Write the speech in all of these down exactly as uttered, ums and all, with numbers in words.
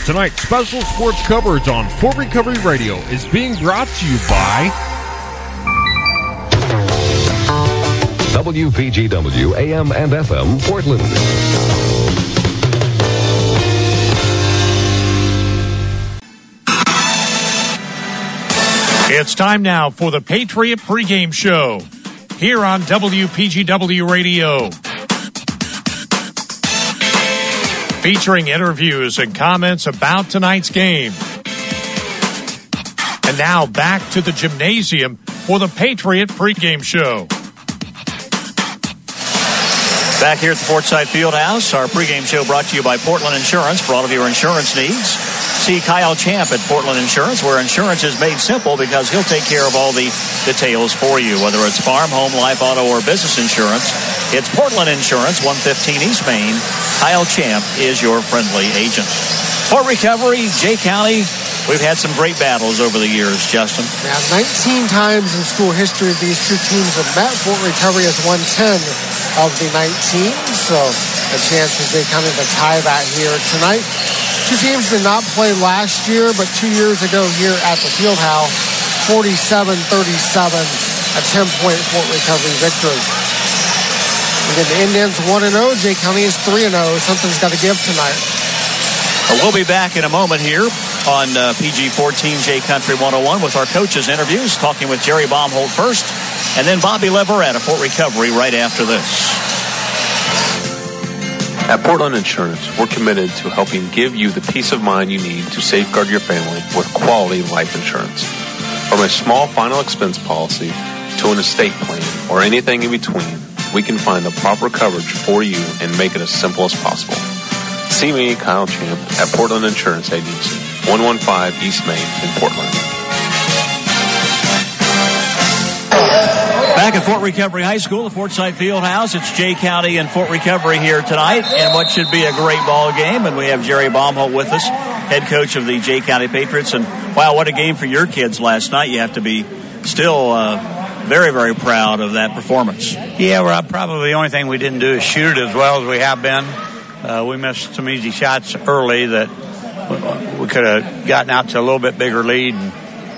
Tonight's special sports coverage on Fort Recovery Radio is being brought to you by W P G W A M and F M Portland. It's time now for the Patriot Pregame Show here on W P G W Radio. Featuring interviews and comments about tonight's game. And now back to the gymnasium for the Patriot Pregame Show. Back here at the Fortside Fieldhouse, our pregame show brought to you by Portland Insurance for all of your insurance needs. See Kyle Champ at Portland Insurance, where insurance is made simple because he'll take care of all the details for you, whether it's farm, home, life, auto, or business insurance. It's Portland Insurance, one fifteen East Main. Kyle Champ is your friendly agent. Fort Recovery, Jay County, we've had some great battles over the years, Justin. Now, nineteen times in school history, these two teams have met. Fort Recovery has won ten of the nineteen, so a chance for Jay County to tie that here tonight. Two teams did not play last year, but two years ago here at the Fieldhouse, forty-seven thirty-seven, a ten-point Fort Recovery victory. Again, the Indians one and oh, Jay County is three and oh. Something's got to give tonight. We'll be back in a moment here on uh, P G fourteen J Country one oh one with our coaches' interviews, talking with Jerry Baumholt first, and then Bobby Leverett of Fort Recovery right after this. At Portland Insurance, we're committed to helping give you the peace of mind you need to safeguard your family with quality life insurance. From a small final expense policy to an estate plan or anything in between, we can find the proper coverage for you and make it as simple as possible. See me, Kyle Champ, at Portland Insurance Agency, one fifteen East Main in Portland. Back at Fort Recovery High School, the Fortside Fieldhouse. It's Jay County and Fort Recovery here tonight in what should be a great ball game. And we have Jerry Baumholt with us, head coach of the Jay County Patriots. And, wow, what a game for your kids last night. You have to be still uh, very, very proud of that performance. Yeah, well, probably the only thing we didn't do is shoot it as well as we have been. Uh, we missed some easy shots early that we could have gotten out to a little bit bigger lead and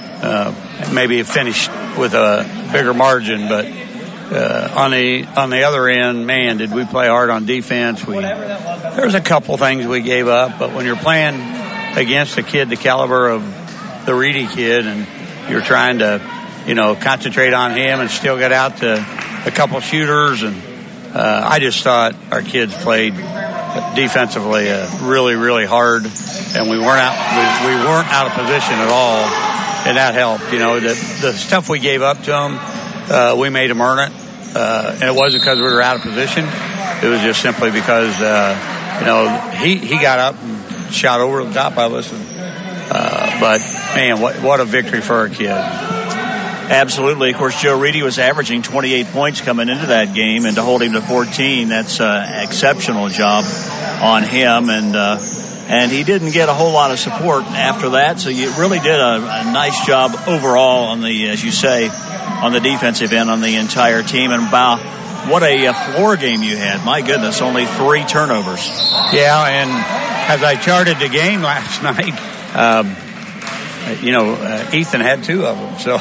uh, maybe finished with a bigger margin. But uh, on the on the other end, man, did we play hard on defense. We There's a couple things we gave up, but when you're playing against a kid the caliber of the Reedy kid and you're trying to, you know, concentrate on him and still get out to a couple shooters, and uh, I just thought our kids played defensively uh, really, really hard, and we weren't out we, we weren't out of position at all, and that helped. You know, the the stuff we gave up to them, uh, we made them earn it, uh, and it wasn't because we were out of position. It was just simply because uh, you know he he got up and shot over the top of us, and, uh, but man, what what a victory for our kids. Absolutely. Of course, Joe Reedy was averaging twenty-eight points coming into that game, and to hold him to fourteen, that's an exceptional job on him. And uh, and he didn't get a whole lot of support after that, so you really did a, a nice job overall on the, as you say, on the defensive end on the entire team. And wow, what a, a floor game you had. My goodness, only three turnovers. Yeah, and as I charted the game last night, um, you know, uh, Ethan had two of them, so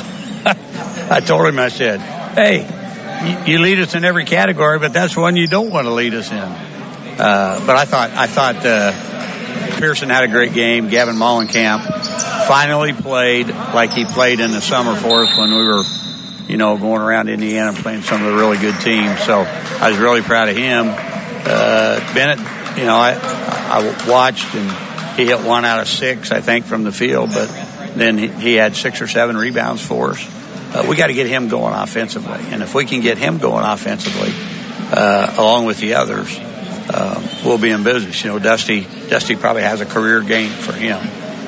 I told him, I said, hey, you, you lead us in every category, but that's one you don't want to lead us in. Uh, but I thought I thought uh, Pearson had a great game. Gavin Mollenkamp finally played like he played in the summer for us when we were, you know, going around Indiana and playing some of the really good teams. So I was really proud of him. Uh, Bennett, you know, I, I watched, and he hit one out of six, I think, from the field, but then he, he had six or seven rebounds for us. Uh, we got to get him going offensively, and if we can get him going offensively, uh, along with the others, uh, we'll be in business. You know, Dusty, Dusty probably has a career game for him.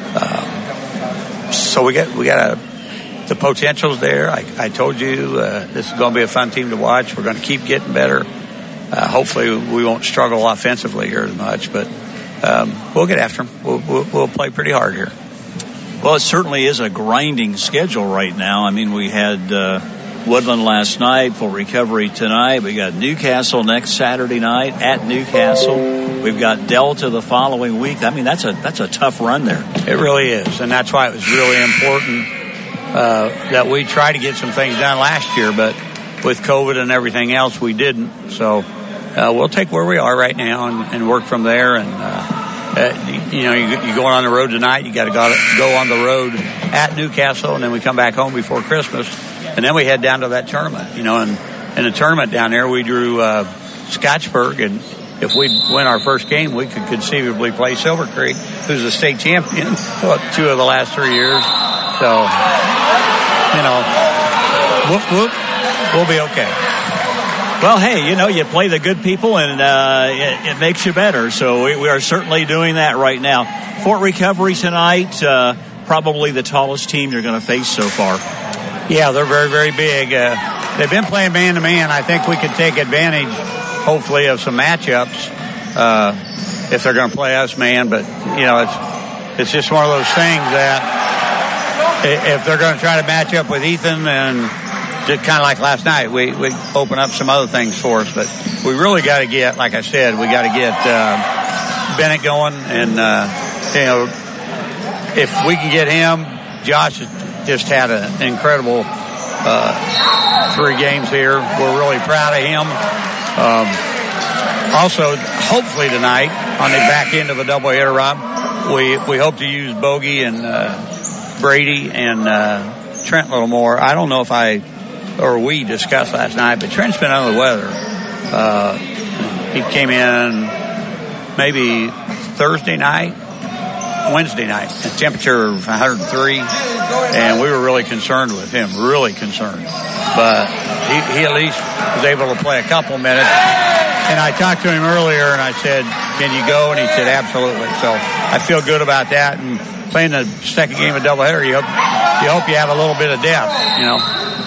Uh, so we got, we got a, the potential's there. I, I told you uh, this is going to be a fun team to watch. We're going to keep getting better. Uh, hopefully, we won't struggle offensively here as much, but um, we'll get after them. We'll, we'll, we'll play pretty hard here. Well, it certainly is a grinding schedule right now. I mean, we had uh, Woodland last night, Fort Recovery tonight. We got Newcastle next Saturday night at Newcastle. We've got Delta the following week. I mean, that's a that's a tough run there. It really is, and that's why it was really important uh, that we try to get some things done last year, but with COVID and everything else, we didn't. So uh, we'll take where we are right now and, and work from there. And uh, uh, you know, you, you going on the road tonight, you got to go go on the road at Newcastle, and then we come back home before Christmas, and then we head down to that tournament. You know, and in the tournament down there, we drew uh, Scottsburg, and if we win our first game, we could conceivably play Silver Creek, who's the state champion two of the last three years. So, you know, whoop, whoop, we'll be okay. Well, hey, you know, you play the good people, and uh, it, it makes you better. So we, we are certainly doing that right now. Fort Recovery tonight, uh, probably the tallest team you're going to face so far. Yeah, they're very, very big. Uh, they've been playing man-to-man. I think we could take advantage, hopefully, of some matchups uh, if they're going to play us man. But, you know, it's it's just one of those things that if they're going to try to match up with Ethan, and just kind of like last night, we, we open up some other things for us. But we really got to get, like I said, we got to get uh, Bennett going. And, uh, you know, if we can get him, Josh just had an incredible uh, three games here. We're really proud of him. Um, also, hopefully tonight, on the back end of a doubleheader, Rob, we, we hope to use Bogey and uh, Brady and uh, Trent a little more. I don't know if I or we discussed last night, but Trent's been under the weather. Uh, he came in maybe Thursday night, Wednesday night, a temperature of one hundred three, and we were really concerned with him, really concerned. But he, he at least was able to play a couple minutes. And I talked to him earlier, and I said, can you go? And he said, absolutely. So I feel good about that. And playing the second game of doubleheader, you hope, you hope you have a little bit of depth, you know.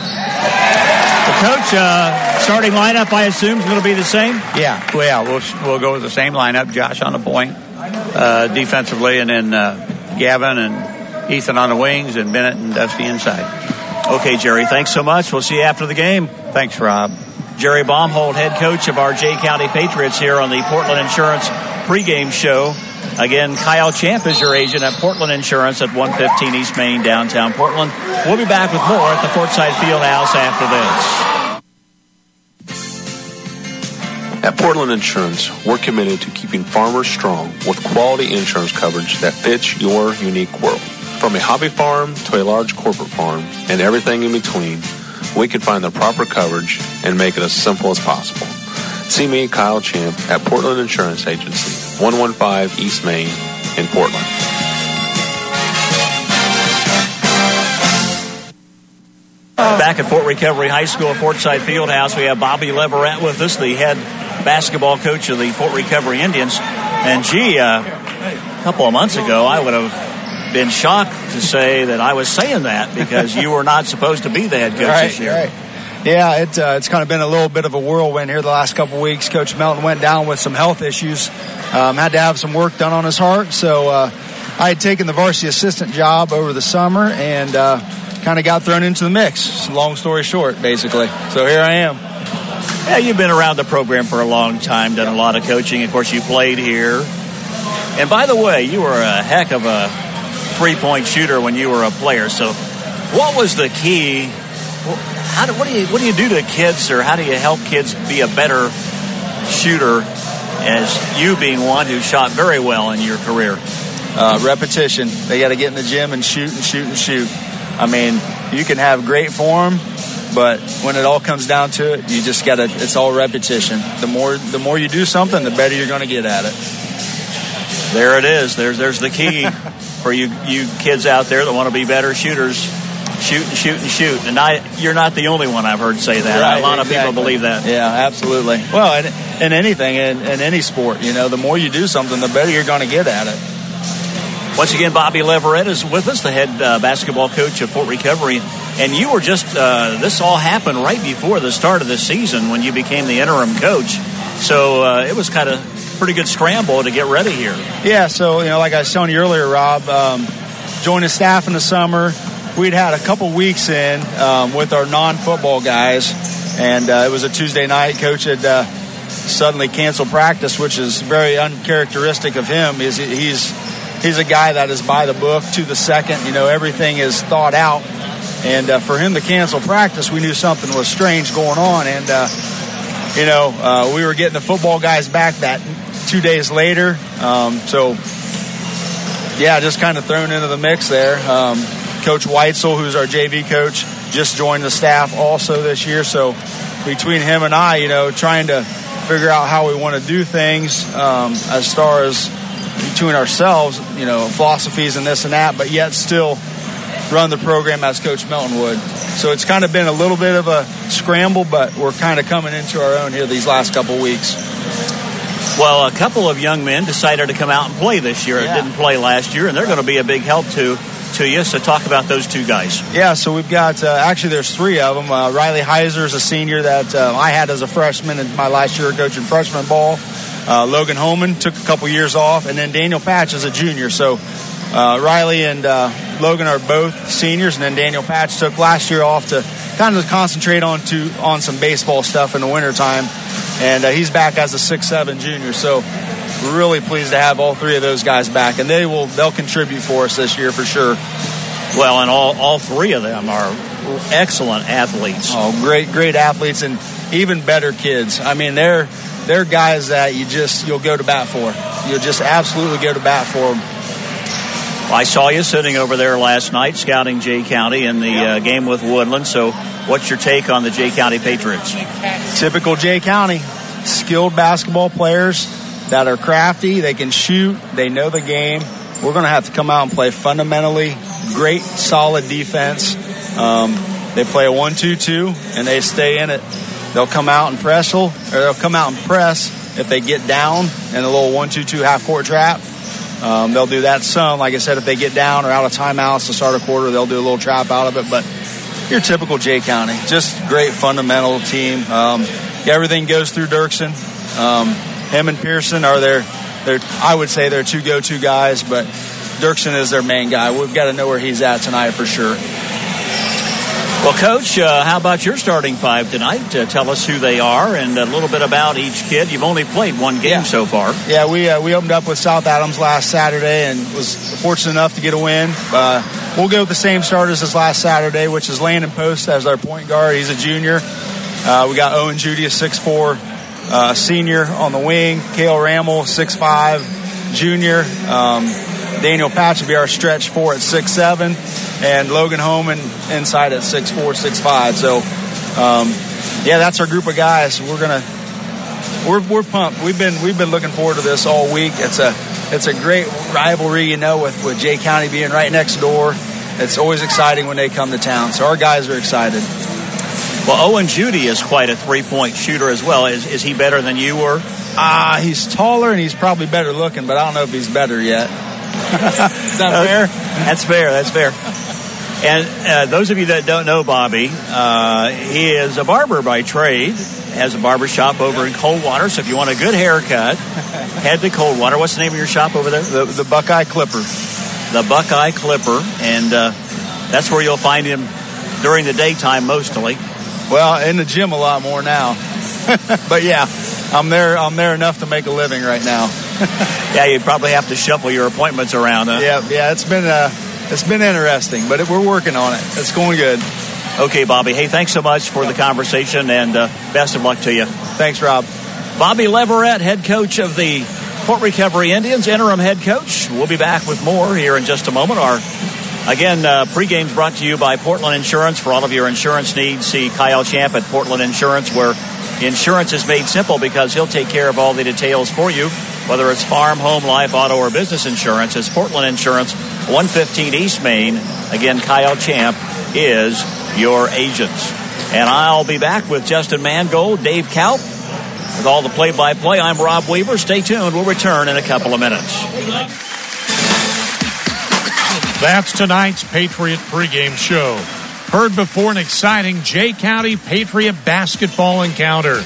The coach, uh, starting lineup, I assume, is going to be the same? Yeah, well, yeah, we'll, we'll go with the same lineup. Josh on the point, uh, defensively, and then uh, Gavin and Ethan on the wings, and Bennett and Dusty inside. Okay, Jerry, thanks so much. We'll see you after the game. Thanks, Rob. Jerry Baumholt, head coach of our Jay County Patriots, here on the Portland Insurance pregame show. Again, Kyle Champ is your agent at Portland Insurance at one fifteen East Main, downtown Portland. We'll be back with more at the Fortside Fieldhouse after this. At Portland Insurance, we're committed to keeping farmers strong with quality insurance coverage that fits your unique world. From a hobby farm to a large corporate farm and everything in between, we can find the proper coverage and make it as simple as possible. See me, Kyle Champ, at Portland Insurance Agency, one fifteen East Main in Portland. Back at Fort Recovery High School, Fortside Fieldhouse, we have Bobby Leverett with us, the head basketball coach of the Fort Recovery Indians. And gee, uh, a couple of months ago, I would have been shocked to say that I was saying that, because you were not supposed to be the head coach right, this year. Right. Yeah, it, uh, it's kind of been a little bit of a whirlwind here the last couple of weeks. Coach Melton went down with some health issues, um, had to have some work done on his heart. So uh, I had taken the varsity assistant job over the summer and uh, kind of got thrown into the mix. Long story short, basically. So here I am. Yeah, you've been around the program for a long time, done a lot of coaching. Of course, you played here. And by the way, you were a heck of a three-point shooter when you were a player. So what was the key? How do, what do you what do you do to kids, or how do you help kids be a better shooter, as you being one who shot very well in your career? Uh, repetition. They got to get in the gym and shoot and shoot and shoot. I mean, you can have great form, but when it all comes down to it, you just got to, it's all repetition. The more the more you do something, the better you're going to get at it. There it is. There's there's the key for you you kids out there that want to be better shooters. Shoot and shoot and shoot. And I, you're not the only one I've heard say that. Right, a lot exactly. of people believe that. Yeah, absolutely. Well, in, in anything, in, in any sport, you know, the more you do something, the better you're going to get at it. Once again, Bobby Leverett is with us, the head uh, basketball coach of Fort Recovery. And you were just, uh, this all happened right before the start of the season when you became the interim coach. So uh, it was kind of pretty good scramble to get ready here. Yeah, so, you know, like I was telling you earlier, Rob, um, joined the staff in the summer. We'd had a couple weeks in um, with our non-football guys, and uh, it was a Tuesday night. Coach had uh, suddenly cancel practice, which is very uncharacteristic of him. Is he's he's a guy that is by the book to the second. You know, everything is thought out. And uh, for him to cancel practice, we knew something was strange going on. And, uh, you know, uh, we were getting the football guys back that two days later. Um, so, yeah, just kind of thrown into the mix there. Um, Coach Weitzel, who's our J V coach, just joined the staff also this year. So between him and I, you know, trying to figure out how we want to do things um, as far as between ourselves, you know, philosophies and this and that, but yet still run the program as Coach Melton would. So it's kind of been a little bit of a scramble, but we're kind of coming into our own here these last couple weeks. Well, a couple of young men decided to come out and play this year. Yeah. It didn't play last year, and they're going to be a big help to to you. So talk about those two guys. Yeah, so we've got, uh, actually there's three of them. Uh, Riley Heiser is a senior that uh, I had as a freshman in my last year coaching freshman ball. Uh, Logan Holman took a couple years off, and then Daniel Patch is a junior. So uh, Riley and uh, Logan are both seniors, and then Daniel Patch took last year off to kind of concentrate on to on some baseball stuff in the wintertime. And uh, he's back as a six seven junior. So we're really pleased to have all three of those guys back, and they will they'll contribute for us this year for sure. Well, and all, all three of them are excellent athletes. Oh, great, great athletes, and even better kids. I mean, they're they're guys that you just you'll go to bat for. You'll just absolutely go to bat for them. I saw you sitting over there last night scouting Jay County in the uh, game with Woodland. So what's your take on the Jay County Patriots? Typical Jay County. Skilled basketball players that are crafty. They can shoot. They know the game. We're going to have to come out and play fundamentally great, solid defense. Um, they play a one two two, and they stay in it. They'll come out and press, or they'll come out and press if they get down in a little one two two half-court trap. Um, they'll do that some. Like I said, if they get down or out of timeouts to start a quarter, they'll do a little trap out of it. But your typical Jay County, just great fundamental team. Um, everything goes through Dirksen. Um, him and Pearson are their, their, I would say they're two go-to guys, but Dirksen is their main guy. We've got to know where he's at tonight for sure. Well, Coach, uh, how about your starting five tonight? Uh, tell us who they are and a little bit about each kid. You've only played one game yeah. so far. Yeah, we uh, we opened up with South Adams last Saturday and was fortunate enough to get a win. Uh, we'll go with the same starters as last Saturday, which is Landon Post as our point guard. He's a junior. Uh, we got Owen Judy, a six four uh, senior on the wing. Cale Rammel, six five junior. Um, Daniel Patch will be our stretch four at six seven. And Logan Holman inside at six four, six five. So, um, yeah, that's our group of guys. We're gonna, we're we're pumped. We've been we've been looking forward to this all week. It's a it's a great rivalry, you know, with with Jay County being right next door. It's always exciting when they come to town. So our guys are excited. Well, Owen Judy is quite a three-point shooter as well. Is is he better than you were? Ah, uh, he's taller and he's probably better looking, but I don't know if he's better yet. Is that fair? That's fair. That's fair. And uh, those of you that don't know Bobby, uh, he is a barber by trade, has a barber shop over in Coldwater. So if you want a good haircut, head to Coldwater. What's the name of your shop over there? The, the Buckeye Clipper. The Buckeye Clipper. And uh, that's where you'll find him during the daytime mostly. Well, in the gym a lot more now. But yeah, I'm there I'm there enough to make a living right now. Yeah, you probably have to shuffle your appointments around, huh? Yeah, yeah, it's been uh, it's been interesting, but it, we're working on it. It's going good. Okay, Bobby. Hey, thanks so much for the conversation, and uh, best of luck to you. Thanks, Rob. Bobby Leverett, head coach of the Fort Recovery Indians, interim head coach. We'll be back with more here in just a moment. Our Again, uh, pregame's brought to you by Portland Insurance. For all of your insurance needs, see Kyle Champ at Portland Insurance, where insurance is made simple because he'll take care of all the details for you. Whether it's farm, home, life, auto, or business insurance, it's Portland Insurance, one fifteen East Main. Again, Kyle Champ is your agent. And I'll be back with Justin Mangold, Dave Kaup, with all the play-by-play. I'm Rob Weaver. Stay tuned. We'll return in a couple of minutes. That's tonight's Patriot pregame show. Heard before an exciting Jay County Patriot basketball encounter.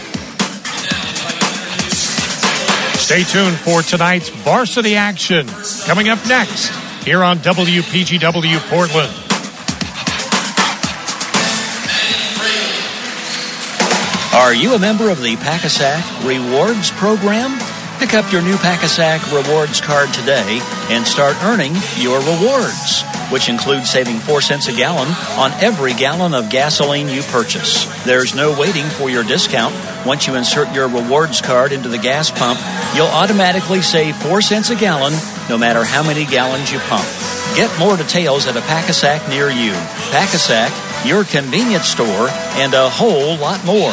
Stay tuned for tonight's varsity action. Coming up next here on W P G W Portland. Are you a member of the Pack-A-Sack Rewards program? Pick up your new Pack-A-Sack Rewards card today and start earning your rewards, which includes saving four cents a gallon on every gallon of gasoline you purchase. There's no waiting for your discount. Once you insert your rewards card into the gas pump, you'll automatically save four cents a gallon no matter how many gallons you pump. Get more details at a Pack-A-Sack near you. Pack-A-Sack, your convenience store, and a whole lot more.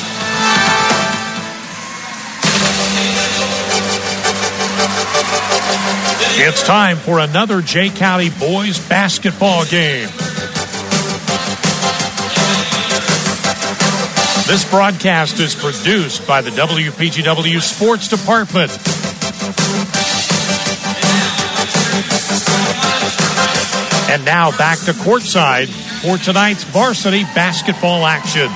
It's time for another Jay County boys basketball game. This broadcast is produced by the W P G W Sports Department. And now back to courtside for tonight's varsity basketball action.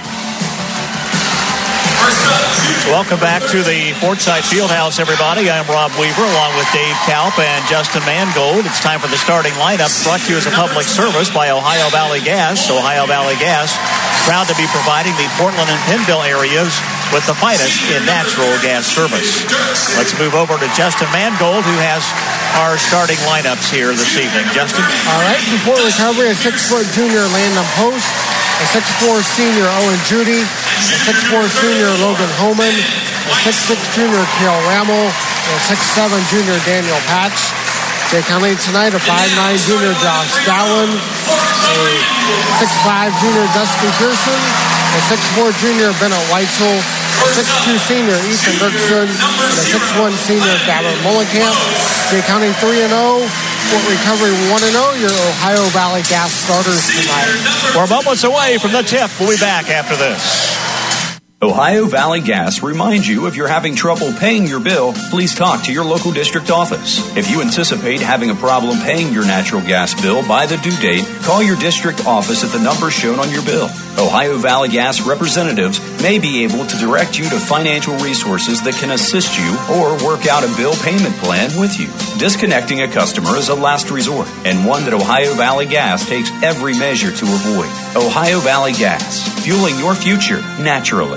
Welcome back to the Fortside Fieldhouse, everybody. I'm Rob Weaver along with Dave Kalp and Justin Mangold. It's time for the starting lineup, brought to you as a public service by Ohio Valley Gas. Ohio Valley Gas, proud to be providing the Portland and Pennville areas with the finest in natural gas service. Let's move over to Justin Mangold, who has our starting lineups here this evening. Justin? All right, before recovery, a six-foot junior Landon Post, a six four senior Owen Judy, a six four senior Logan Homan, a six six junior Kale Rammel, and a six seven junior Daniel Patch. Jay County tonight, a five nine junior Josh Dowling, a six five junior Dustin Pearson, a six four junior Bennett Weitzel, a six two senior Ethan Dirksen, and a six one senior Gavin Mullenkamp. Jay County three and oh. Fort Recovery one and oh, your Ohio Valley Gas starters tonight. We're moments away from the tip. We'll be back after this. Ohio Valley Gas reminds you if you're having trouble paying your bill, please talk to your local district office. If you anticipate having a problem paying your natural gas bill by the due date, call your district office at the number shown on your bill. Ohio Valley Gas representatives may be able to direct you to financial resources that can assist you or work out a bill payment plan with you. Disconnecting a customer is a last resort and one that Ohio Valley Gas takes every measure to avoid. Ohio Valley Gas, fueling your future naturally.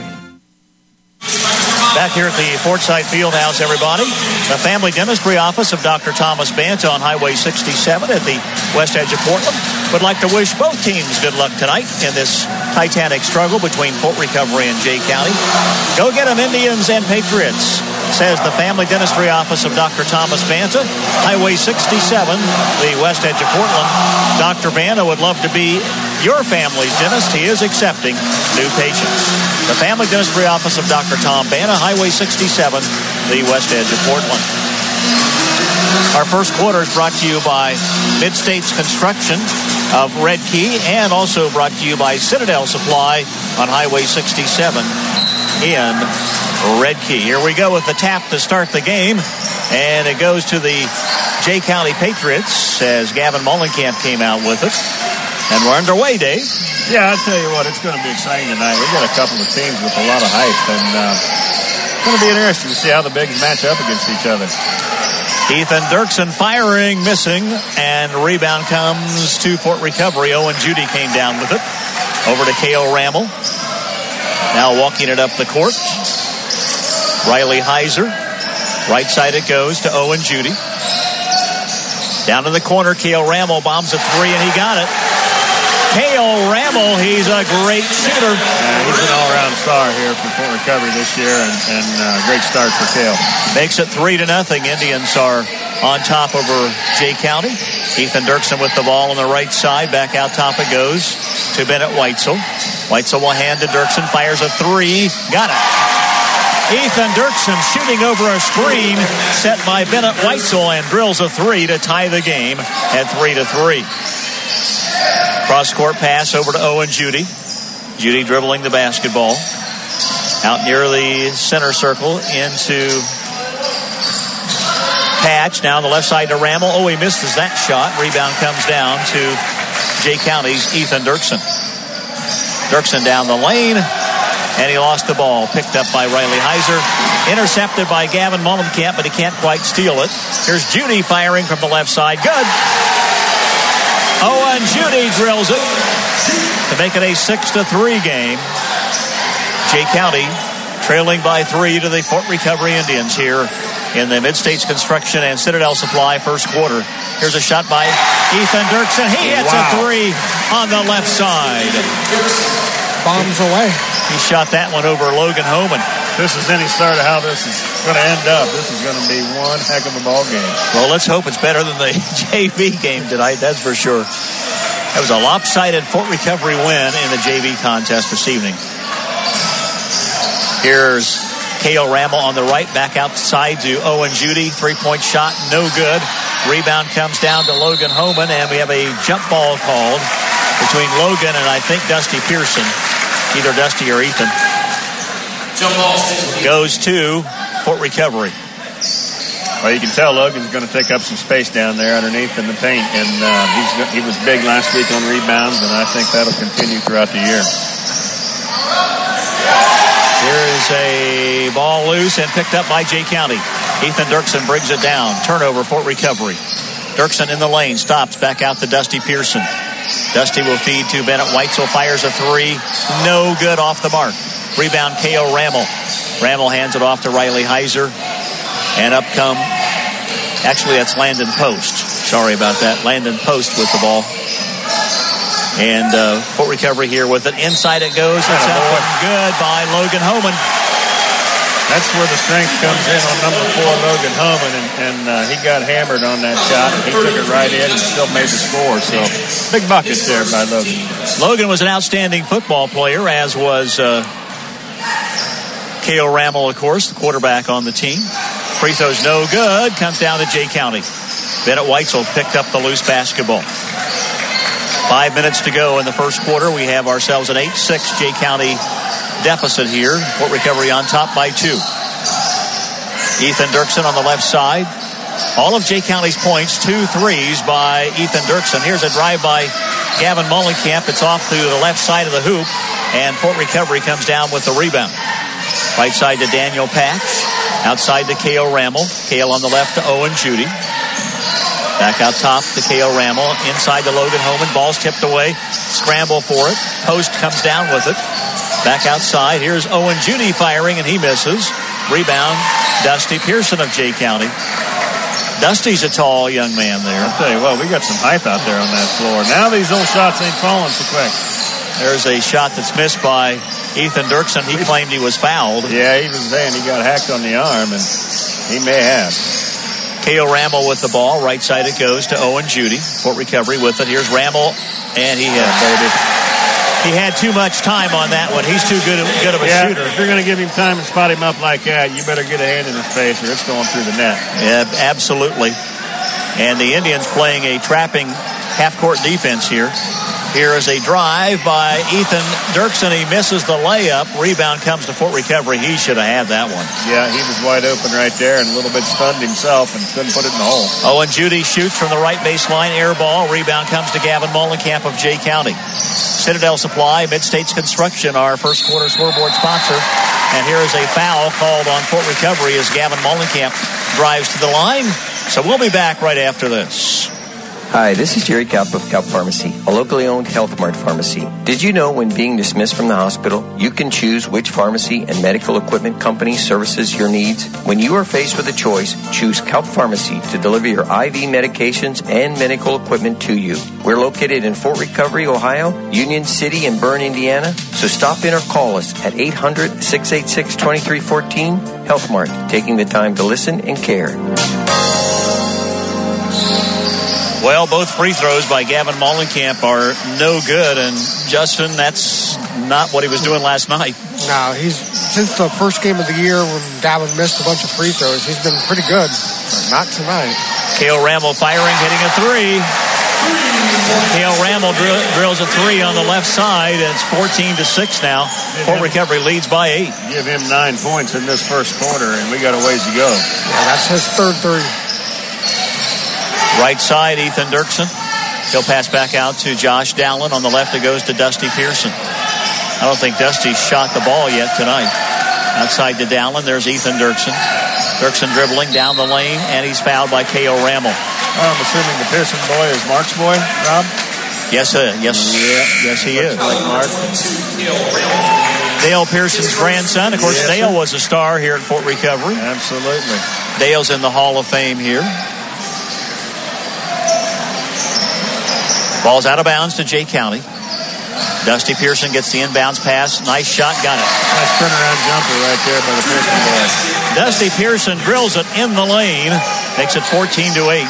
Back here at the Fortside Fieldhouse, everybody. The Family Dentistry Office of Doctor Thomas Banta on Highway sixty-seven at the west edge of Portland would like to wish both teams good luck tonight in this titanic struggle between Fort Recovery and Jay County. Go get them, Indians and Patriots, says the Family Dentistry Office of Doctor Thomas Banta, Highway sixty-seven, the west edge of Portland. Doctor Banta would love to be your family's dentist. He is accepting new patients. The Family Dentistry Office of Doctor Tom Banta, Highway sixty-seven, the west edge of Portland. Our first quarter is brought to you by Mid-States Construction of Red Key and also brought to you by Citadel Supply on Highway sixty-seven in Red Key. Here we go with the tap to start the game, and it goes to the Jay County Patriots as Gavin Mullenkamp came out with it. And we're underway, Dave. Yeah, I'll tell you what, it's going to be exciting tonight. We've got a couple of teams with a lot of hype, and uh, it's going to be interesting to see how the bigs match up against each other. Ethan Dirksen firing, missing, and rebound comes to Fort Recovery. Owen Judy came down with it. Over to Kale Rammel. Now walking it up the court. Riley Heiser. Right side it goes to Owen Judy. Down in the corner, Kale Rammel bombs a three, and he got it. Kale Rammel, he's a great shooter. Uh, he's an all-around star here for Fort Recovery this year, and, and uh, great start for Kale. Makes it three to nothing. Indians are on top over Jay County. Ethan Dirksen with the ball on the right side. Back out top it goes to Bennett Weitzel. Weitzel will hand to Dirksen, fires a three. Got it. Ethan Dirksen shooting over a screen set by Bennett Weitzel and drills a three to tie the game at three to three. Cross-court pass over to Owen Judy. Judy dribbling the basketball. Out near the center circle into Patch. Now on the left side to Rammel. Oh, he misses that shot. Rebound comes down to Jay County's Ethan Dirksen. Dirksen down the lane. And he lost the ball. Picked up by Riley Heiser. Intercepted by Gavin Mullenkamp, but he can't quite steal it. Here's Judy firing from the left side. Good. Owen Judy drills it to make it a six to three game. Jay County trailing by three to the Fort Recovery Indians here in the Mid-States Construction and Citadel Supply first quarter. Here's a shot by Ethan Dirksen. He hits wow. a three on the left side. Bombs away. He shot that one over Logan Homan. This is any start of how this is going to end up. This is going to be one heck of a ball game. Well, let's hope it's better than the J V game tonight, that's for sure. That was a lopsided Fort Recovery win in the J V contest this evening. Here's K O Rammel on the right, back outside to Owen Judy. Three-point shot, no good. Rebound comes down to Logan Homan, and we have a jump ball called between Logan and I think Dusty Pearson. Either Dusty or Ethan. Jump ball goes to Fort Recovery. Well, you can tell Logan's going to take up some space down there underneath in the paint, and uh, he's, he was big last week on rebounds, and I think that'll continue throughout the year. Here is a ball loose and picked up by Jay County. Ethan Dirksen brings it down. Turnover, Fort Recovery. Dirksen in the lane, stops, back out to Dusty Pearson. Dusty will feed to Bennett Weitzel, fires a three. No good, off the mark. Rebound, K O Rammel. Rammel hands it off to Riley Heiser. And up come, actually that's Landon Post. Sorry about that. Landon Post with the ball. And uh, Fort Recovery here with it. Inside it goes. It's up and good by Logan Homan. That's where the strength comes in on number four, Logan Homan. And, and uh, he got hammered on that shot. And he took it right in and still made the score. So big buckets there by Logan. Logan was an outstanding football player, as was uh, K O Rammel, of course, the quarterback on the team. Free throw's no good. Comes down to Jay County. Bennett Weitzel picked up the loose basketball. Five minutes to go in the first quarter. We have ourselves an eight six Jay County deficit here. Fort Recovery on top by two. Ethan Dirksen on the left side. All of Jay County's points, two threes by Ethan Dirksen. Here's a drive by Gavin Mullenkamp. It's off to the left side of the hoop, and Fort Recovery comes down with the rebound. Right side to Daniel Patch. Outside to K O Rammel. K O on the left to Owen Judy. Back out top to K O Rammel. Inside to Logan Homan. Ball's tipped away. Scramble for it. Post comes down with it. Back outside. Here's Owen Judy firing, and he misses. Rebound, Dusty Pearson of Jay County. Dusty's a tall young man there. I'll tell you what, we got some height out there on that floor. Now these old shots ain't falling so quick. There's a shot that's missed by Ethan Dirksen. He claimed he was fouled. Yeah, he was saying he got hacked on the arm, and he may have. K O Rammel with the ball. Right side it goes to Owen Judy. Fort Recovery with it. Here's Rammel, and he hit, baby. He had too much time on that one. He's too good, good of a yeah, shooter. If you're going to give him time and spot him up like that, you better get a hand in his face or it's going through the net. Yeah, absolutely. And the Indians playing a trapping half-court defense here. Here is a drive by Ethan Dirksen. He misses the layup. Rebound comes to Fort Recovery. He should have had that one. Yeah, he was wide open right there and a little bit stunned himself and couldn't put it in the hole. Owen Judy shoots from the right baseline. Air ball. Rebound comes to Gavin Mullenkamp of Jay County. Citadel Supply, Mid-States Construction, our first quarter scoreboard sponsor. And here is a foul called on Fort Recovery as Gavin Mullenkamp drives to the line. So we'll be back right after this. Hi, this is Jerry Kapp of Kapp Pharmacy, a locally owned Health Mart pharmacy. Did you know when being dismissed from the hospital, you can choose which pharmacy and medical equipment company services your needs? When you are faced with a choice, choose Kapp Pharmacy to deliver your I V medications and medical equipment to you. We're located in Fort Recovery, Ohio, Union City, and Bern, Indiana. So stop in or call us at eight hundred, six eight six, two three one four. Health Mart, taking the time to listen and care. Well, both free throws by Gavin Mullenkamp are no good, and Justin, that's not what he was doing last night. No, he's since the first game of the year when Gavin missed a bunch of free throws, he's been pretty good, but not tonight. K O Rammel firing, hitting a three. K O Rammel drill, drills a three on the left side, and it's fourteen to six now. Fort Recovery leads by eight. Give him nine points in this first quarter, and we got a ways to go. Yeah, that's his third three. Right side, Ethan Dirksen. He'll pass back out to Josh Dowland. On the left, it goes to Dusty Pearson. I don't think Dusty shot the ball yet tonight. Outside to Dowland, there's Ethan Dirksen. Dirksen dribbling down the lane, and he's fouled by K O Rammel. I'm assuming the Pearson boy is Mark's boy, Rob? Yes, uh, yes, yeah, yes, he looks is. like Mark. Dale Pearson's grandson. Of course, Yes, Dale sir. was a star here at Fort Recovery. Absolutely. Dale's in the Hall of Fame here. Ball's out of bounds to Jay County. Dusty Pearson gets the inbounds pass. Nice shot, got it. Nice turnaround jumper right there by the Pearson boy. Dusty Pearson drills it in the lane. Makes it fourteen to eight.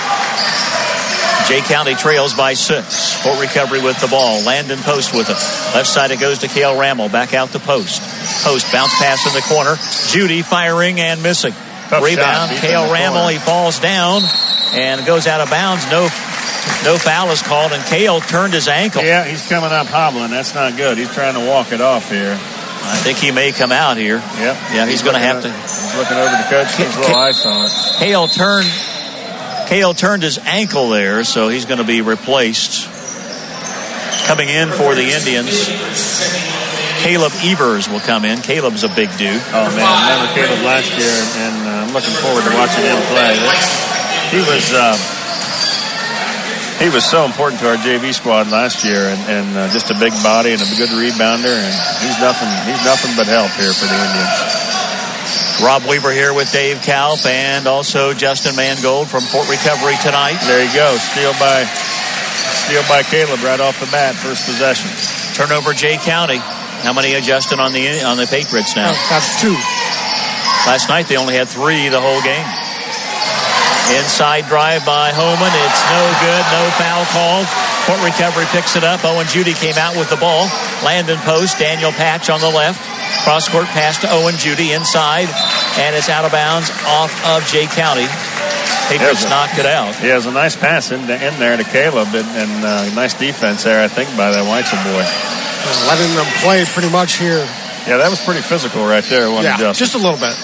Jay County trails by six. Fort Recovery with the ball. Landon Post with it. Left side it goes to Cale Rammel. Back out to Post. Post bounce pass in the corner. Judy firing and missing. Tough Rebound. shot, Cale Rammel. He falls down and goes out of bounds. No No foul is called, and Cale turned his ankle. Yeah, he's coming up hobbling. That's not good. He's trying to walk it off here. I think he may come out here. Yep. Yeah, he's, he's going to have to. He's looking over the coach. There's a little ice on it. Cale turned, Cale turned his ankle there, so he's going to be replaced. Coming in for the Indians, Caleb Evers will come in. Caleb's a big dude. Oh, man. I remember Caleb last year, and uh, I'm looking forward to watching him play. He was... Uh, He was so important to our J V squad last year, and, and uh, just a big body and a good rebounder, and he's nothing he's nothing but help here for the Indians. Rob Weaver here with Dave Kalp and also Justin Mangold from Fort Recovery tonight. There you go, steal by steal by Caleb right off the bat, first possession. Turnover Jay County. How many are Justin on the on the Patriots now? That's two. Last night they only had three the whole game. Inside drive by Homan. It's no good. No foul called. Fort Recovery picks it up. Owen Judy came out with the ball. Landon Post. Daniel Patch on the left. Cross-court pass to Owen Judy inside. And it's out of bounds off of Jay County. Patriots knocked it out. He has a nice pass in, in there to Caleb, and, and uh, nice defense there, I think, by that Weitzel boy. Just letting them play pretty much here. Yeah, that was pretty physical right there. Wasn't yeah, it, just a little bit.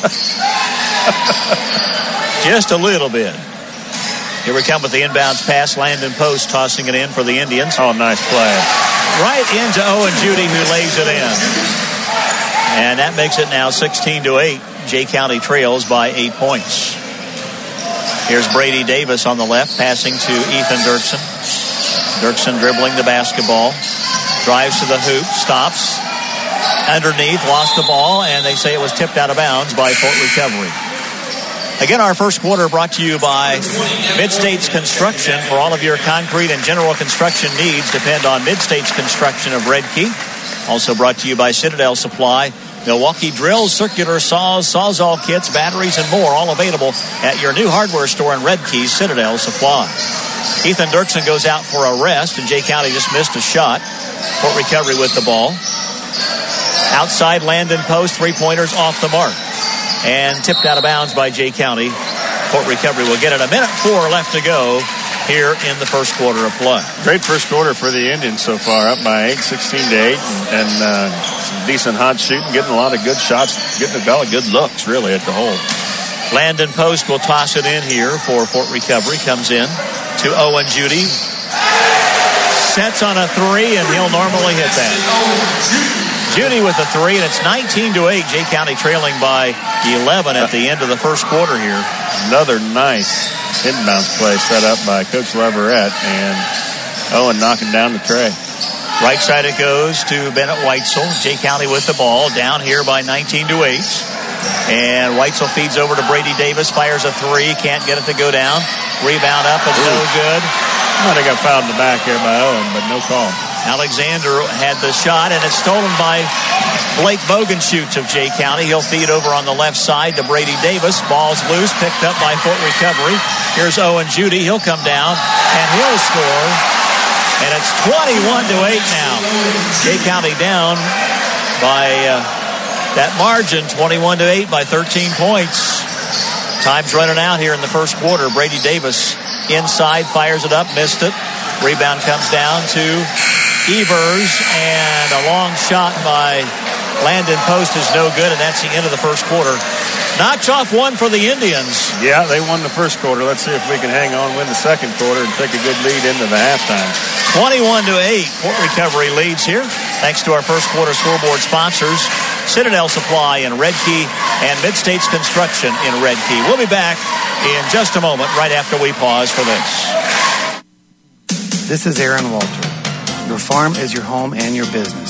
Just a little bit. Here we come with the inbounds pass. Landon Post tossing it in for the Indians. Oh, nice play. Right into Owen Judy, who lays it in. And that makes it now sixteen to eight. Jay County trails by eight points. Here's Brady Davis on the left, passing to Ethan Dirksen. Dirksen dribbling the basketball. Drives to the hoop, stops. Underneath, lost the ball, and they say it was tipped out of bounds by Fort Recovery. Again, our first quarter brought to you by Mid-States Construction. For all of your concrete and general construction needs, depend on Mid-States Construction of Red Key. Also brought to you by Citadel Supply. Milwaukee drills, circular saws, sawzall kits, batteries, and more, all available at your new hardware store in Red Key, Citadel Supply. Ethan Dirksen goes out for a rest, and Jay County just missed a shot. Fort Recovery with the ball. Outside Landon Post, three-pointers off the mark. And tipped out of bounds by Jay County. Fort Recovery will get it. A minute four left to go here in the first quarter of play. Great first quarter for the Indians so far, up by eight, sixteen to eight, and, and uh, some decent hot shooting, getting a lot of good shots, getting a lot of good looks, really, at the hole. Landon Post will toss it in here for Fort Recovery. Comes in to Owen Judy. Sets on a three, and he'll normally hit that. Judy with a three, and it's nineteen to eight. Jay County trailing by eleven at the end of the first quarter here. Another nice inbounds play set up by Coach Leverett, and Owen knocking down the tray. Right side it goes to Bennett Weitzel. Jay County with the ball, down here by nineteen to eight. And Weitzel feeds over to Brady Davis, fires a three, can't get it to go down. Rebound up, and no good. Might have got fouled in the back here by Owen, but no call. Alexander had the shot, and it's stolen by Blake Bogenschutz of Jay County. He'll feed over on the left side to Brady Davis. Ball's loose, picked up by Fort Recovery. Here's Owen Judy. He'll come down, and he'll score. And it's twenty-one to eight now. Jay County down by uh, that margin, twenty-one to eight by thirteen points. Time's running out here in the first quarter. Brady Davis inside, fires it up, missed it. Rebound comes down to Evers, and a long shot by Landon Post is no good, and that's the end of the first quarter. Knocks off one for the Indians. Yeah, they won the first quarter. Let's see if we can hang on, win the second quarter, and take a good lead into the halftime. twenty-one to eight. Fort Recovery leads here. Thanks to our first quarter scoreboard sponsors, Citadel Supply in Red Key and Mid-States Construction in Red Key. We'll be back in just a moment, right after we pause for this. This is Aaron Walter. Your farm is your home and your business.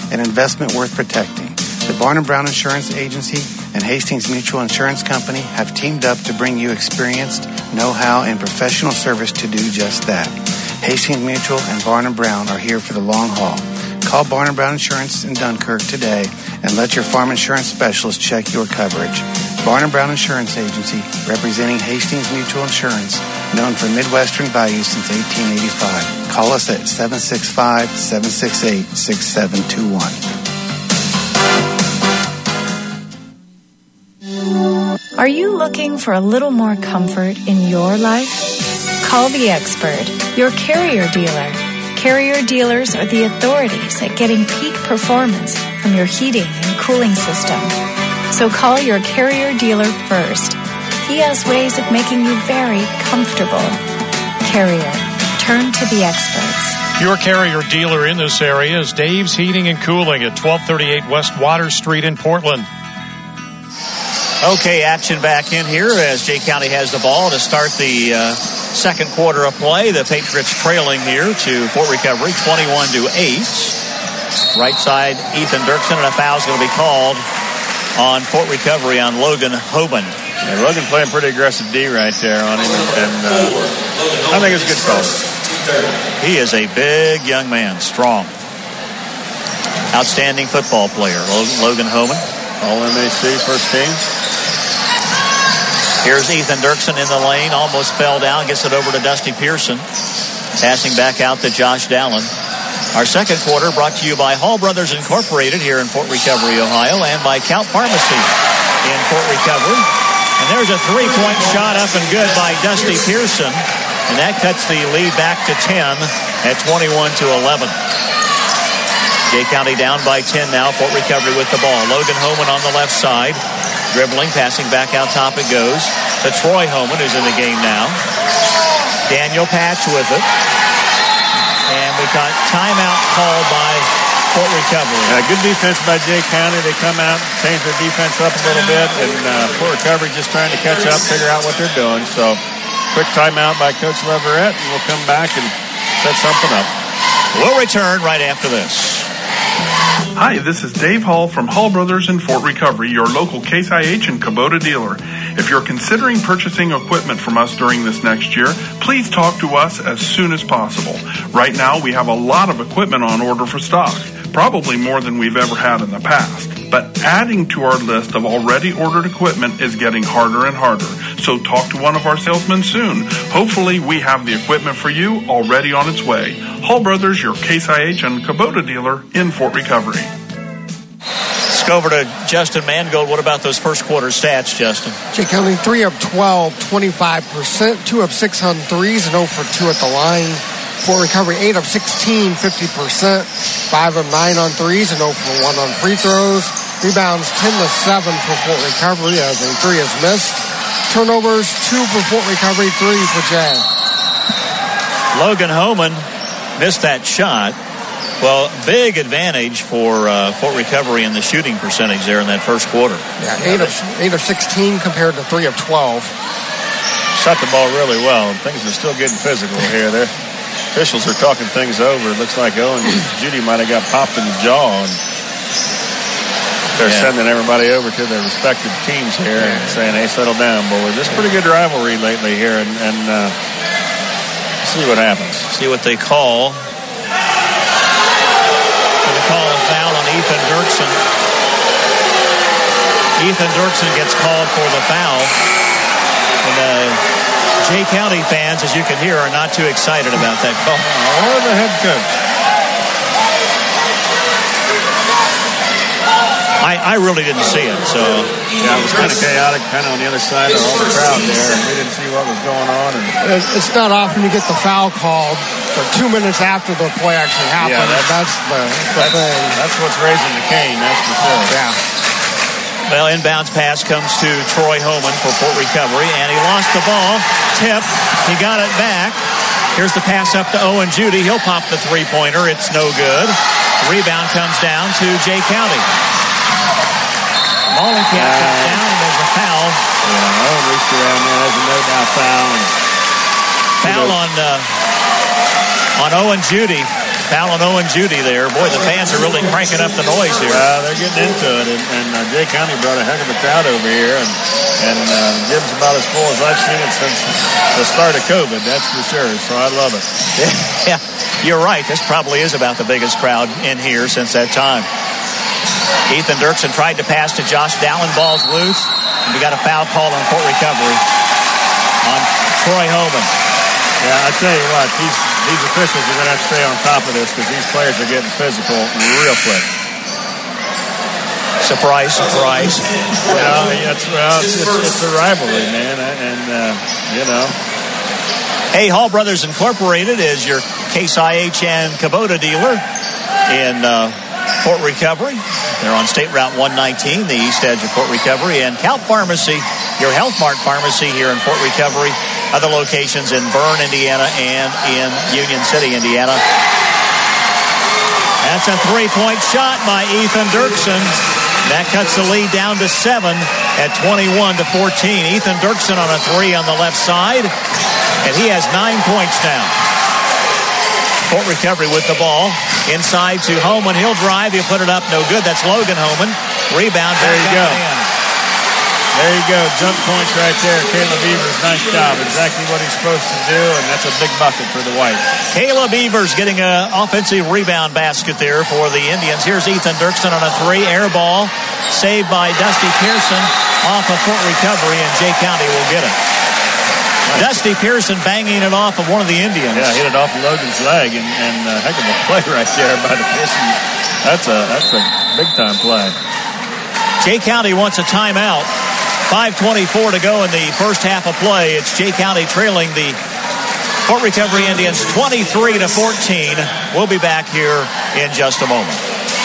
an investment worth protecting. The Barn and Brown Insurance Agency and Hastings Mutual Insurance Company have teamed up to bring you experienced, know-how, and professional service to do just that. Hastings Mutual and Barn and Brown are here for the long haul. Call Barn and Brown Insurance in Dunkirk today and let your farm insurance specialist check your coverage. Barn and Brown Insurance Agency, representing Hastings Mutual Insurance, known for Midwestern value since eighteen eighty-five. Call us at seven six five, seven six eight, six seven two one. Are you looking for a little more comfort in your life? Call the expert, your Carrier dealer. Carrier dealers are the authorities at getting peak performance from your heating and cooling system. So call your Carrier dealer first. He has ways of making you very comfortable. Carrier, turn to the experts. Your Carrier dealer in this area is Dave's Heating and Cooling at twelve thirty-eight West Water Street in Portland. Okay, action back in here as Jay County has the ball to start the uh, second quarter of play. The Patriots trailing here to Fort Recovery, twenty-one to eight. Right side, Ethan Dirksen, and a foul's going to be called on Fort Recovery on Logan Hoban. Yeah, Logan playing pretty aggressive D right there on him, and uh, I think it's a good call. He is a big young man, strong. Outstanding football player, Logan Hoban. All M A C, first team. Here's Ethan Dirksen in the lane, almost fell down, gets it over to Dusty Pearson. Passing back out to Josh Dallin. Our second quarter brought to you by Hall Brothers Incorporated here in Fort Recovery, Ohio, and by Count Pharmacy in Fort Recovery. And there's a three-point shot up and good by Dusty Pearson, and that cuts the lead back to ten at twenty-one to eleven. Jay County down by ten now. Fort Recovery with the ball. Logan Homan on the left side. Dribbling, passing back out top it goes to Troy Homan, who's in the game now. Daniel Patch with it. And we got timeout called by Fort Recovery. Yeah, good defense by Jay County. They come out, change their defense up a little bit, and uh, Fort Recovery just trying to catch up, figure out what they're doing. So, quick timeout by Coach Leverett, and we'll come back and set something up. We'll return right after this. Hi, this is Dave Hall from Hall Brothers in Fort Recovery, your local Case I H and Kubota dealer. If you're considering purchasing equipment from us during this next year, please talk to us as soon as possible. Right now, we have a lot of equipment on order for stock, probably more than we've ever had in the past. But adding to our list of already ordered equipment is getting harder and harder. So talk to one of our salesmen soon. Hopefully, we have the equipment for you already on its way. Hall Brothers, your Case I H and Kubota dealer in Fort Recovery. Let's go over to Justin Mangold. What about those first quarter stats, Justin? Jay County three of twelve, twenty-five percent, two of six on threes, and zero for two at the line. Fort Recovery eight of sixteen, fifty percent, five of nine on threes, and zero for one on free throws. Rebounds ten to seven for Fort Recovery as a three is missed. Turnovers two for Fort Recovery, three for Jay. Logan Homan missed that shot. Well, big advantage for uh, Fort Recovery in the shooting percentage there in that first quarter. Yeah, eight of eight of sixteen compared to three of twelve. Shot the ball really well. Things are still getting physical here. Their officials are talking things over. It looks like Owen Judy might have got popped in the jaw. And they're yeah. sending everybody over to their respective teams here yeah. and saying, "Hey, settle down, boys." This is pretty good rivalry lately here, and, and uh, see what happens. See what they call. Call a foul on Ethan Dirksen. Ethan Dirksen gets called for the foul. And uh, Jay County fans, as you can hear, are not too excited about that call. Or the head coach. I, I really didn't see it, so... Yeah, it was kind of chaotic, kind of on the other side of all the crowd there, and we didn't see what was going on. And it's not often you get the foul called for two minutes after the play actually happened. Yeah, that's, that's the, the that's, thing. That's what's raising the cane, that's for sure. Yeah. Well, inbounds pass comes to Troy Homan for Fort Recovery, and he lost the ball. Tip. He got it back. Here's the pass up to Owen Judy. He'll pop the three-pointer. It's no good. The rebound comes down to Jay County. Mullenkamp uh, comes down, and there's a foul. Yeah, Owen reached around there. There's a no-doubt foul. And foul on uh, on Owen Judy. Powell and Owen Judy there. Boy, the fans are really cranking up the noise here. Uh, they're getting into it, and, and uh, Jay County brought a heck of a crowd over here, and, and uh, gym's about as full as I've seen it since the start of COVID, that's for sure, so I love it. Yeah, you're right. This probably is about the biggest crowd in here since that time. Ethan Dirksen tried to pass to Josh Dallin. Ball's loose. And we got a foul call on court recovery on Troy Homan. Yeah, I tell you what, these these officials are going to have to stay on top of this because these players are getting physical real quick. Surprise, surprise. Well, it's, well, it's, it's, it's a rivalry, man, and, uh, you know. Hey, Hall Brothers Incorporated is your Case I H and Kubota dealer in uh, Fort Recovery. They're on State Route one nineteen, the east edge of Fort Recovery. And Calp Pharmacy, your Health Mart pharmacy here in Fort Recovery. Other locations in Bern, Indiana, and in Union City, Indiana. That's a three-point shot by Ethan Dirksen. That cuts the lead down to seven at twenty-one to fourteen. Ethan Dirksen on a three on the left side, and he has nine points now. Fort Recovery with the ball. Inside to Homan. He'll drive. He'll put it up. No good. That's Logan Homan. Rebound. There you go. In. There you go. Jump points right there. Caleb Evers, nice job. Exactly what he's supposed to do, and that's a big bucket for the White. Caleb Evers getting an offensive rebound basket there for the Indians. Here's Ethan Dirksen on a three. Air ball. Saved by Dusty Pearson off of Fort Recovery, and Jay County will get it. Dusty Pearson banging it off of one of the Indians. Yeah, hit it off of Logan's leg, and, and a heck of a play right there by the Pistons. That's a, that's a big-time play. Jay County wants a timeout. five twenty-four to go in the first half of play. It's Jay County trailing the Fort Recovery Indians twenty-three to fourteen. We'll be back here in just a moment.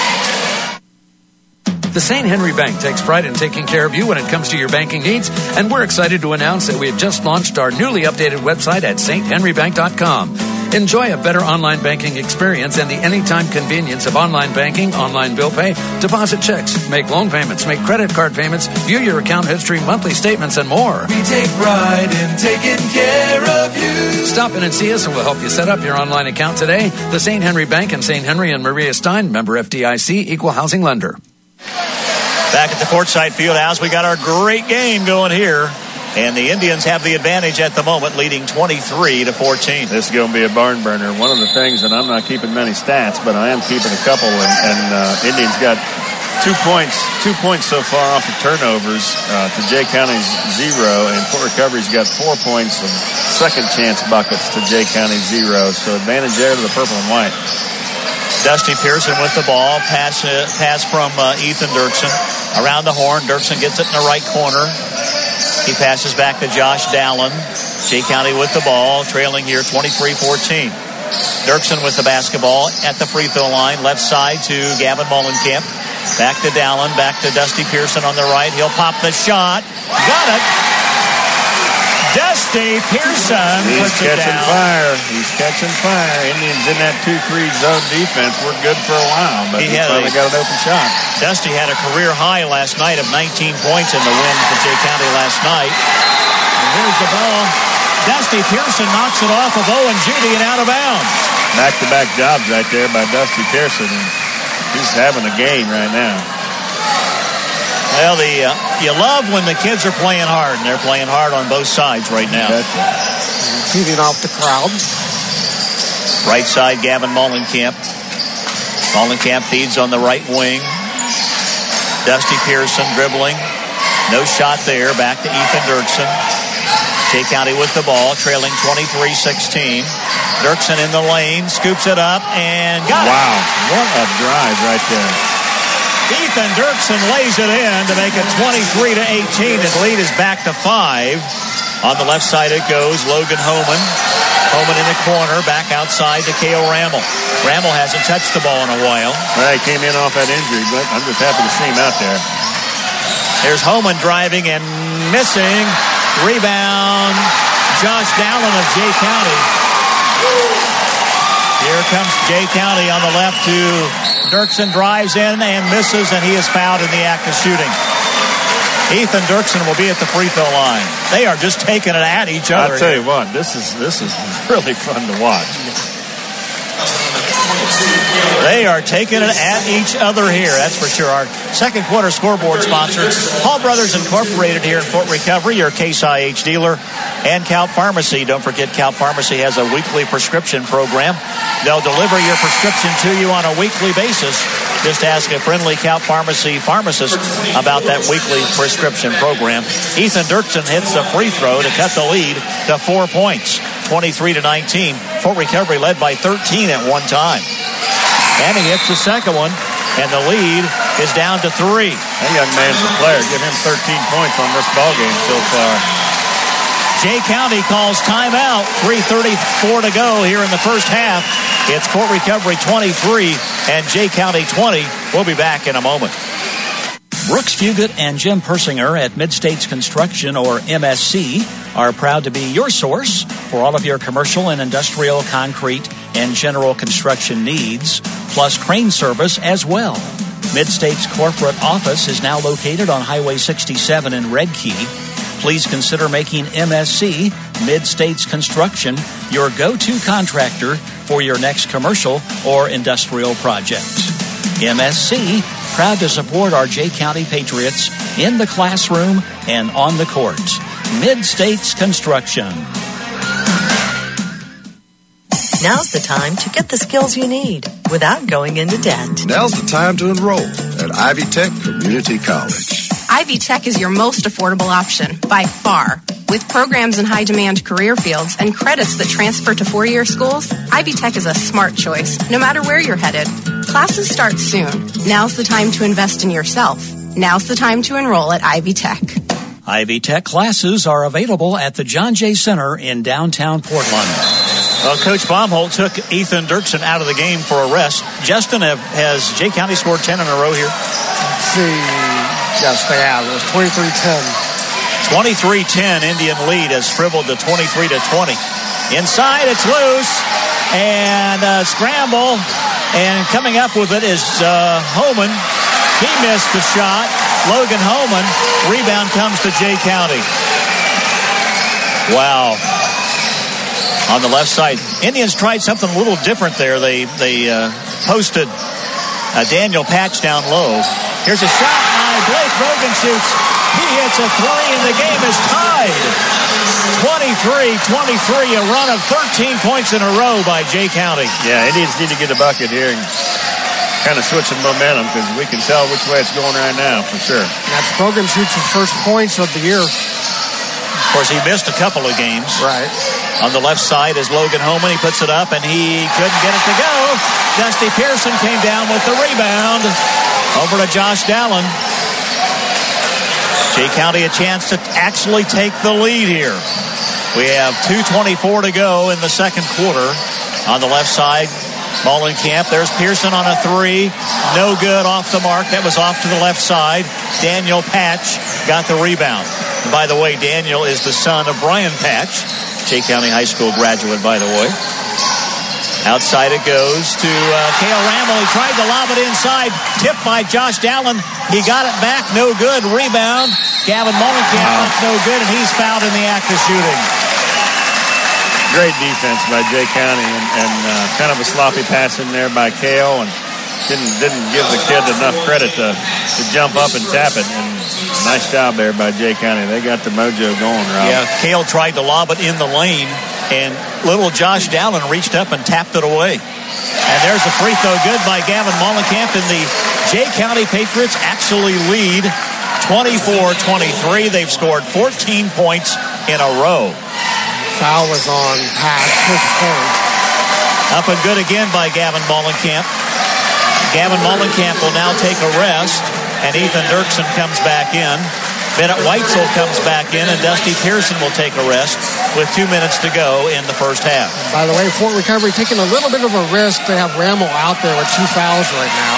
The Saint Henry Bank takes pride in taking care of you when it comes to your banking needs, and we're excited to announce that we have just launched our newly updated website at saint henry bank dot com. Enjoy a better online banking experience and the anytime convenience of online banking, online bill pay, deposit checks, make loan payments, make credit card payments, view your account history, monthly statements, and more. We take pride in taking care of you. Stop in and see us, and we'll help you set up your online account today. The Saint Henry Bank and Saint Henry and Maria Stein, member F D I C, equal housing lender. Back at the Portside Fieldhouse, we got our great game going here. And the Indians have the advantage at the moment, leading twenty-three to fourteen. This is going to be a barn burner. One of the things, and I'm not keeping many stats, but I am keeping a couple. And, and uh, Indians got two points, two points so far off of turnovers uh, to Jay County's zero, and Fort Recovery's got four points of second chance buckets to Jay County's zero. So advantage there to the purple and white. Dusty Pearson with the ball. Pass, uh, pass from uh, Ethan Dirksen around the horn. Dirksen gets it in the right corner. He passes back to Josh Dallin. Jay County with the ball, trailing here twenty-three fourteen. Dirksen with the basketball at the free throw line. Left side to Gavin Mullenkamp. Back to Dallin, back to Dusty Pearson on the right. He'll pop the shot. Got it. Dusty Pearson He's puts it catching down. fire. He's catching fire. Indians in that two three zone defense were good for a while, but he, He had finally a- got an open shot. Dusty had a career high last night of nineteen points in the win for Jay County last night. And here's the ball. Dusty Pearson knocks it off of Owen Judy and out of bounds. Back-to-back jobs right there by Dusty Pearson. And he's having a game right now. Well, the uh, you love when the kids are playing hard, and they're playing hard on both sides right now. Feeding off the crowd. Right side, Gavin Mullenkamp. Mullenkamp feeds on the right wing. Dusty Pearson dribbling. No shot there. Back to Ethan Dirksen. Jay County with the ball, trailing twenty-three sixteen. Dirksen in the lane, scoops it up, and got it. Wow, what a drive right there. Ethan Dirksen lays it in to make it twenty-three to eighteen. His lead is back to five. On the left side it goes. Logan Homan. Homan in the corner. Back outside to Cale Rammel. Rammel hasn't touched the ball in a while. Well, he came in off that injury, but I'm just happy to see him out there. There's Homan driving and missing. Rebound. Josh Dallin of Jay County. Here comes Jay County on the left to Dirksen, drives in and misses, and he is fouled in the act of shooting. Ethan Dirksen will be at the free throw line. They are just taking it at each other. I'll tell you what, this is this is really fun to watch. They are taking it at each other here, that's for sure. Our second quarter scoreboard sponsor, Hall Brothers Incorporated here in Fort Recovery, your Case I H dealer, and Calp Pharmacy. Don't forget, Calp Pharmacy has a weekly prescription program. They'll deliver your prescription to you on a weekly basis. Just ask a friendly Calp Pharmacy pharmacist about that weekly prescription program. Ethan Dirksen hits the free throw to cut the lead to four points, twenty-three to nineteen. Fort Recovery led by thirteen at one time. And he hits the second one, and the lead is down to three. That young man's a player. Give him thirteen points on this ballgame so far. Jay County calls timeout. three thirty-four to go here in the first half. It's Fort Recovery twenty-three and Jay County twenty. We'll be back in a moment. Brooks Fugit and Jim Persinger at Mid-States Construction, or M S C, are proud to be your source for all of your commercial and industrial concrete and general construction needs, plus crane service as well. Mid-States corporate office is now located on Highway sixty-seven in Red Key. Please consider making M S C, Mid-States Construction, your go-to contractor for your next commercial or industrial project. M S C, proud to support our Jay County Patriots in the classroom and on the court. Mid-States Construction. Now's the time to get the skills you need without going into debt. Now's the time to enroll at Ivy Tech Community College. Ivy Tech is your most affordable option, by far. With programs in high-demand career fields and credits that transfer to four-year schools, Ivy Tech is a smart choice, no matter where you're headed. Classes start soon. Now's the time to invest in yourself. Now's the time to enroll at Ivy Tech. Ivy Tech classes are available at the John Jay Center in downtown Portland. Well, Coach Baumholt took Ethan Dirksen out of the game for a rest. Justin, have, has Jay County scored ten in a row here? Let's see. Yes, they have. It was twenty-three ten. twenty-three ten, Indian lead has shriveled to twenty-three to twenty. Inside, it's loose, and uh, scramble, and coming up with it is uh, Homan. He missed the shot. Logan Homan. Rebound comes to Jay County. Wow. On the left side, Indians tried something a little different there. They they uh, posted uh, Daniel Patch down low. Here's a shot by Blake Rogan shoots. He hits a three, and the game is tied. twenty-three twenty-three, a run of thirteen points in a row by Jay County. Yeah, Indians need to get a bucket here and kind of switch some momentum, because we can tell which way it's going right now for sure. That's Bogan shoots his first points of the year. Of course, he missed a couple of games. Right. On the left side is Logan Homan. He puts it up, and he couldn't get it to go. Dusty Pearson came down with the rebound. Over to Josh Dallin. Jay County a chance to actually take the lead here. We have two twenty-four to go in the second quarter. On the left side, Mollenkamp. There's Pearson on a three. No good, off the mark. That was off to the left side. Daniel Patch got the rebound. And by the way, Daniel is the son of Brian Patch, Jay County High School graduate, by the way. Outside it goes to uh, Cale Ramble. He tried to lob it inside. Tipped by Josh Dallin. He got it back. No good. Rebound. Gavin Mollenkamp. Wow. That's no good, and he's fouled in the act of shooting. Great defense by Jay County, and, and uh, kind of a sloppy pass in there by Cale, and didn't didn't give the kid enough credit to, to jump up and tap it. And nice job there by Jay County. They got the mojo going, Rob. Yeah, Cale tried to lob it in the lane, and little Josh Dallin reached up and tapped it away. And there's a free throw good by Gavin Mollenkamp, and the Jay County Patriots actually lead twenty-four twenty-three. They've scored fourteen points in a row. Foul was on Patch, his point. Up and good again by Gavin Mollenkamp. Gavin Mollenkamp will now take a rest, and Ethan Dirksen comes back in. Bennett Weitzel comes back in, and Dusty Pearson will take a rest with two minutes to go in the first half. By the way, Fort Recovery taking a little bit of a risk. They have Ramel out there with two fouls right now.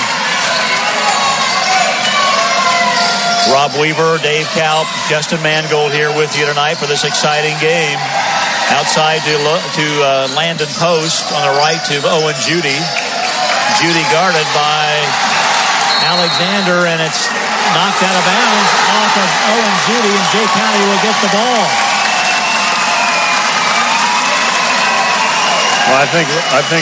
Rob Weaver, Dave Kalp, Justin Mangold here with you tonight for this exciting game. Outside to, to uh, Landon Post, on the right to Owen Judy. Judy guarded by Alexander, and it's knocked out of bounds off of Owen Judy, and Jay County will get the ball. Well, I think I think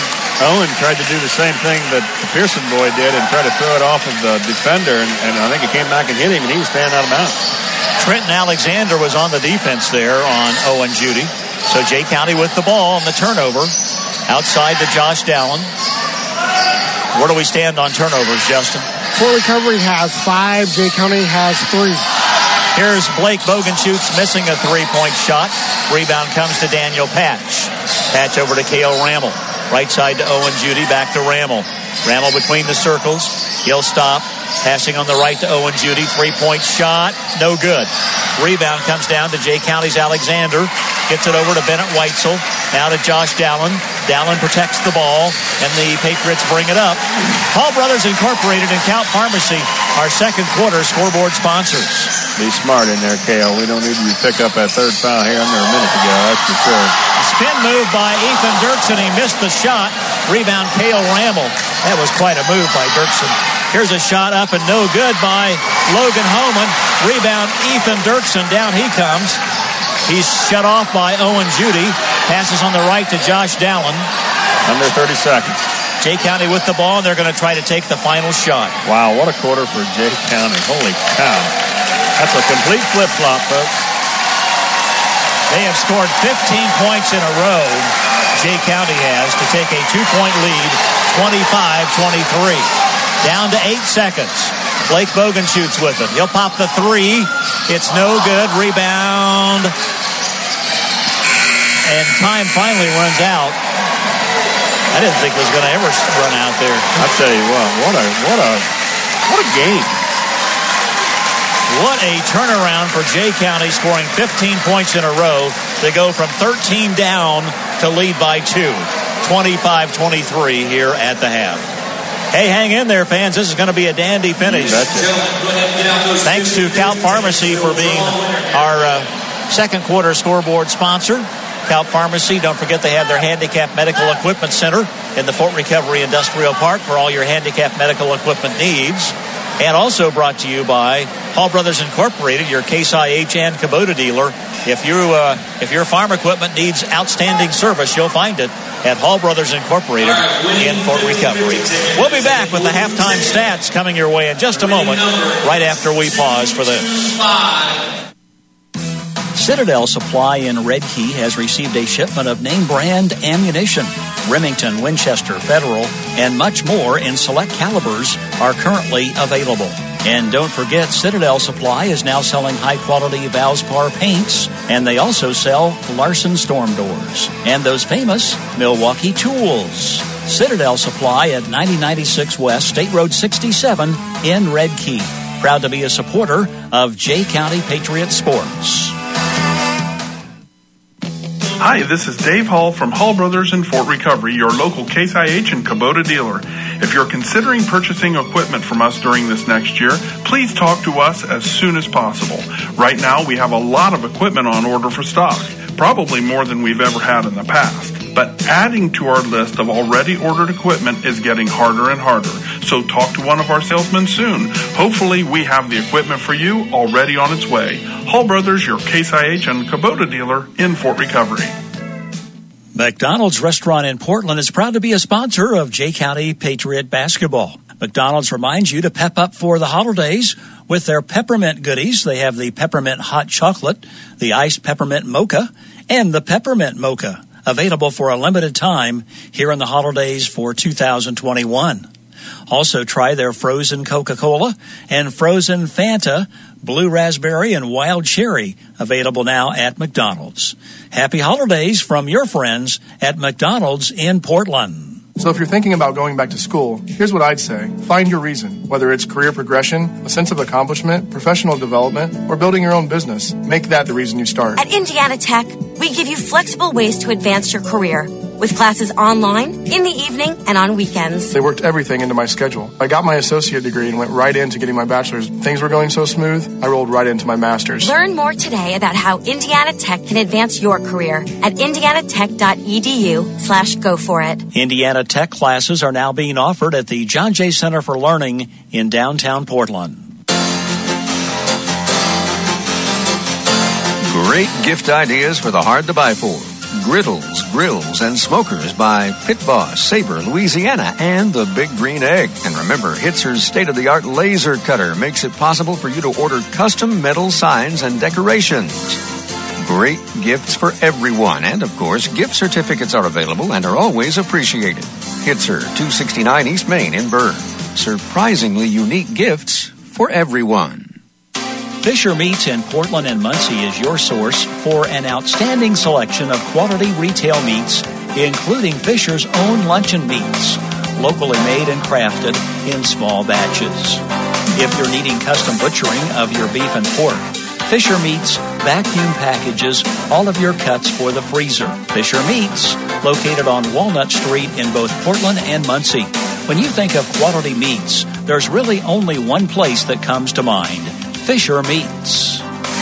Owen tried to do the same thing that the Pearson boy did and try to throw it off of the defender, and, and I think it came back and hit him, and he was standing out of bounds. Trenton Alexander was on the defense there on Owen Judy. So Jay County with the ball on the turnover. Outside to Josh Dallin. Where do we stand on turnovers, Justin? Fort Recovery has five. Jay County has three. Here's Blake Bogenschutz missing a three-point shot. Rebound comes to Daniel Patch. Patch over to Cale Rammel. Right side to Owen Judy, back to Rammel. Rammel between the circles. He'll stop. Passing on the right to Owen Judy. Three-point shot. No good. Rebound comes down to Jay County's Alexander. Gets it over to Bennett Weitzel. Now to Josh Dallin. Dallin protects the ball, and the Patriots bring it up. Hall Brothers Incorporated and Count Pharmacy, our second quarter scoreboard sponsors. Be smart in there, Cale. We don't need you to pick up that third foul here under a minute ago, that's for sure. Spin move by Ethan Dirksen. He missed the shot. Rebound, Cale Rammel. That was quite a move by Dirksen. Here's a shot up and no good by Logan Homan. Rebound, Ethan Dirksen. Down he comes. He's shut off by Owen Judy. Passes on the right to Josh Dallin. Under thirty seconds. Jay County with the ball, and they're going to try to take the final shot. Wow, what a quarter for Jay County. Holy cow. That's a complete flip-flop, folks. They have scored fifteen points in a row. Jay County has to take a two-point lead, twenty-five twenty-three. Down to eight seconds. Blake Bogenschutz with it. He'll pop the three. It's no good. Rebound. And time finally runs out. I didn't think it was going to ever run out there. I'll tell you what, what a what a what a game. What a turnaround for Jay County, scoring fifteen points in a row to go from thirteen down to lead by two. twenty-five twenty-three here at the half. Hey, hang in there, fans. This is going to be a dandy finish. Thanks to Count Pharmacy for being our uh, second quarter scoreboard sponsor. Count Pharmacy, don't forget they have their Handicap Medical Equipment Center in the Fort Recovery Industrial Park for all your handicap medical equipment needs. And also brought to you by Hall Brothers Incorporated, your Case I H and Kubota dealer. If you uh, if your farm equipment needs outstanding service, you'll find it at Hall Brothers Incorporated in Fort Recovery. We'll be back with the halftime stats coming your way in just a moment, right after we pause for this. Citadel Supply in Red Key has received a shipment of name brand ammunition. Remington, Winchester, Federal, and much more in select calibers are currently available. And don't forget, Citadel Supply is now selling high-quality Valspar paints, and they also sell Larson storm doors and those famous Milwaukee tools. Citadel Supply at ninety ninety-six West State Road sixty-seven in Red Key. Proud to be a supporter of Jay County Patriot Sports. Hi, this is Dave Hall from Hall Brothers in Fort Recovery, your local Case I H and Kubota dealer. If you're considering purchasing equipment from us during this next year, please talk to us as soon as possible. Right now, we have a lot of equipment on order for stock, probably more than we've ever had in the past. But adding to our list of already ordered equipment is getting harder and harder. So talk to one of our salesmen soon. Hopefully, we have the equipment for you already on its way. Hall Brothers, your Case I H and Kubota dealer in Fort Recovery. McDonald's Restaurant in Portland is proud to be a sponsor of Jay County Patriot Basketball. McDonald's reminds you to pep up for the holidays with their peppermint goodies. They have the peppermint hot chocolate, the iced peppermint mocha, and the peppermint mocha, available for a limited time here in the holidays for two thousand twenty-one. Also try their frozen Coca-Cola and frozen Fanta, blue raspberry and wild cherry, available now at McDonald's. Happy holidays from your friends at McDonald's in Portland. So if you're thinking about going back to school, here's what I'd say. Find your reason. Whether it's career progression, a sense of accomplishment, professional development, or building your own business, make that the reason you start. At Indiana Tech, we give you flexible ways to advance your career, with classes online, in the evening, and on weekends. They worked everything into my schedule. I got my associate degree and went right into getting my bachelor's. Things were going so smooth, I rolled right into my master's. Learn more today about how Indiana Tech can advance your career at indianatech.edu slash go for it. Indiana Tech classes are now being offered at the John Jay Center for Learning in downtown Portland. Great gift ideas for the hard to buy for. Griddles, Grills, and Smokers by Pit Boss, Sabre, Louisiana, and the Big Green Egg. And remember, Hitzer's state-of-the-art laser cutter makes it possible for you to order custom metal signs and decorations. Great gifts for everyone. And, of course, gift certificates are available and are always appreciated. Hitzer, two sixty-nine East Main in Bern. Surprisingly unique gifts for everyone. Fisher Meats in Portland and Muncie is your source for an outstanding selection of quality retail meats, including Fisher's own luncheon meats, locally made and crafted in small batches. If you're needing custom butchering of your beef and pork, Fisher Meats vacuum packages all of your cuts for the freezer. Fisher Meats, located on Walnut Street in both Portland and Muncie. When you think of quality meats, there's really only one place that comes to mind: Fisher Meats.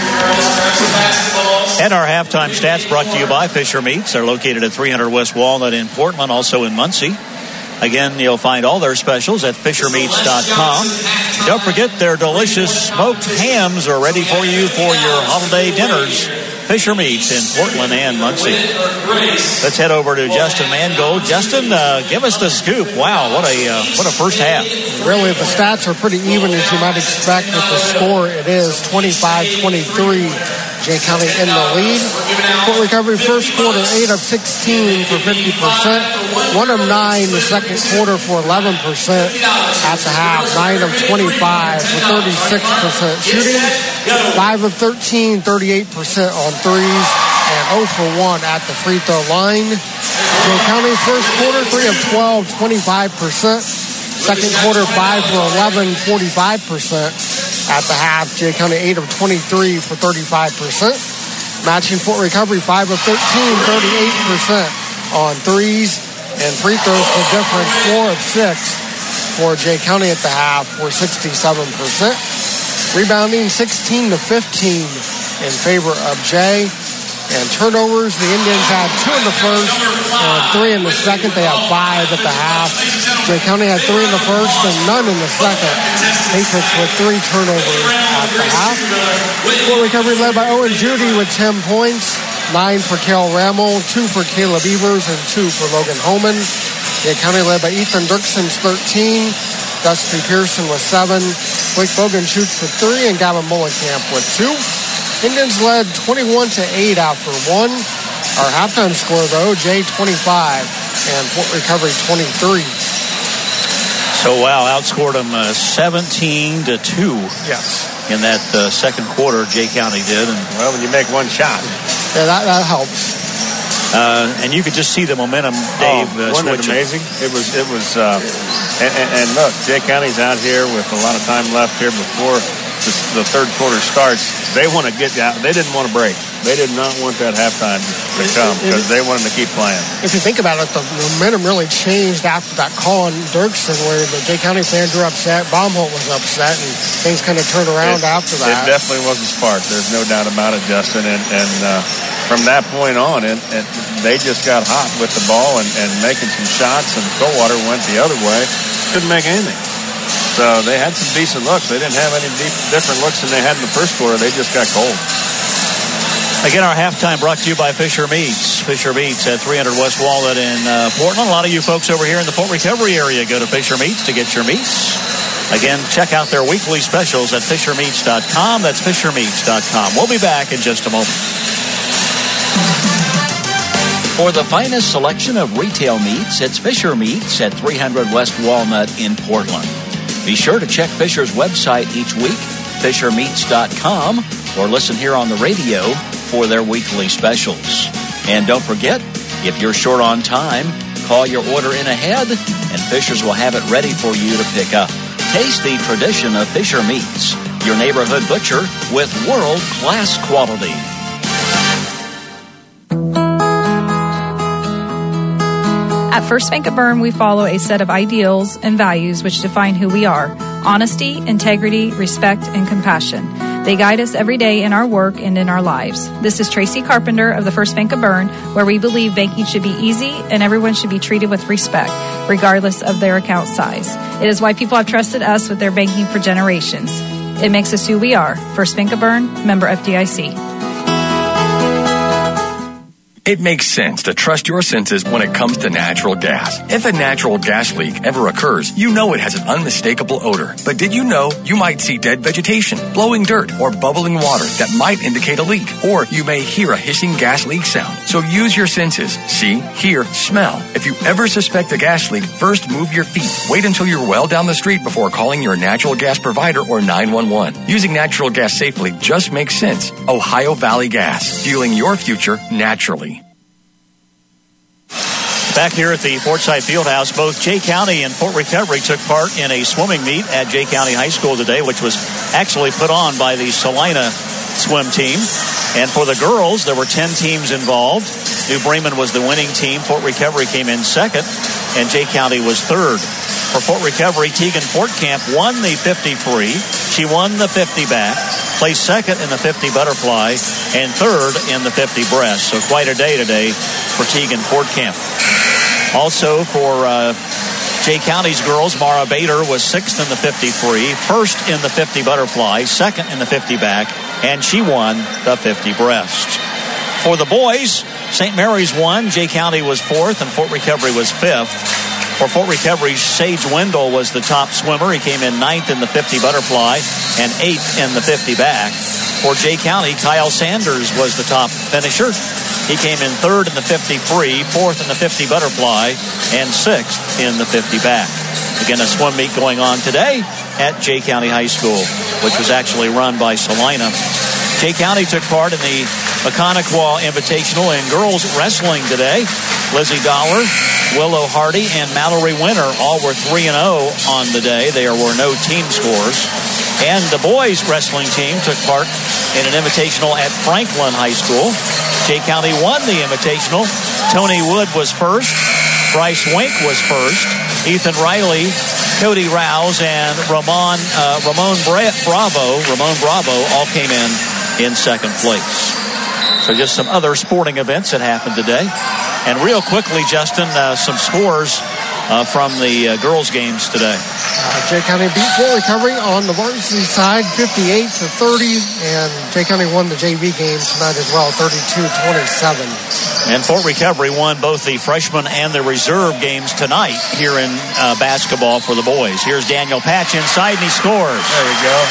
And our halftime stats brought to you by Fisher Meats. They're located at three hundred West Walnut in Portland, also in Muncie. Again, you'll find all their specials at fisher meats dot com. Don't forget their delicious smoked hams are ready for you for your holiday dinners. Fisher Meats in Portland and Muncie. Let's head over to Justin Mangold. Justin, uh, give us the scoop. Wow, what a uh, what a first half. Really, the stats are pretty even, as you might expect. With the score, it is twenty-five twenty-three. Jay County in the lead. Fort Recovery first quarter, eight of sixteen for fifty percent. one of nine the second quarter for eleven percent. At the half, nine of twenty-five for thirty-six percent shooting. five of thirteen, thirty-eight percent on threes. And zero for one at the free throw line. Jay County first quarter, three of twelve, twenty-five percent. Second quarter, five for eleven, forty-five percent. At the half, Jay County eight of twenty-three for thirty-five percent. Matching Fort Recovery five of thirteen, thirty-eight percent on threes. And free throws for difference, four of six for Jay County at the half for sixty-seven percent. Rebounding sixteen to fifteen in favor of Jay. And turnovers, the Indians had two in the first and three in the second. They had five at the half. Jay County had three in the first and none in the second. Patriots with three turnovers at the half. Fort Recovery led by Owen Judy with ten points. Nine for Cale Rammel, two for Caleb Evers, and two for Logan Holman. Jay County led by Ethan Dirkson's thirteen. Dusty Pearson with seven. Blake Bogan shoots for three, and Gavin Mullenkamp with two. Indians led twenty-one to eight after one. Our halftime score, though, Jay twenty-five and Fort Recovery twenty-three. So, wow, outscored them uh, seventeen to two. Yes. In that uh, second quarter, Jay County did. And well, when you make one shot. Yeah, that, that helps. Uh, and you could just see the momentum, Dave. Oh, uh, wasn't it amazing? It was, it was, uh, and, and, and look, Jay County's out here with a lot of time left here before the, the third quarter starts. They want to get out. They didn't want to break. They did not want that halftime to come because they wanted to keep playing. If you think about it, the momentum really changed after that call on Dirksen, where the Jay County fans were upset, Baumholt was upset, and things kind of turned around it, after that. It definitely was a spark. There's no doubt about it, Justin. And, and uh, from that point on, it, it, they just got hot with the ball and, and making some shots, and Coldwater went the other way. Couldn't make anything. So they had some decent looks. They didn't have any deep, different looks than they had in the first quarter. They just got cold. Again, our halftime brought to you by Fisher Meats. Fisher Meats at three hundred West Walnut in uh, Portland. A lot of you folks over here in the Fort Recovery area go to Fisher Meats to get your meats. Again, check out their weekly specials at fisher meats dot com. That's fisher meats dot com. We'll be back in just a moment. For the finest selection of retail meats, it's Fisher Meats at three hundred West Walnut in Portland. Be sure to check Fisher's website each week, fisher meats dot com, or listen here on the radio for their weekly specials. And don't forget, if you're short on time, call your order in ahead, and Fisher's will have it ready for you to pick up. Taste the tradition of Fisher Meats, your neighborhood butcher with world-class quality. At First Bank of Bern, we follow a set of ideals and values which define who we are: honesty, integrity, respect, and compassion. They guide us every day in our work and in our lives. This is Tracy Carpenter of the First Bank of Bern, where we believe banking should be easy and everyone should be treated with respect, regardless of their account size. It is why people have trusted us with their banking for generations. It makes us who we are. First Bank of Bern, member F D I C. It makes sense to trust your senses when it comes to natural gas. If a natural gas leak ever occurs, you know it has an unmistakable odor. But did you know you might see dead vegetation, blowing dirt, or bubbling water that might indicate a leak? Or you may hear a hissing gas leak sound. So use your senses. See, hear, smell. If you ever suspect a gas leak, first move your feet. Wait until you're well down the street before calling your natural gas provider or nine one one. Using natural gas safely just makes sense. Ohio Valley Gas, fueling your future naturally. Back here at the Forsyth Fieldhouse, both Jay County and Fort Recovery took part in a swimming meet at Jay County High School today, which was actually put on by the Salina swim team. And for the girls, there were ten teams involved. New Bremen was the winning team. Fort Recovery came in second, and Jay County was third. For Fort Recovery, Tegan Fortcamp won the fifty free. She won the fifty back, placed second in the fifty butterfly, and third in the fifty breast. So quite a day today for Tegan Fortcamp. Also for uh, Jay County's girls, Mara Bader was sixth in the fifty free, first in the fifty butterfly, second in the fifty back, and she won the fifty breast. For the boys, Saint Mary's won, Jay County was fourth, and Fort Recovery was fifth. For Fort Recovery, Sage Wendell was the top swimmer. He came in ninth in the fifty butterfly and eighth in the fifty back. For Jay County, Kyle Sanders was the top finisher. He came in third in the fifty free, fourth in the fifty butterfly, and sixth in the fifty back. Again, a swim meet going on today at Jay County High School, which was actually run by Salina. Jay County took part in the Mechaniquaw Invitational in girls wrestling today. Lizzie Dollar, Willow Hardy, and Mallory Winter all were three and oh on the day. There were no team scores. And the boys wrestling team took part in an invitational at Franklin High School. Jay County won the invitational. Tony Wood was first. Bryce Wink was first. Ethan Riley, Cody Rouse, and Ramon, uh, Ramon Bra- Bravo, Ramon Bravo all came in in second place. So just some other sporting events that happened today. And real quickly, Justin, uh, some scores uh, from the uh, girls' games today. Uh, Jay County beat Fort Recovery on the varsity side, fifty-eight to thirty, and Jay County won the J V game tonight as well, thirty-two twenty-seven. And Fort Recovery won both the freshman and the reserve games tonight here in uh, basketball for the boys. Here's Daniel Patch inside, and he scores. There we go.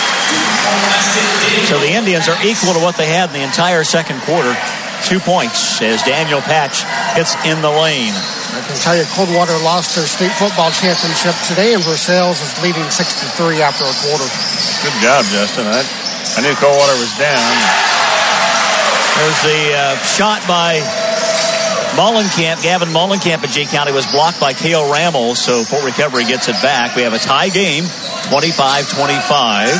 So the Indians are equal to what they had in the entire second quarter. Two points as Daniel Patch hits in the lane. I can tell you Coldwater lost their state football championship today, and Versailles is leading six to three after a quarter. Good job, Justin. I, I knew Coldwater was down. There's the uh, shot by Mullenkamp. Gavin Mullenkamp at Jay County was blocked by Cale Rammel, so Fort Recovery gets it back. We have a tie game, twenty-five twenty-five.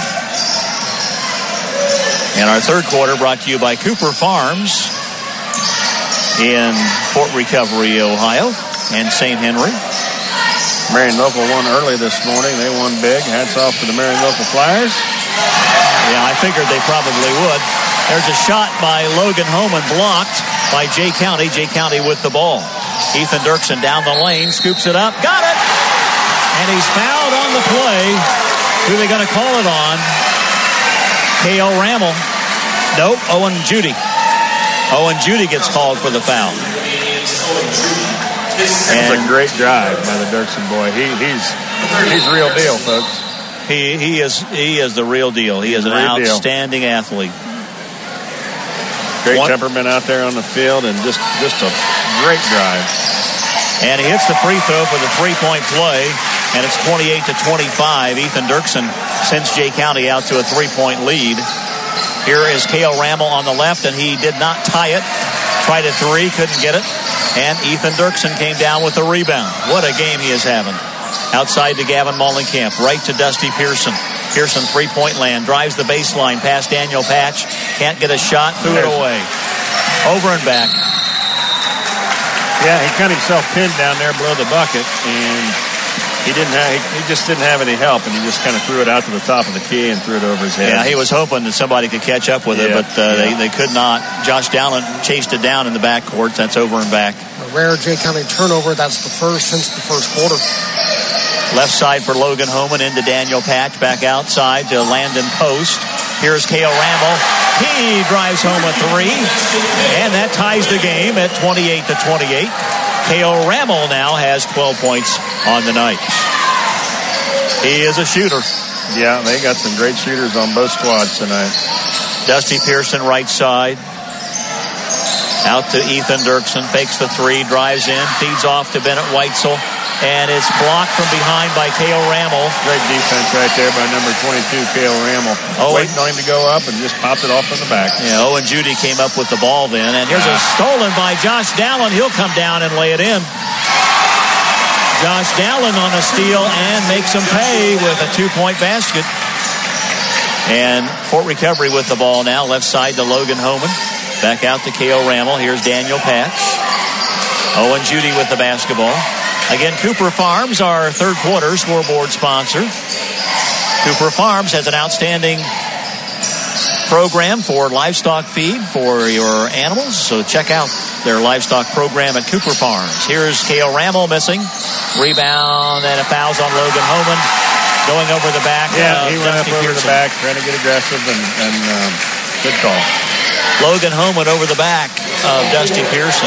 And our third quarter brought to you by Cooper Farms in Fort Recovery, Ohio, and Saint Henry. Marion Local won early this morning. They won big. Hats off to the Marion Local Flyers. Yeah, I figured they probably would. There's a shot by Logan Homan blocked by Jay County. Jay County with the ball. Ethan Dirksen down the lane, scoops it up, got it! And he's fouled on the play. Who are they going to call it on? K O Rammel. Nope, Owen Judy. Owen Judy gets called for the foul. That's a great drive by the Dirksen boy. He, he's he's the real deal, folks. He he is he is the real deal. He is an outstanding athlete. Great One, temperament out there on the field, and just just a great drive. And he hits the free throw for the three-point play, and it's twenty-eight to twenty-five. Ethan Dirksen sends Jay County out to a three-point lead. Here is Cale Rammel on the left, and he did not tie it. Tried a three, couldn't get it. And Ethan Dirksen came down with the rebound. What a game he is having. Outside to Gavin Mullenkamp, right to Dusty Pearson. Pearson, three-point land, drives the baseline past Daniel Patch. Can't get a shot, threw it away. Over and back. Yeah, he cut himself pinned down there below the bucket, and he didn't have, he just didn't have any help, and he just kind of threw it out to the top of the key and threw it over his head. Yeah, he was hoping that somebody could catch up with it, yeah, but uh, yeah. they, they could not. Josh Dowland chased it down in the backcourt. That's over and back. A rare Jay County turnover. That's the first since the first quarter. Left side for Logan Homan into Daniel Patch. Back outside to Landon Post. Here's Cale Rammel. He drives home a three, and that ties the game at twenty-eight to twenty-eight. K O Rammel now has twelve points on the night. He is a shooter. Yeah, they got some great shooters on both squads tonight. Dusty Pearson, right side. Out to Ethan Dirksen, fakes the three, drives in, feeds off to Bennett Weitzel, and it's blocked from behind by K O Rammel. Great defense right there by number twenty-two, K O Rammel. Oh, waiting on him to go up and just popped it off in the back. Yeah, Owen Judy came up with the ball then, and here's a stolen by Josh Dallin. He'll come down and lay it in. Josh Dallin on a steal and makes him pay with a two-point basket. And Fort Recovery with the ball now, left side to Logan Homan. Back out to K O Rammel. Here's Daniel Patch. Owen Judy with the basketball. Again, Cooper Farms, our third quarter scoreboard sponsor. Cooper Farms has an outstanding program for livestock feed for your animals. So check out their livestock program at Cooper Farms. Here's K O Rammel missing. Rebound and a foul's on Logan Homan. Going over the back. Yeah, he went Dusty up over Pearson. the back, trying to get aggressive, and, and um, good call. Logan Homan over the back of Dusty Pearson.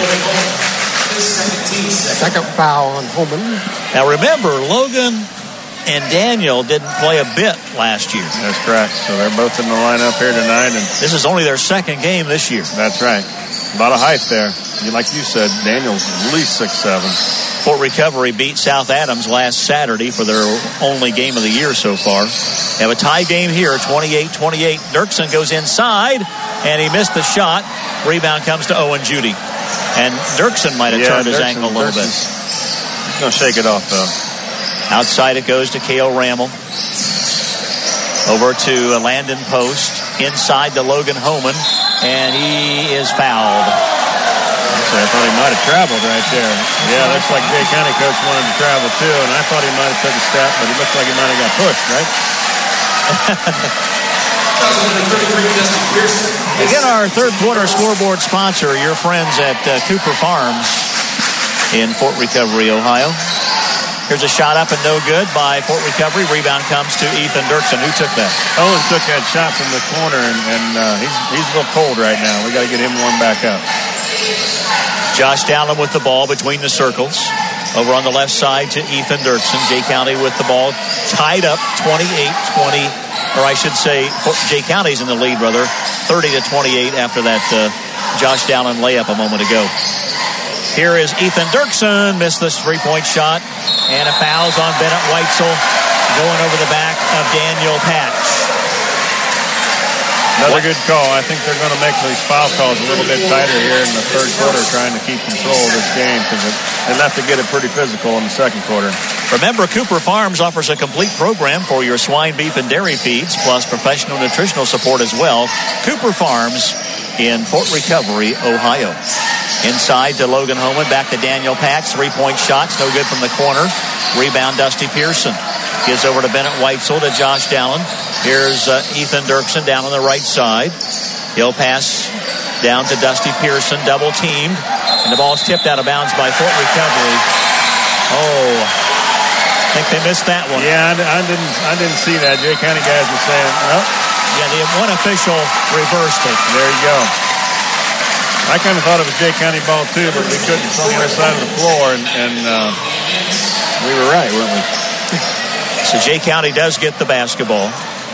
Second foul on Homan. Now remember, Logan and Daniel didn't play a bit last year. That's correct. So they're both in the lineup here tonight. And this is only their second game this year. That's right. A lot of height there. Like you said, Daniel's at least six seven. Fort Recovery beat South Adams last Saturday for their only game of the year so far. They have a tie game here, twenty-eight twenty-eight. Dirksen goes inside, and he missed the shot. Rebound comes to Owen Judy. And Dirksen might have yeah, turned his Dirksen, ankle a little Dirksen's, bit. He's going to shake it off, though. Outside it goes to K O Rammel. Over to Landon Post. Inside to Logan Homan. And he is fouled. I thought he might have traveled right there. Yeah, looks like Jay County coach wanted to travel too, and I thought he might have took a step, but it looks like he might have got pushed, right? Again, our third quarter scoreboard sponsor, your friends at uh, Cooper Farms in Fort Recovery, Ohio. Here's a shot up and no good by Fort Recovery. Rebound comes to Ethan Dirksen. Who took that? Owen took that shot from the corner, and, and uh, he's, he's a little cold right now. We got to get him warmed back up. Josh Dallin with the ball between the circles. Over on the left side to Ethan Dirksen. Jay County with the ball tied up twenty-eight twenty. Or I should say Jay County's in the lead, brother. thirty to twenty-eight after that uh, Josh Dallin layup a moment ago. Here is Ethan Dirksen. Missed this three-point shot. And a foul's on Bennett Weitzel. Going over the back of Daniel Patch. Another good call. I think they're going to make these foul calls a little bit tighter here in the third quarter, trying to keep control of this game, because they left to get it pretty physical in the second quarter. Remember, Cooper Farms offers a complete program for your swine, beef, and dairy feeds, plus professional nutritional support as well. Cooper Farms in Fort Recovery, Ohio. Inside to Logan Homan, back to Daniel Patch. Three-point shots, no good from the corner. Rebound, Dusty Pearson. Gives over to Bennett Weitzel to Josh Dallin. Here's uh, Ethan Dirksen down on the right side. He'll pass down to Dusty Pearson, double teamed. And the ball's tipped out of bounds by Fort Recovery. Oh, I think they missed that one. Yeah, I, I didn't I didn't see that. Jay County guys were saying, oh. Yeah, the one official reversed it. There you go. I kind of thought it was Jay County ball too, but we couldn't from the other side of the floor, and, and uh, we were right, weren't we? So Jay County does get the basketball.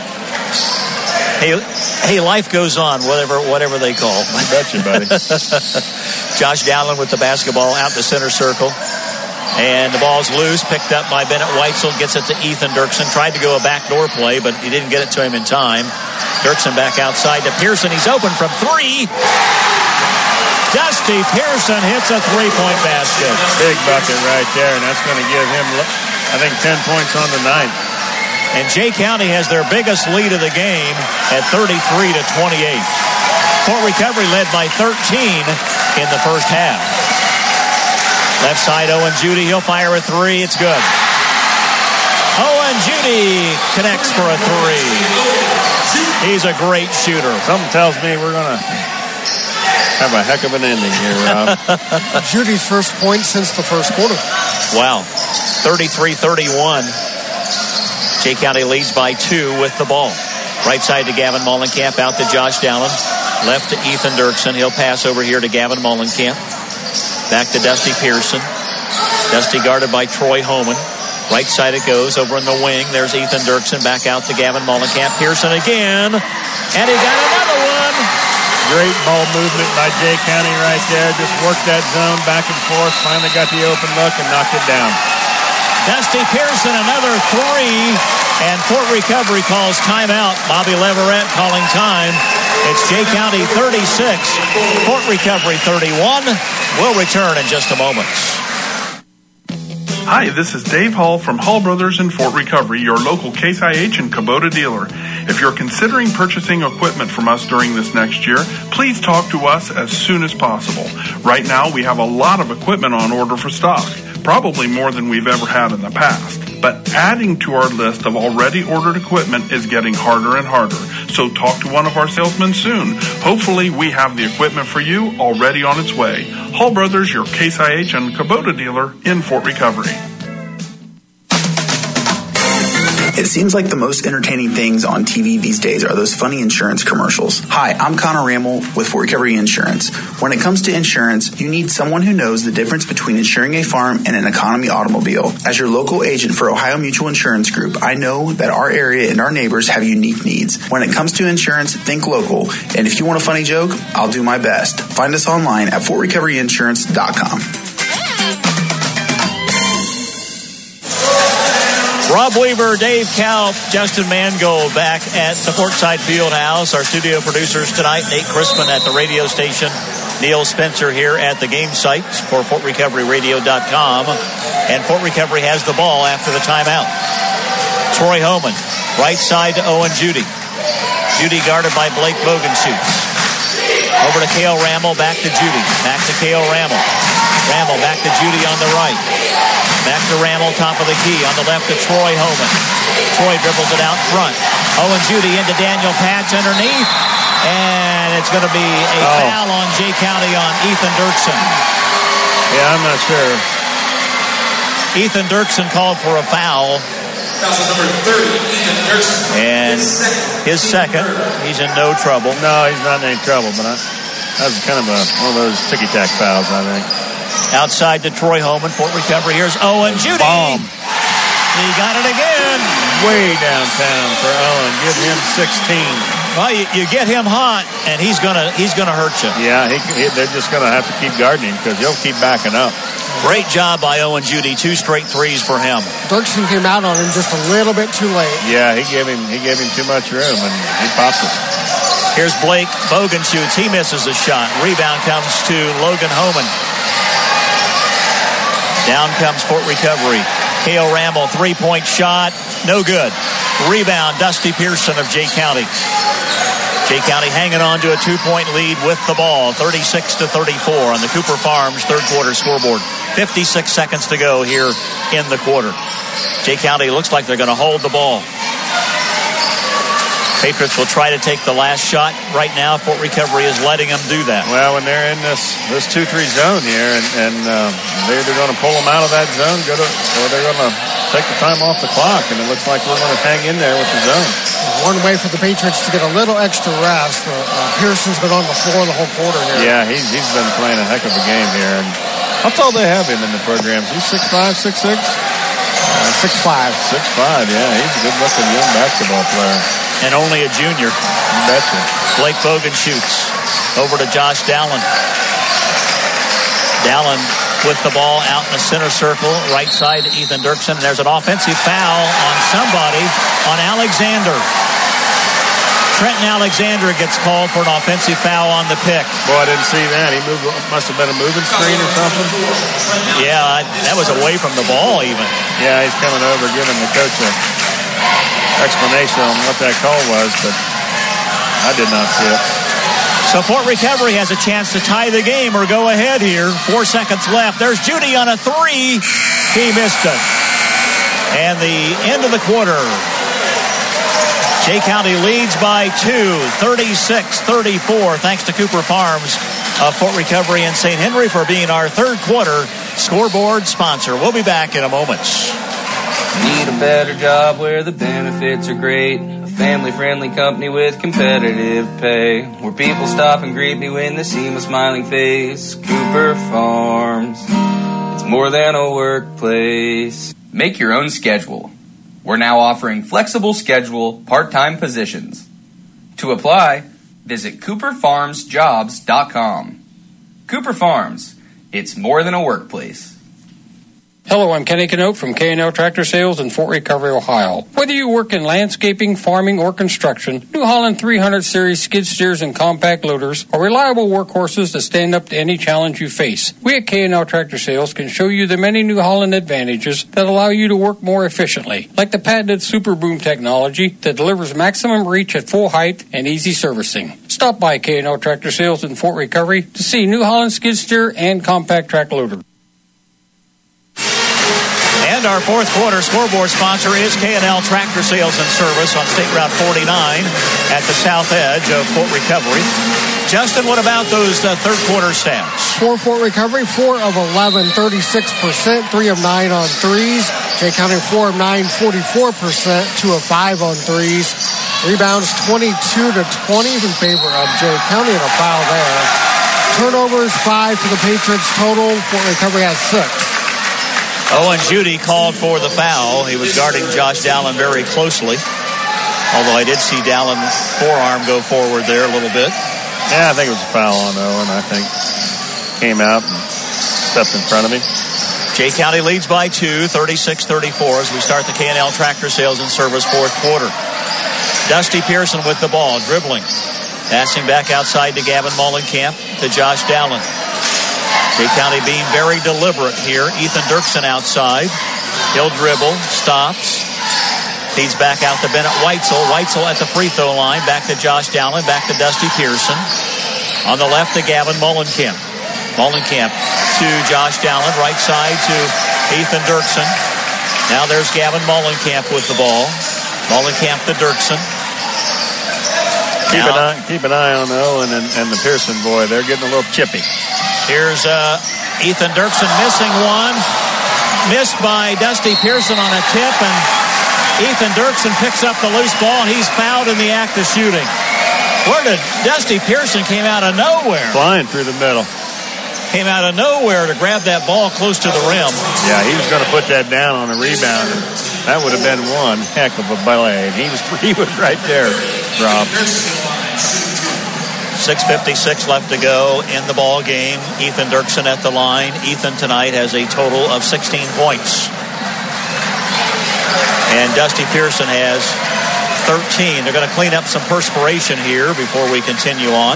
Hey, hey, life goes on, whatever whatever they call. I bet you, buddy. Josh Dallin with the basketball out the center circle. And the ball's loose, picked up by Bennett Weitzel, gets it to Ethan Dirksen. Tried to go a backdoor play, but he didn't get it to him in time. Dirksen back outside to Pearson. He's open from three. Dusty Pearson hits a three-point basket. Big bucket right there, and that's going to give him, I think, ten points on the night. And Jay County has their biggest lead of the game at thirty-three to twenty-eight. Fort Recovery led by thirteen in the first half. Left side, Owen Judy. He'll fire a three. It's good. Owen Judy connects for a three. He's a great shooter. Something tells me we're going to have a heck of an ending here, Rob. Judy's first point since the first quarter. Wow. thirty-three thirty-one. Jay County leads by two with the ball. Right side to Gavin Mollenkamp, out to Josh Dallin. Left to Ethan Dirksen. He'll pass over here to Gavin Mullenkamp. Back to Dusty Pearson. Dusty guarded by Troy Homan. Right side it goes. Over in the wing, there's Ethan Dirksen. Back out to Gavin Mullenkamp. Pearson again. And he got another one. Great ball movement by Jay County right there. Just worked that zone back and forth. Finally got the open look and knocked it down. Dusty Pearson, another three. And Fort Recovery calls timeout. Bobby Leverett calling time. It's Jay County thirty-six, Fort Recovery thirty-one. We'll return in just a moment. Hi, this is Dave Hall from Hall Brothers in Fort Recovery, your local Case I H and Kubota dealer. If you're considering purchasing equipment from us during this next year, please talk to us as soon as possible. Right now, we have a lot of equipment on order for stock, probably more than we've ever had in the past. But adding to our list of already ordered equipment is getting harder and harder. So talk to one of our salesmen soon. Hopefully we have the equipment for you already on its way. Hall Brothers, your Case I H and Kubota dealer in Fort Recovery. It seems like the most entertaining things on T V these days are those funny insurance commercials. Hi, I'm Connor Rammel with Fort Recovery Insurance. When it comes to insurance, you need someone who knows the difference between insuring a farm and an economy automobile. As your local agent for Ohio Mutual Insurance Group, I know that our area and our neighbors have unique needs. When it comes to insurance, think local. And if you want a funny joke, I'll do my best. Find us online at fort recovery insurance dot com. Rob Weaver, Dave Kaup, Justin Mangold back at the Portside Fieldhouse. Our studio producers tonight, Nate Crispin at the radio station, Neil Spencer here at the game site for Fort Recovery Radio dot com. And Fort Recovery has the ball after the timeout. Troy Homan, right side to Owen Judy. Judy guarded by Blake Bogenschutz. Over to Cale Rammel, back to Judy. Back to Cale Rammel. Rammel back to Judy on the right. Back to Rammel, top of the key. On the left to Troy Homan. Troy dribbles it out front. Owen Judy into Daniel Patch underneath. And it's going to be a oh. foul on Jay County on Ethan Dirksen. Yeah, I'm not sure. Ethan Dirksen called for a foul. Number thirty, Ethan Dirksen. And his second. He's in no trouble. No, he's not in any trouble, but I, that was kind of a, one of those ticky-tack fouls, I think. Outside to Troy Homan, Fort Recovery. Here's Owen Judy. Bomb. He got it again. Way downtown for Owen. Give him sixteen. Well, you, you get him hot, and he's gonna he's gonna hurt you. Yeah, he, he, they're just gonna have to keep guarding him because he'll keep backing up. Great job by Owen Judy. Two straight threes for him. Dirksen came out on him just a little bit too late. Yeah, he gave him he gave him too much room, and he popped it. Here's Blake Bogenschutz. He misses a shot. Rebound comes to Logan Homan. Down comes Fort Recovery. Cale Rammel, three-point shot. No good. Rebound, Dusty Pearson of Jay County. Jay County hanging on to a two-point lead with the ball. thirty-six to thirty-four on the Cooper Farms third-quarter scoreboard. fifty-six seconds to go here in the quarter. Jay County looks like they're going to hold the ball. Patriots will try to take the last shot. Right now, Fort Recovery is letting them do that. Well, when they're in this this two three zone here, and, and uh, they're either going to pull them out of that zone, go to, or they're going to take the time off the clock, and it looks like we're going to hang in there with the zone. One way for the Patriots to get a little extra rest. Uh, Pearson's been on the floor the whole quarter here. Yeah, he's he's been playing a heck of a game here. And how tall they have him in the programs? He's six five, six six? Uh, six five. six five, yeah. He's a good-looking young basketball player. And only a junior. You betcha. Blake Bogenschutz over to Josh Dallin. Dallin with the ball out in the center circle, right side to Ethan Dirksen. And there's an offensive foul on somebody, on Alexander. Trenton Alexander gets called for an offensive foul on the pick. Boy, I didn't see that. He moved, must have been a moving screen or something. Yeah, that was away from the ball even. Yeah, he's coming over giving the coach a explanation on what that call was, but I did not see it. So Fort Recovery has a chance to tie the game or go ahead here. Four seconds left. There's Judy on a three. He missed it. And the end of the quarter. Jay County leads by two, thirty-six thirty-four, thanks to Cooper Farms of Fort Recovery and Saint Henry for being our third quarter scoreboard sponsor. We'll be back in a moment. Need a better job where the benefits are great. A family-friendly company with competitive pay, where people stop and greet me when they see my smiling face. Cooper Farms, it's more than a workplace. Make your own schedule. We're now offering flexible schedule part-time positions. To apply, visit cooper farms jobs dot com. Cooper Farms, it's more than a workplace. Hello, I'm Kenny Canote from K and L Tractor Sales in Fort Recovery, Ohio. Whether you work in landscaping, farming, or construction, New Holland three hundred series skid steers and compact loaders are reliable workhorses that stand up to any challenge you face. We at K and L Tractor Sales can show you the many New Holland advantages that allow you to work more efficiently, like the patented Super Boom technology that delivers maximum reach at full height and easy servicing. Stop by K and L Tractor Sales in Fort Recovery to see New Holland skid steer and compact track loader. And our fourth quarter scoreboard sponsor is K and L Tractor Sales and Service on State Route forty-nine at the south edge of Fort Recovery. Justin, what about those uh, third quarter stats? For Fort Recovery, four of eleven, thirty-six percent, three of nine on threes. Jay County, four of nine, forty-four percent, two of five on threes. Rebounds, twenty-two to twenty in favor of Jay County, and a foul there. Turnovers, five for the Patriots total. Fort Recovery has six. Owen Judy called for the foul. He was guarding Josh Dallin very closely. Although I did see Dallin's forearm go forward there a little bit. Yeah, I think it was a foul on Owen. I think came out and stepped in front of him. Jay County leads by two, thirty-six thirty-four, as we start the K and L Tractor Sales and Service fourth quarter. Dusty Pearson with the ball, dribbling. Passing back outside to Gavin Mullenkamp, to Josh Dallin. Jay County being very deliberate here. Ethan Dirksen outside. He'll dribble, stops. Feeds back out to Bennett Weitzel. Weitzel at the free throw line. Back to Josh Dallin. Back to Dusty Pearson. On the left to Gavin Mullenkamp. Mullenkamp to Josh Dallin. Right side to Ethan Dirksen. Now there's Gavin Mullenkamp with the ball. Mullenkamp to Dirksen. Keep an eye, keep an eye on Owen and, and the Pearson boy. They're getting a little chippy. Here's uh, Ethan Dirksen missing one. Missed by Dusty Pearson on a tip, and Ethan Dirksen picks up the loose ball, and he's fouled in the act of shooting. Where did Dusty Pearson came out of nowhere? Flying through the middle. Came out of nowhere to grab that ball close to the rim. Yeah, he was going to put that down on a rebound. That would have been one heck of a play. He was he was right there, Rob. six fifty-six left to go in the ball game. Ethan Dirksen at the line. Ethan tonight has a total of sixteen points. And Dusty Pearson has thirteen. They're going to clean up some perspiration here before we continue on.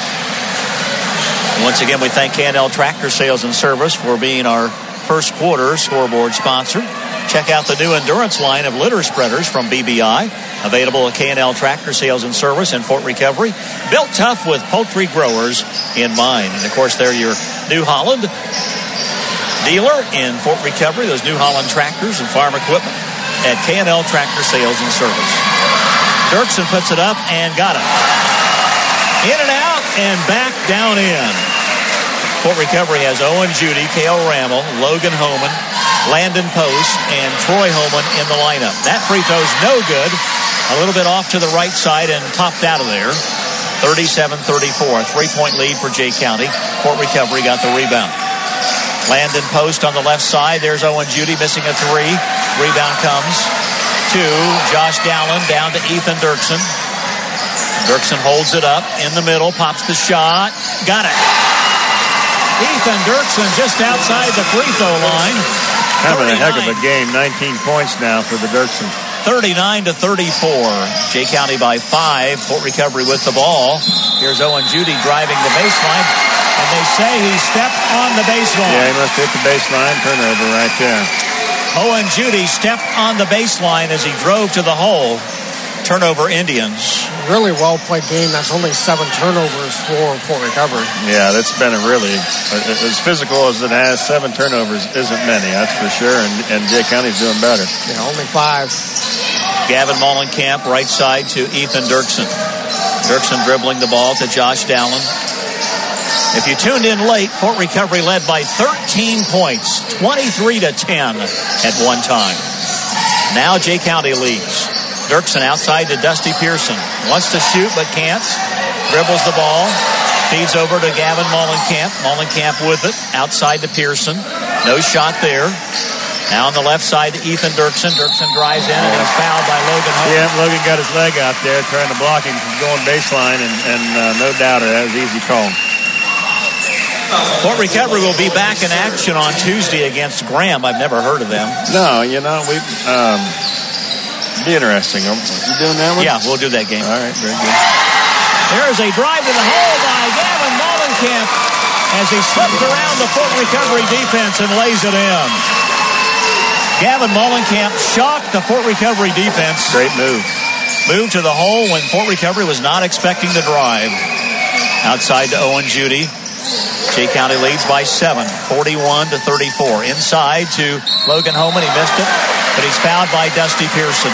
Once again, we thank K and L Tractor Sales and Service for being our first quarter scoreboard sponsor. Check out the new Endurance line of litter spreaders from B B I. Available at K and L Tractor Sales and Service in Fort Recovery. Built tough with poultry growers in mind. And, of course, they're your New Holland dealer in Fort Recovery. Those New Holland tractors and farm equipment at K and L Tractor Sales and Service. Dirksen puts it up and got it. In and out and back down in. Fort Recovery has Owen Judy, Cale Rammel, Logan Homan, Landon Post, and Troy Homan in the lineup. That free throw's no good. A little bit off to the right side and popped out of there. thirty-seven thirty-four, three-point lead for Jay County. Fort Recovery got the rebound. Landon Post on the left side. There's Owen Judy missing a three. Rebound comes to Josh Dallin, down to Ethan Dirksen. Dirksen holds it up in the middle, pops the shot. Got it. Ethan Dirksen just outside the free throw line. Having a heck of a game. nineteen points now for the Dirksen. thirty-nine to thirty-four. Jay County by five. Fort Recovery with the ball. Here's Owen Judy driving the baseline. And they say he stepped on the baseline. Yeah, he must hit the baseline. Turnover right there. Owen Judy stepped on the baseline as he drove to the hole. Turnover Indians. Really well played game. That's only seven turnovers for Fort Recovery. Yeah, that's been a really, as physical as it has, seven turnovers isn't many, that's for sure. And, and Jay County's doing better. Yeah, only five. Gavin Mullenkamp, right side to Ethan Dirksen. Dirksen dribbling the ball to Josh Dallin. If you tuned in late, Fort Recovery led by thirteen points, twenty-three to ten at one time. Now Jay County leads. Dirksen outside to Dusty Pearson. Wants to shoot but can't. Dribbles the ball. Feeds over to Gavin Mollenkamp. Mollenkamp with it. Outside to Pearson. No shot there. Now on the left side to Ethan Dirksen. Dirksen drives in and he's fouled by Logan Hogan. Yeah, Logan got his leg out there trying to block him from going baseline, and, and uh, no doubter, that was an easy call. Fort Recovery will be back in action on Tuesday against Graham. I've never heard of them. No, you know, we um, be interesting. You doing that one? Yeah, we'll do that game. All right, very good. There's a drive to the hole by Gavin Mollenkamp as he slips around the Fort Recovery defense and lays it in. Gavin Mollenkamp shocked the Fort Recovery defense. Great move. Moved to the hole when Fort Recovery was not expecting the drive. Outside to Owen Judy. Jay County leads by seven, forty-one to thirty-four. Inside to Logan Homan. He missed it, but he's fouled by Dusty Pearson.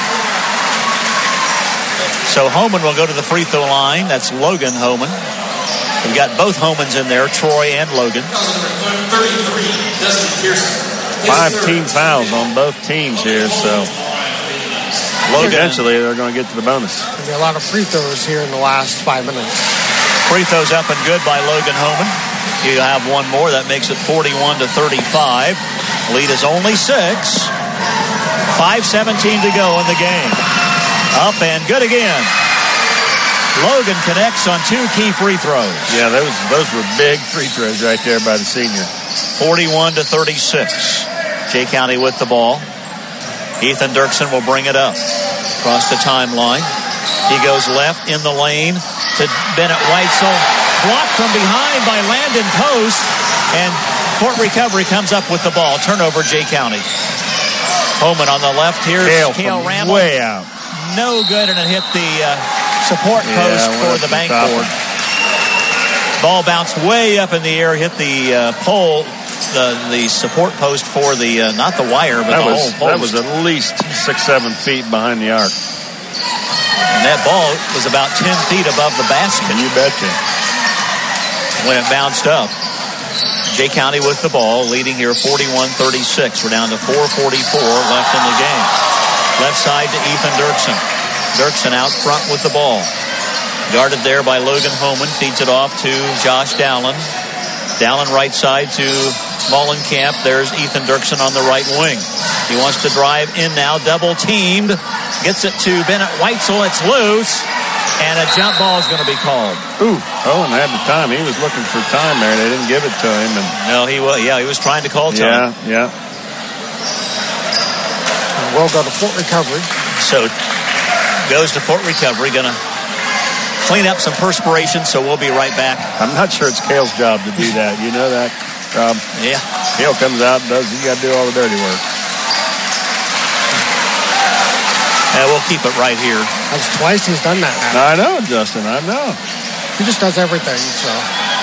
So Homan will go to the free throw line. That's Logan Homan. We've got both Homans in there, Troy and Logan. thirty-three, Dusty Pearson. Five team fouls on both teams here, so Logan, eventually they're going to get to the bonus. There'll be a lot of free throws here in the last five minutes. Free throws up and good by Logan Homan. You have one more. That makes it forty-one to thirty-five. Lead is only six. five seventeen to go in the game. Up and good again. Logan connects on two key free throws. Yeah, those those were big free throws right there by the senior. forty-one to thirty-six. Jay County with the ball. Ethan Dirksen will bring it up. Across the timeline. He goes left in the lane to Bennett Weitzel. Blocked from behind by Landon Post. And Fort Recovery comes up with the ball. Turnover, Jay County. Homan on the left. Here's Cale, Cale Ramble. Way out. No good, and it hit the uh, support yeah, post for the bank board. Ball bounced way up in the air, hit the uh, pole, the the support post for the, uh, not the wire, but that the was, whole post. That was at least six, seven feet behind the arc. And that ball was about ten feet above the basket. You betcha. When it bounced up. Jay County with the ball, leading here forty-one thirty-six. We're down to four forty-four left in the game. Left side to Ethan Dirksen. Dirksen out front with the ball. Guarded there by Logan Homan. Feeds it off to Josh Dowlen. Dowlen right side to Mollenkamp. There's Ethan Dirksen on the right wing. He wants to drive in now. Double teamed. Gets it to Bennett Weitzel. It's loose. And a jump ball is going to be called. Ooh. Oh, and had the time. He was looking for time there. They didn't give it to him. And no, he was. Yeah, he was trying to call time. Yeah, yeah. We'll go to Fort Recovery. So goes to Fort Recovery. Going to clean up some perspiration. So we'll be right back. I'm not sure it's Cale's job to do that. You know that, Rob? Yeah. Cale comes out and does. You got to do all the dirty work. Yeah, we'll keep it right here. That's twice he's done that now. I know, Justin. I know. He just does everything, so.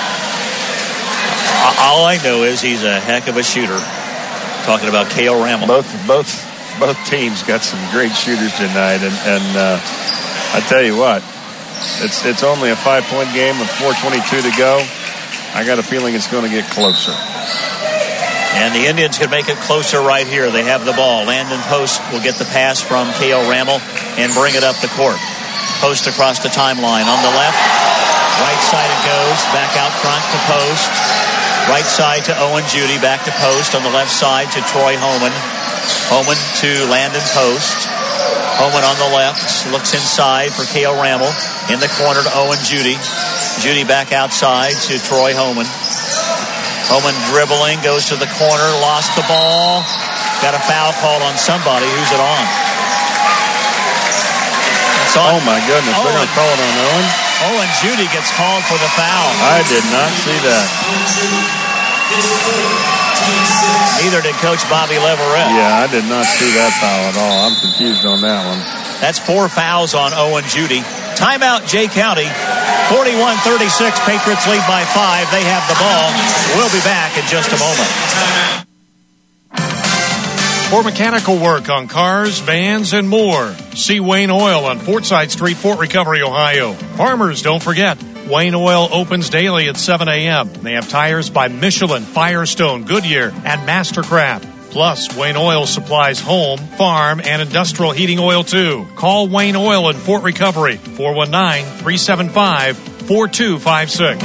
All I know is he's a heck of a shooter. Talking about Cale Ramel. Both, both, both teams got some great shooters tonight, and, and uh, I tell you what, it's it's only a five-point game with four twenty-two to go. I got a feeling it's going to get closer. And the Indians can make it closer right here. They have the ball. Landon Post will get the pass from Cale Ramel and bring it up the court. Post across the timeline. On the left, right side it goes. Back out front to Post. Right side to Owen Judy. Back to Post. On the left side to Troy Homan. Homan to Landon Post. Homan on the left. Looks inside for Cale Ramel. In the corner to Owen Judy. Judy back outside to Troy Homan. Homan dribbling, goes to the corner, lost the ball. Got a foul call on somebody. Who's it on? It's on. Oh, my goodness. Owen. They're going to call it on Owen? Owen Judy gets called for the foul. I did not see that. Neither did Coach Bobby Leverett. Yeah, I did not see that foul at all. I'm confused on that one. That's four fouls on Owen Judy. Timeout, Jay County. forty-one thirty-six, Patriots lead by five. They have the ball. We'll be back in just a moment. For mechanical work on cars, vans, and more, see Wayne Oil on Fortside Street, Fort Recovery, Ohio. Farmers, don't forget, Wayne Oil opens daily at seven a.m. They have tires by Michelin, Firestone, Goodyear, and Mastercraft. Plus, Wayne Oil supplies home, farm, and industrial heating oil too. Call Wayne Oil in Fort Recovery, four one nine, three seven five, four two five six.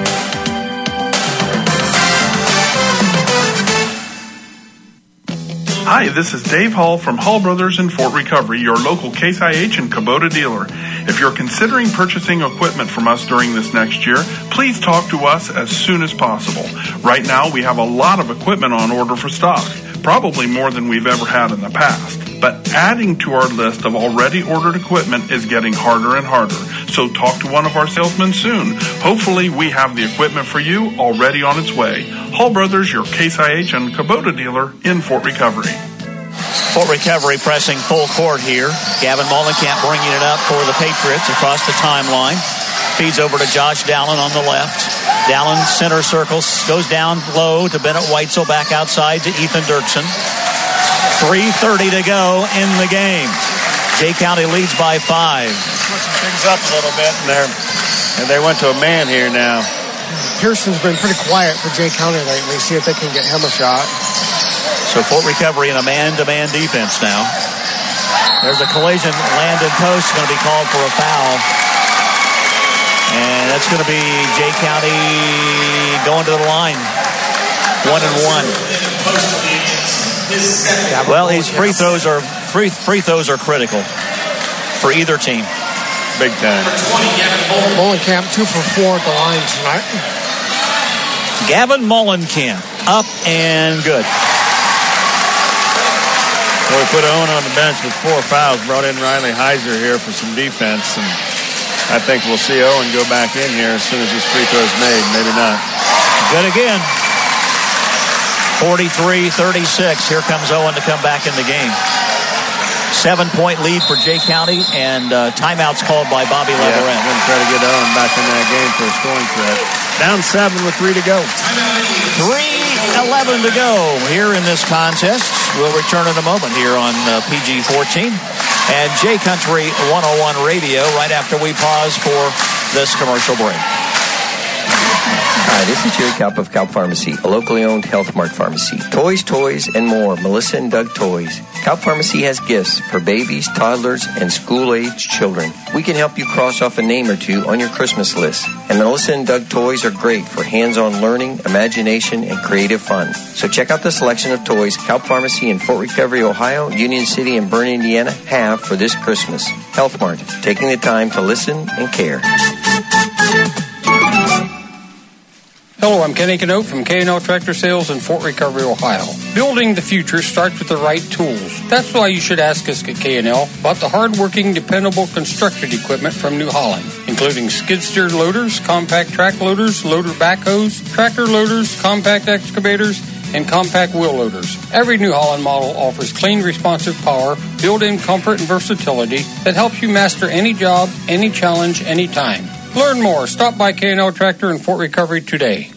Hi, this is Dave Hall from Hall Brothers in Fort Recovery, your local Case I H and Kubota dealer. If you're considering purchasing equipment from us during this next year, please talk to us as soon as possible. Right now, we have a lot of equipment on order for stock, probably more than we've ever had in the past. But adding to our list of already ordered equipment is getting harder and harder. So talk to one of our salesmen soon. Hopefully, we have the equipment for you already on its way. Hall Brothers, your Case I H and Kubota dealer in Fort Recovery. Fort Recovery pressing full court here. Gavin Mullenkamp bringing it up for the Patriots across the timeline. Feeds over to Josh Dallin on the left. Dallin center circles, goes down low to Bennett Weitzel, back outside to Ethan Dirksen. three thirty to go in the game. Jay County leads by five. Switching things up a little bit in there. And they went to a man here now. Pearson's been pretty quiet for Jay County lately. See if they can get him a shot. So Fort Recovery in a man-to-man defense now. There's a collision. Landon Post is going to be called for a foul. And that's going to be Jay County going to the line. One and one. Well, these free throws are free free throws are critical for either team. Big time. Mullenkamp two for four at the line tonight. Gavin Mullenkamp up and good. Well, we put Owen on the bench with four fouls. Brought in Riley Heiser here for some defense, and I think we'll see Owen go back in here as soon as this free throw is made. Maybe not. Good again. forty-three thirty-six. Here comes Owen to come back in the game. Seven-point lead for Jay County, and uh, timeouts called by Bobby Yeah, Leverett. going to try to get Owen back in that game for a scoring threat. Down seven with three to go. three eleven to go here in this contest. We'll return in a moment here on uh, P G fourteen and J Country one oh one Radio right after we pause for this commercial break. Hi, this is Jerry Kaup of Kaup Pharmacy, a locally owned Health Mart pharmacy. Toys, toys, and more. Melissa and Doug Toys. Kaup Pharmacy has gifts for babies, toddlers, and school-age children. We can help you cross off a name or two on your Christmas list. And Melissa and Doug Toys are great for hands-on learning, imagination, and creative fun. So check out the selection of toys Kaup Pharmacy in Fort Recovery, Ohio, Union City, and Bern, Indiana have for this Christmas. Health Mart, taking the time to listen and care. Hello, I'm Kenny Canote from K and L Tractor Sales in Fort Recovery, Ohio. Building the future starts with the right tools. That's why you should ask us at K and L about the hard-working, dependable construction equipment from New Holland, including skid-steer loaders, compact track loaders, loader backhoes, tractor loaders, compact excavators, and compact wheel loaders. Every New Holland model offers clean, responsive power, built-in comfort, and versatility that helps you master any job, any challenge, anytime. Learn more. Stop by K and L Tractor in Fort Recovery today.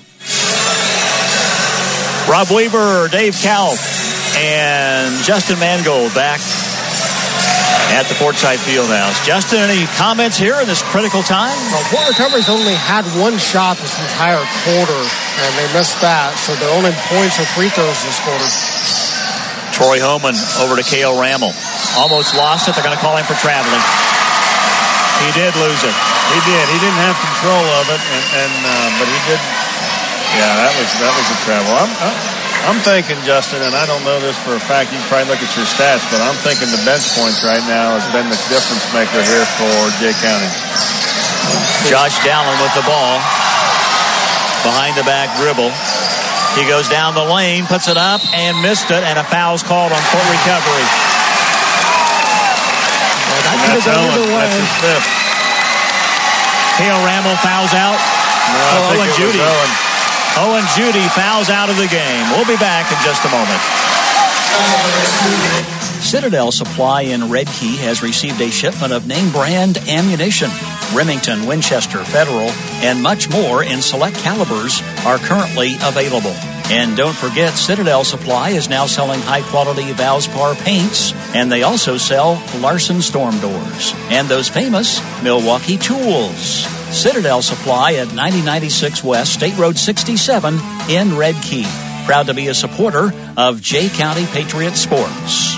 Rob Weaver, Dave Kaup, and Justin Mangold back at the Fortside Fieldhouse. Justin, any comments here in this critical time? Well, Fort Recovery's only had one shot this entire quarter, and they missed that, so they're only points or free throws this quarter. Troy Homan over to Cale Rammel. Almost lost it. They're going to call him for traveling. He did lose it. He did. He didn't have control of it, and, and uh, but he did. Yeah, that was that was a travel. I'm, I'm I'm thinking, Justin, and I don't know this for a fact. You can probably look at your stats, but I'm thinking the bench points right now has been the difference maker here for Jay County. Josh Dallin with the ball. Behind the back dribble. He goes down the lane, puts it up, and missed it, and a foul's called on Fort Recovery. Well, that could have gone either way. That's his fifth. Cale Rammel fouls out. No, I oh, think Owen it Judy. was Owen. Owen Judy fouls out of the game. We'll be back in just a moment. Citadel Supply in Red Key has received a shipment of name brand ammunition. Remington, Winchester, Federal, and much more in select calibers are currently available. And don't forget, Citadel Supply is now selling high-quality Valspar paints, and they also sell Larson storm doors and those famous Milwaukee tools. Citadel Supply at ninety ninety-six West State Road sixty-seven in Red Key. proud to be a supporter of Jay County Patriot Sports.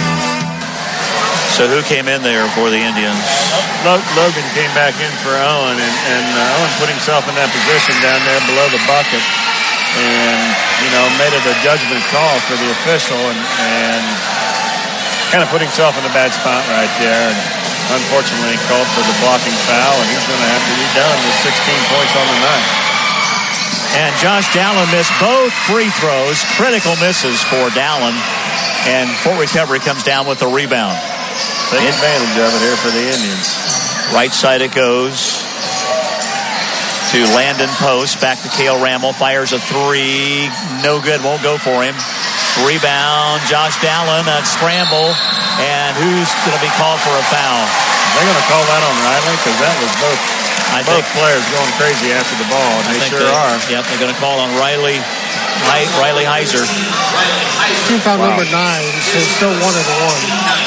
So who came in there for the Indians? Logan came back in for Owen, and, and uh, Owen put himself in that position down there below the bucket and, you know, made it a judgment call for the official and, and kind of put himself in a bad spot right there. And unfortunately called for the blocking foul, and he's going to have to be done with sixteen points on the night. And Josh Dallin missed both free throws, critical misses for Dallin, and Fort Recovery comes down with the rebound. Take advantage of it here for the Indians. Right side it goes to Landon Post. Back to Cale Rammel. Fires a three. No good. Won't go for him. Rebound. Josh Dallin. A scramble. And who's going to be called for a foul? They're going to call that on Riley because that was both, I both think, players going crazy after the ball. I they think sure they, are. Yep, they're going to call on Riley. Riley Heiser. Team foul Wow. number nine, so it's still one and one.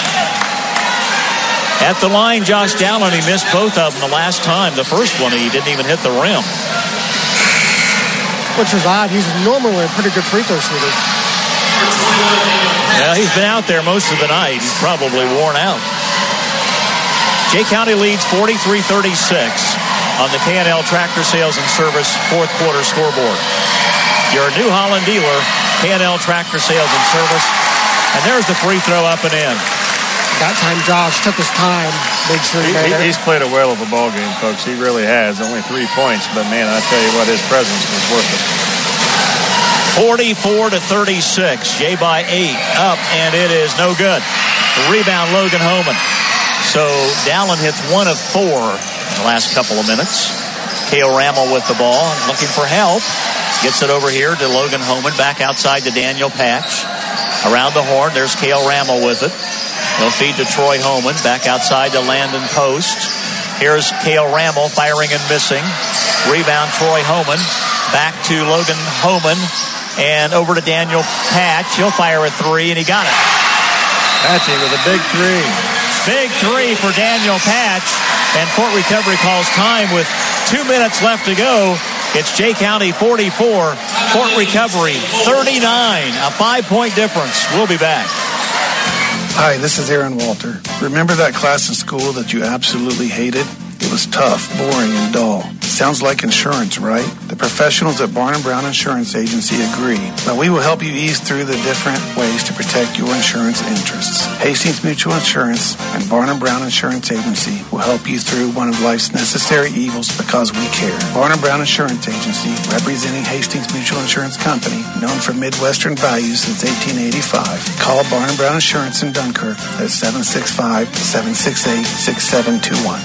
At the line, Josh Dallin, he missed both of them the last time. The first one, he didn't even hit the rim. Which is odd. He's normally a pretty good free throw shooter. Well, he's been out there most of the night. He's probably worn out. Jay County leads forty-three thirty-six on the K and L Tractor Sales and Service fourth quarter scoreboard. Your New Holland dealer, K and L Tractor Sales and Service. And there's the free throw up and in. That time Josh took his time. Big sure he He, made it. he's played a whale of a ball game, folks. He really has. Only three points, but man, I tell you what, his presence was worth it. forty-four to thirty-six. Jay by eight. Up, and it is no good. Rebound, Logan Homan. So Dallin hits one of four in the last couple of minutes. Cale Rammel with the ball, looking for help. Gets it over here to Logan Homan. Back outside to Daniel Patch. Around the horn, there's Cale Rammel with it. They'll feed to Troy Homan. Back outside to Landon Post. Here's Cale Rammel firing and missing. Rebound, Troy Homan. Back to Logan Homan. And over to Daniel Patch. He'll fire a three, and he got it. Patchy with a big three. Big three for Daniel Patch. And Fort Recovery calls time with two minutes left to go. It's Jay County forty-four, Fort Recovery thirty-nine. A five-point difference. We'll be back. Hi, this is Aaron Walter. Remember that class in school that you absolutely hated? It was tough, boring, and dull. Sounds like insurance, right? The professionals at Barn and Brown Insurance Agency agree. But we will help you ease through the different ways to protect your insurance interests. Hastings Mutual Insurance and Barn and Brown Insurance Agency will help you through one of life's necessary evils because we care. Barn and Brown Insurance Agency, representing Hastings Mutual Insurance Company, known for Midwestern values since eighteen eighty-five. Call Barn and Brown Insurance in Dunkirk at seven six five, seven six eight, six seven two one.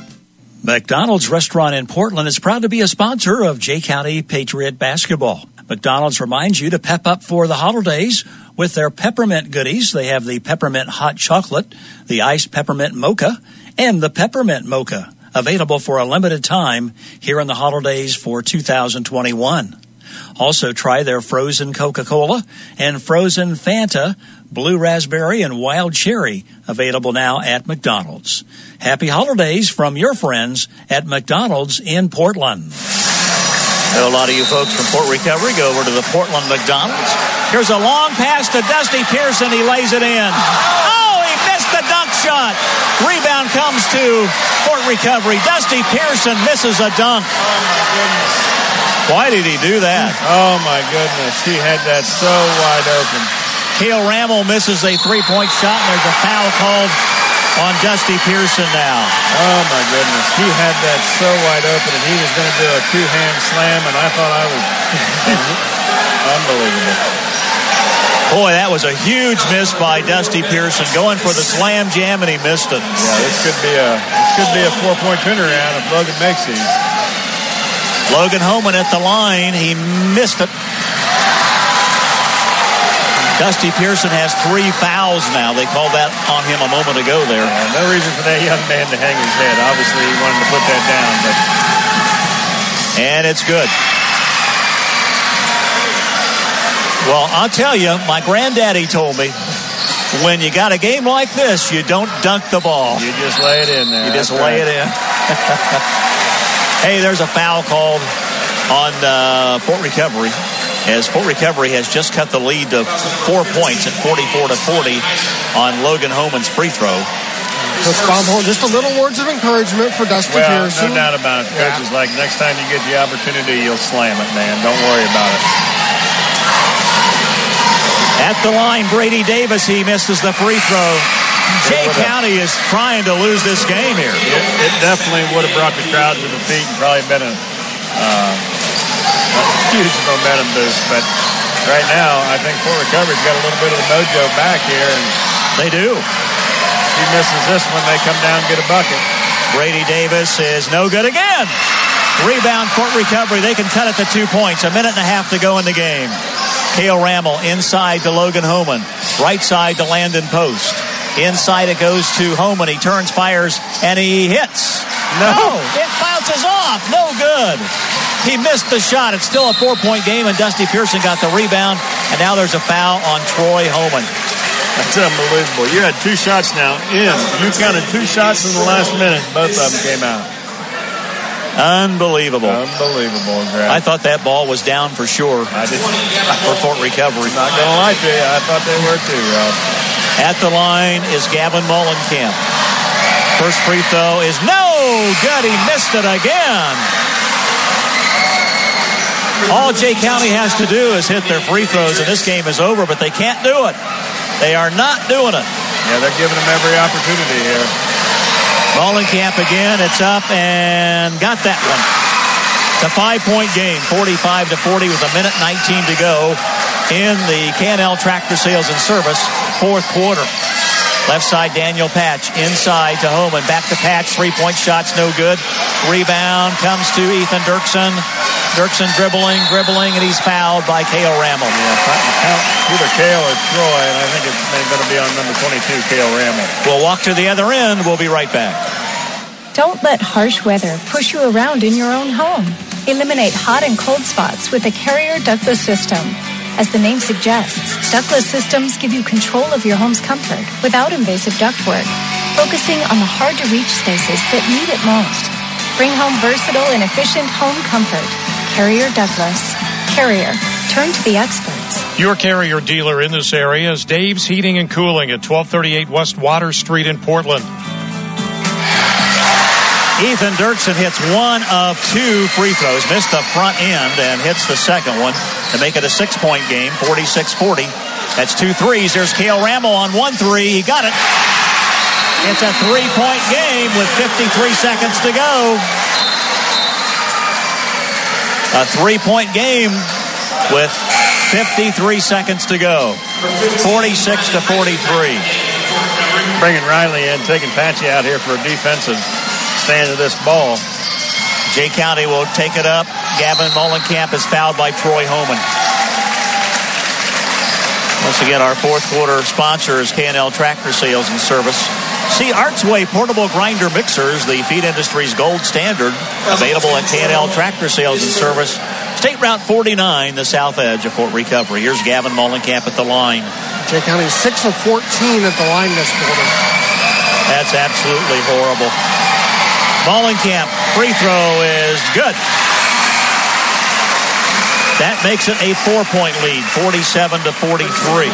McDonald's Restaurant in Portland is proud to be a sponsor of Jay County Patriot basketball. McDonald's reminds you to pep up for the holidays with their peppermint goodies. They have the peppermint hot chocolate, the iced peppermint mocha, and the peppermint mocha, available for a limited time here in the holidays for two thousand twenty-one. Also try their frozen Coca-Cola and frozen Fanta, blue raspberry and wild cherry, available now at McDonald's. Happy holidays from your friends at McDonald's in Portland. So a lot of you folks from Fort Recovery go over to the Portland McDonald's. Here's a long pass to Dusty Pearson. He lays it in. Oh, he missed the dunk shot. Rebound comes to Fort Recovery. Dusty Pearson misses a dunk. Oh, my goodness. Why did he do that? Oh, my goodness. He had that so wide open. Cale Rammel misses a three-point shot, and there's a foul called on Dusty Pearson now. Oh, my goodness. He had that so wide open, and he was going to do a two-hand slam, and I thought I was unbelievable. Boy, that was a huge miss by Dusty Pearson, going for the slam jam, and he missed it. Yeah, this could be a this could be a four-point turnaround if Logan makes these. Logan Homan at the line. He missed it. Dusty Pearson has three fouls now. They called that on him a moment ago there. Yeah, no reason for that young man to hang his head. Obviously, he wanted to put that down. But... And it's good. Well, I'll tell you, my granddaddy told me, when you got a game like this, you don't dunk the ball. You just lay it in there. You just That's lay right. it in. Hey, there's a foul called on uh, Fort Recovery. as Fort Recovery has just cut the lead to four points at forty-four to forty on Logan Homan's free throw. Coach Baumholm, just a little words of encouragement for Dusty well, Pearson. No doubt about it. Coach is like, next time you get the opportunity, you'll slam it, man. Don't worry about it. At the line, Brady Davis, he misses the free throw. Jay County is trying to lose this game here. It, it definitely would have brought the crowd to the feet and probably been a, uh, a huge momentum boost. But right now, I think Fort Recovery's got a little bit of the mojo back here. And they do. If he misses this one, they come down and get a bucket. Brady Davis is no good again. Rebound, Fort Recovery. They can cut it to two points. A minute and a half to go in the game. Cale Rammel inside to Logan Homan. Right side to Landon Post. Inside it goes to Homan. He turns, fires, and he hits. No. no. It bounces off. No good. He missed the shot. It's still a four-point game, and Dusty Pearson got the rebound. And now there's a foul on Troy Homan. That's unbelievable. You had two shots now in. You counted two shots in the last minute. Both of them came out. Unbelievable. Unbelievable, Greg. I thought that ball was down for sure. I did. For Fort Recovery. Not going to lie to you. I thought they were too, Rob. At the line is Gavin Mullenkamp. First free throw is no good. He missed it again. All Jay County has to do is hit their free throws, and this game is over, but they can't do it. They are not doing it. Yeah, they're giving them every opportunity here. Mullenkamp again. It's up and got that one. It's a five-point game, forty-five to forty with a minute nineteen to go in the K and L Tractor Sales and Service fourth quarter. Left side, Daniel Patch. Inside to Homan. Back to Patch. Three-point shots, no good. Rebound comes to Ethan Dirksen. Dirksen dribbling, dribbling, and he's fouled by Cale Rammel. Yeah, either Cale or Troy, and I think it's going to be on number twenty-two, Cale Rammel. We'll walk to the other end. We'll be right back. Don't let harsh weather push you around in your own home. Eliminate hot and cold spots with the Carrier ductless system. As the name suggests, ductless systems give you control of your home's comfort without invasive ductwork, focusing on the hard-to-reach spaces that need it most. Bring home versatile and efficient home comfort. Carrier Douglas. Carrier. Turn to the experts. Your Carrier dealer in this area is Dave's Heating and Cooling at twelve thirty-eight West Water Street in Portland. Ethan Dirksen hits one of two free throws, missed the front end, and hits the second one to make it a six-point game, forty-six forty. That's two threes. There's Cale Rammel on one three. He got it. It's a three-point game with fifty-three seconds to go. A three-point game with fifty-three seconds to go. forty-six to forty-three. Bringing Riley in, taking Patchy out here for a defensive stand of this ball. Jay County will take it up. Gavin Mullenkamp is fouled by Troy Homan. Once again, our fourth quarter sponsor is K and L Tractor Sales and Service. See Artsway portable grinder mixers, the feed industry's gold standard, available at K and L Tractor Sales and Service. State Route forty-nine, the south edge of Fort Recovery. Here's Gavin Mullenkamp at the line. Jay County six of fourteen at the line this quarter. That's absolutely horrible. Mullenkamp, free throw is good. That makes it a four-point lead, forty-seven to forty-three.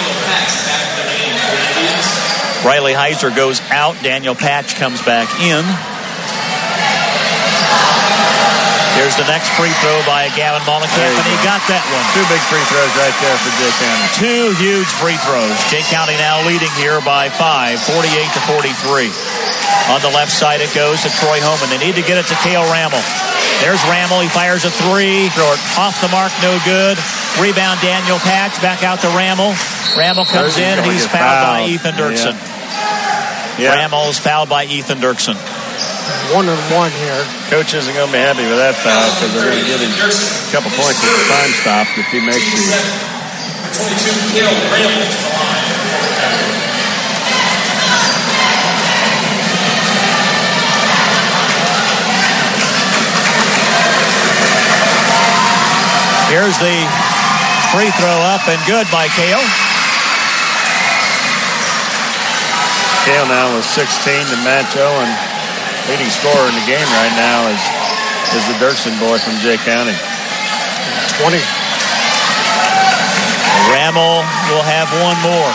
Riley Heiser goes out. Daniel Patch comes back in. Here's the next free throw by Gavin Mullenkamp, and he got that one. Two big free throws right there for Jay County. Two huge free throws. Jay County now leading here by five, forty-eight to forty-three. On the left side, it goes to Troy Homan. They need to get it to Cale Rammel. There's Rammel. He fires a three. Short. Off the mark, no good. Rebound, Daniel Patch. Back out to Rammel. Rammel comes in. He's fouled, fouled by Ethan Dirksen. Yeah. Yeah. Rammel's fouled by Ethan Dirksen. One and one here. Coach isn't going to be happy with that foul because they're going to give him a couple points at the time stop if he makes it. twenty-two, Cale Rammel. Here's the free throw up and good by Cale. Cale now with sixteen to match Owen. Leading scorer in the game right now is, is the Dirksen boy from Jay County. twenty. Rammel will have one more.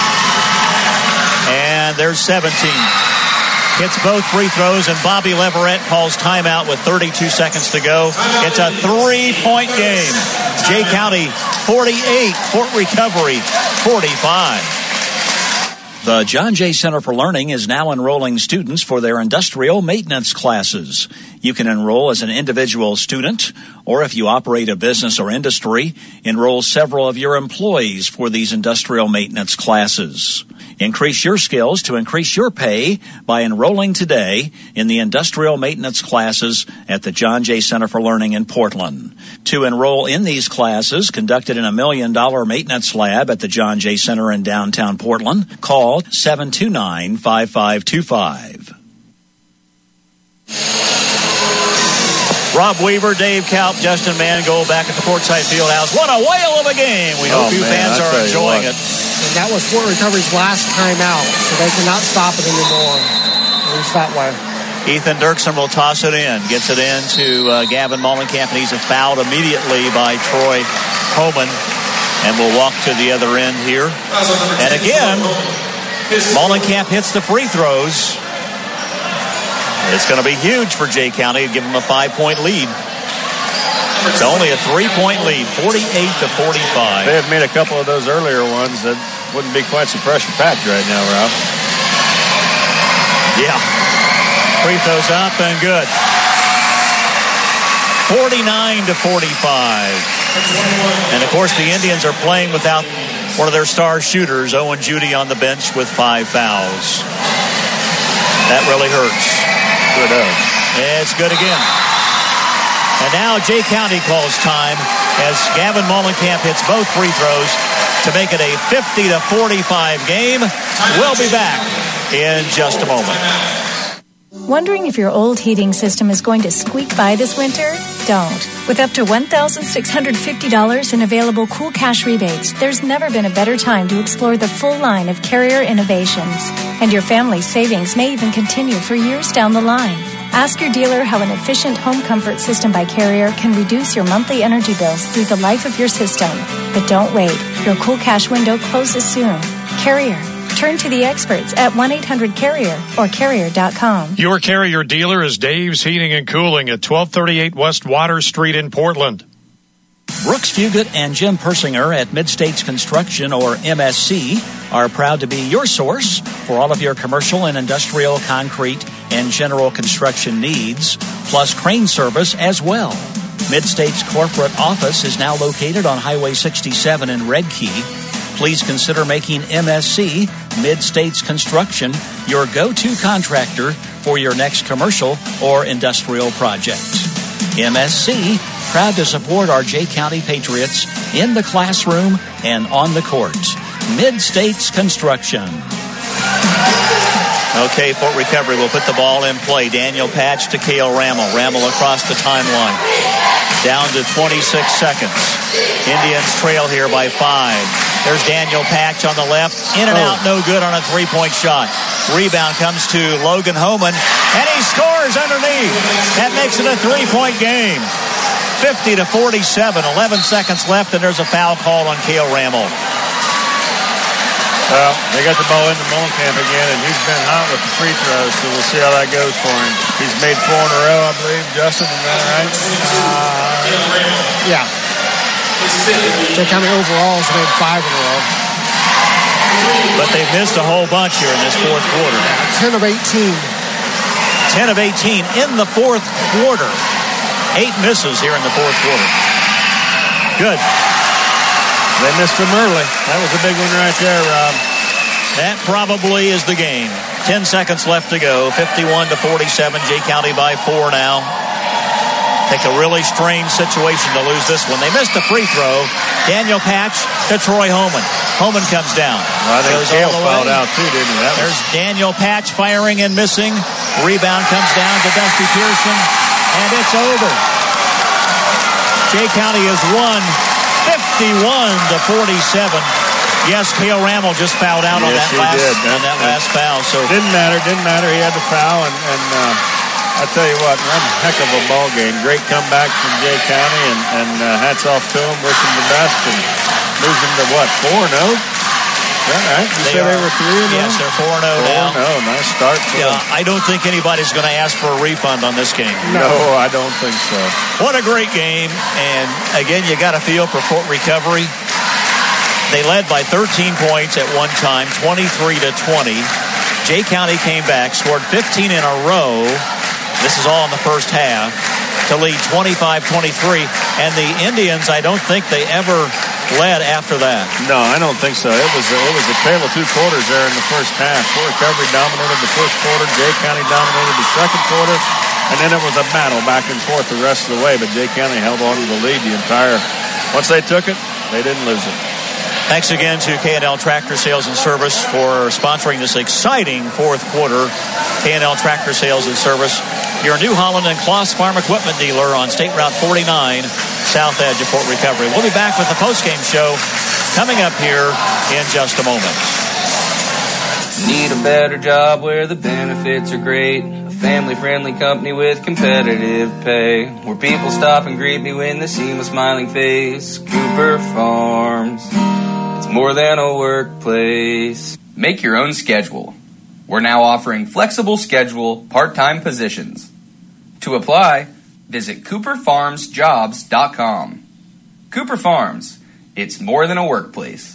And there's seventeen. Hits both free throws, and Bobby Leverett calls timeout with thirty-two seconds to go. It's a three-point game. Jay County forty-eight, Fort Recovery forty-five. The John Jay Center for Learning is now enrolling students for their industrial maintenance classes. You can enroll as an individual student, or if you operate a business or industry, enroll several of your employees for these industrial maintenance classes. Increase your skills to increase your pay by enrolling today in the industrial maintenance classes at the John Jay Center for Learning in Portland. To enroll in these classes conducted in a million dollar maintenance lab at the John Jay Center in downtown Portland, call seven two nine, five five two five. Rob Weaver, Dave Kaup, Justin Mangold back at the Portside Fieldhouse. What a whale of a game. We hope oh, you man, fans I are enjoying it. And that was Fort Recovery's last time out, so they cannot stop it anymore. At least that way. Ethan Dirksen will toss it in. Gets it in to uh, Gavin Mollenkamp, and he's fouled immediately by Troy Homan. And we'll walk to the other end here. And again, Mollenkamp hits the free throws. It's going to be huge for Jay County to give them a five-point lead. It's only a three-point lead, forty-eight to forty-five. They had made a couple of those earlier ones that wouldn't be quite so pressure-packed right now, Ralph. Yeah. Free throws up and good. forty-nine to forty-five. And, of course, the Indians are playing without one of their star shooters, Owen Judy, on the bench with five fouls. That really hurts. Good does. It's good again. And now Jay County calls time as Gavin Mollenkamp hits both free throws to make it a fifty to forty-five game. We'll be back in just a moment. Wondering if your old heating system is going to squeak by this winter? Don't. With up to one thousand six hundred fifty dollars in available Cool Cash rebates, there's never been a better time to explore the full line of Carrier innovations. And your family's savings may even continue for years down the line. Ask your dealer how an efficient home comfort system by Carrier can reduce your monthly energy bills through the life of your system. But don't wait. Your Cool Cash window closes soon. Carrier. Turn to the experts at one eight hundred carrier or carrier dot com. Your Carrier dealer is Dave's Heating and Cooling at twelve thirty-eight West Water Street in Portland. Brooks Fugit and Jim Persinger at Mid-States Construction, or M S C, are proud to be your source for all of your commercial and industrial concrete and general construction needs, plus crane service as well. Mid-States corporate office is now located on Highway sixty-seven in Red Key. Please consider making M S C, Mid-States Construction, your go-to contractor for your next commercial or industrial project. M S C, proud to support our Jay County Patriots in the classroom and on the court. Mid-States Construction. Okay, Fort Recovery will put the ball in play. Daniel Patch to Cale Rammel. Rammel across the timeline. Down to twenty-six seconds. Indians trail here by five. There's Daniel Patch on the left. In and out, no good on a three-point shot. Rebound comes to Logan Homan, and he scores underneath. That makes it a three-point game. fifty to forty-seven, eleven seconds left, and there's a foul call on Cale Rammel. Well, they got the ball into Mollenkamp again, and he's been hot with the free throws, so we'll see how that goes for him. He's made four in a row, I believe. Justin, is that right? Uh, yeah. Jay County overall has made five in a row. But they've missed a whole bunch here in this fourth quarter. ten of eighteen. ten of eighteen in the fourth quarter. Eight misses here in the fourth quarter. Good. They missed him early. That was a big one right there, Rob. That probably is the game. Ten seconds left to go. fifty-one to forty-seven. Jay County by four now. Take a really strange situation to lose this one. They missed the free throw. Daniel Patch to Troy Homan. Homan comes down. Well, I think Cale fouled out too, didn't he? That There's was... Daniel Patch firing and missing. Rebound comes down to Dusty Pearson. And it's over. Jay County has won fifty-one to forty-seven. Yes, Cale Rammel just fouled out yes, on that last did. on that and last foul. So didn't matter, didn't matter. He had the foul, and, and uh, I tell you what, one heck of a ball game. Great comeback from Jay County, and, and uh, hats off to him. Wish him the best. And moves them to what, four and oh? Is that right? You They said are- they were three and oh? Yes, they're four and oh now. four and oh, nice start. for Yeah, them. I don't think anybody's going to ask for a refund on this game. No, I don't think so. What a great game. And again, you got a feel for Fort Recovery. They led by thirteen points at one time, twenty-three to twenty. Jay County came back, scored fifteen in a row. This is all in the first half to lead twenty-five twenty-three. And the Indians, I don't think they ever led after that. No, I don't think so. It was a, it was a tale of two quarters there in the first half. Fort Recovery dominated the first quarter. Jay County dominated the second quarter. And then it was a battle back and forth the rest of the way. But Jay County held on to the lead the entire... Once they took it, they didn't lose it. Thanks again to K and L Tractor Sales and Service for sponsoring this exciting fourth quarter. K and L Tractor Sales and Service, your New Holland and Kloss Farm Equipment dealer on State Route forty-nine, south edge of Fort Recovery. We'll be back with the postgame show coming up here in just a moment. Need a better job where the benefits are great. A family-friendly company with competitive pay. Where people stop and greet me when they see my smiling face. Cooper Farms. It's more than a workplace. Make your own schedule. We're now offering flexible schedule part-time positions. To apply, visit cooper farms jobs dot com. Cooper Farms. It's more than a workplace.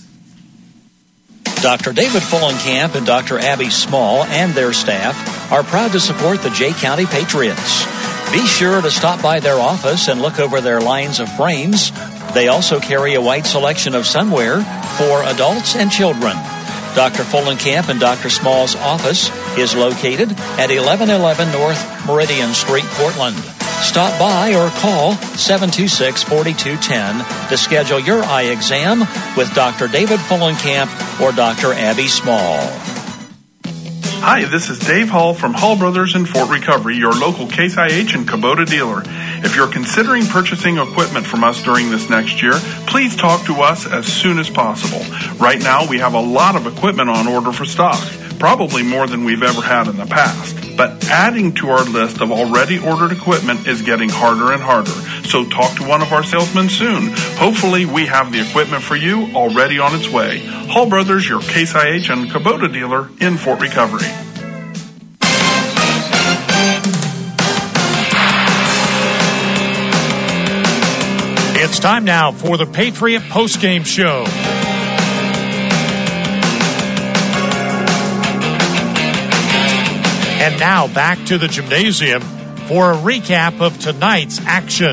Doctor David Fullenkamp and Doctor Abby Small and their staff are proud to support the Jay County Patriots. Be sure to stop by their office and look over their lines of frames. They also carry a wide selection of sunwear for adults and children. Doctor Fullenkamp and Doctor Small's office is located at eleven eleven North Meridian Street, Portland. Stop by or call seven two six, four two one zero to schedule your eye exam with Doctor David Fullenkamp or Doctor Abby Small. Hi, this is Dave Hall from Hall Brothers in Fort Recovery, your local Case I H and Kubota dealer. If you're considering purchasing equipment from us during this next year, please talk to us as soon as possible. Right now, we have a lot of equipment on order for stock, probably more than we've ever had in the past. But adding to our list of already ordered equipment is getting harder and harder. So talk to one of our salesmen soon. Hopefully, we have the equipment for you already on its way. Hall Brothers, your Case I H and Kubota dealer in Fort Recovery. It's time now for the Patriot Postgame Show. And now back to the gymnasium for a recap of tonight's action.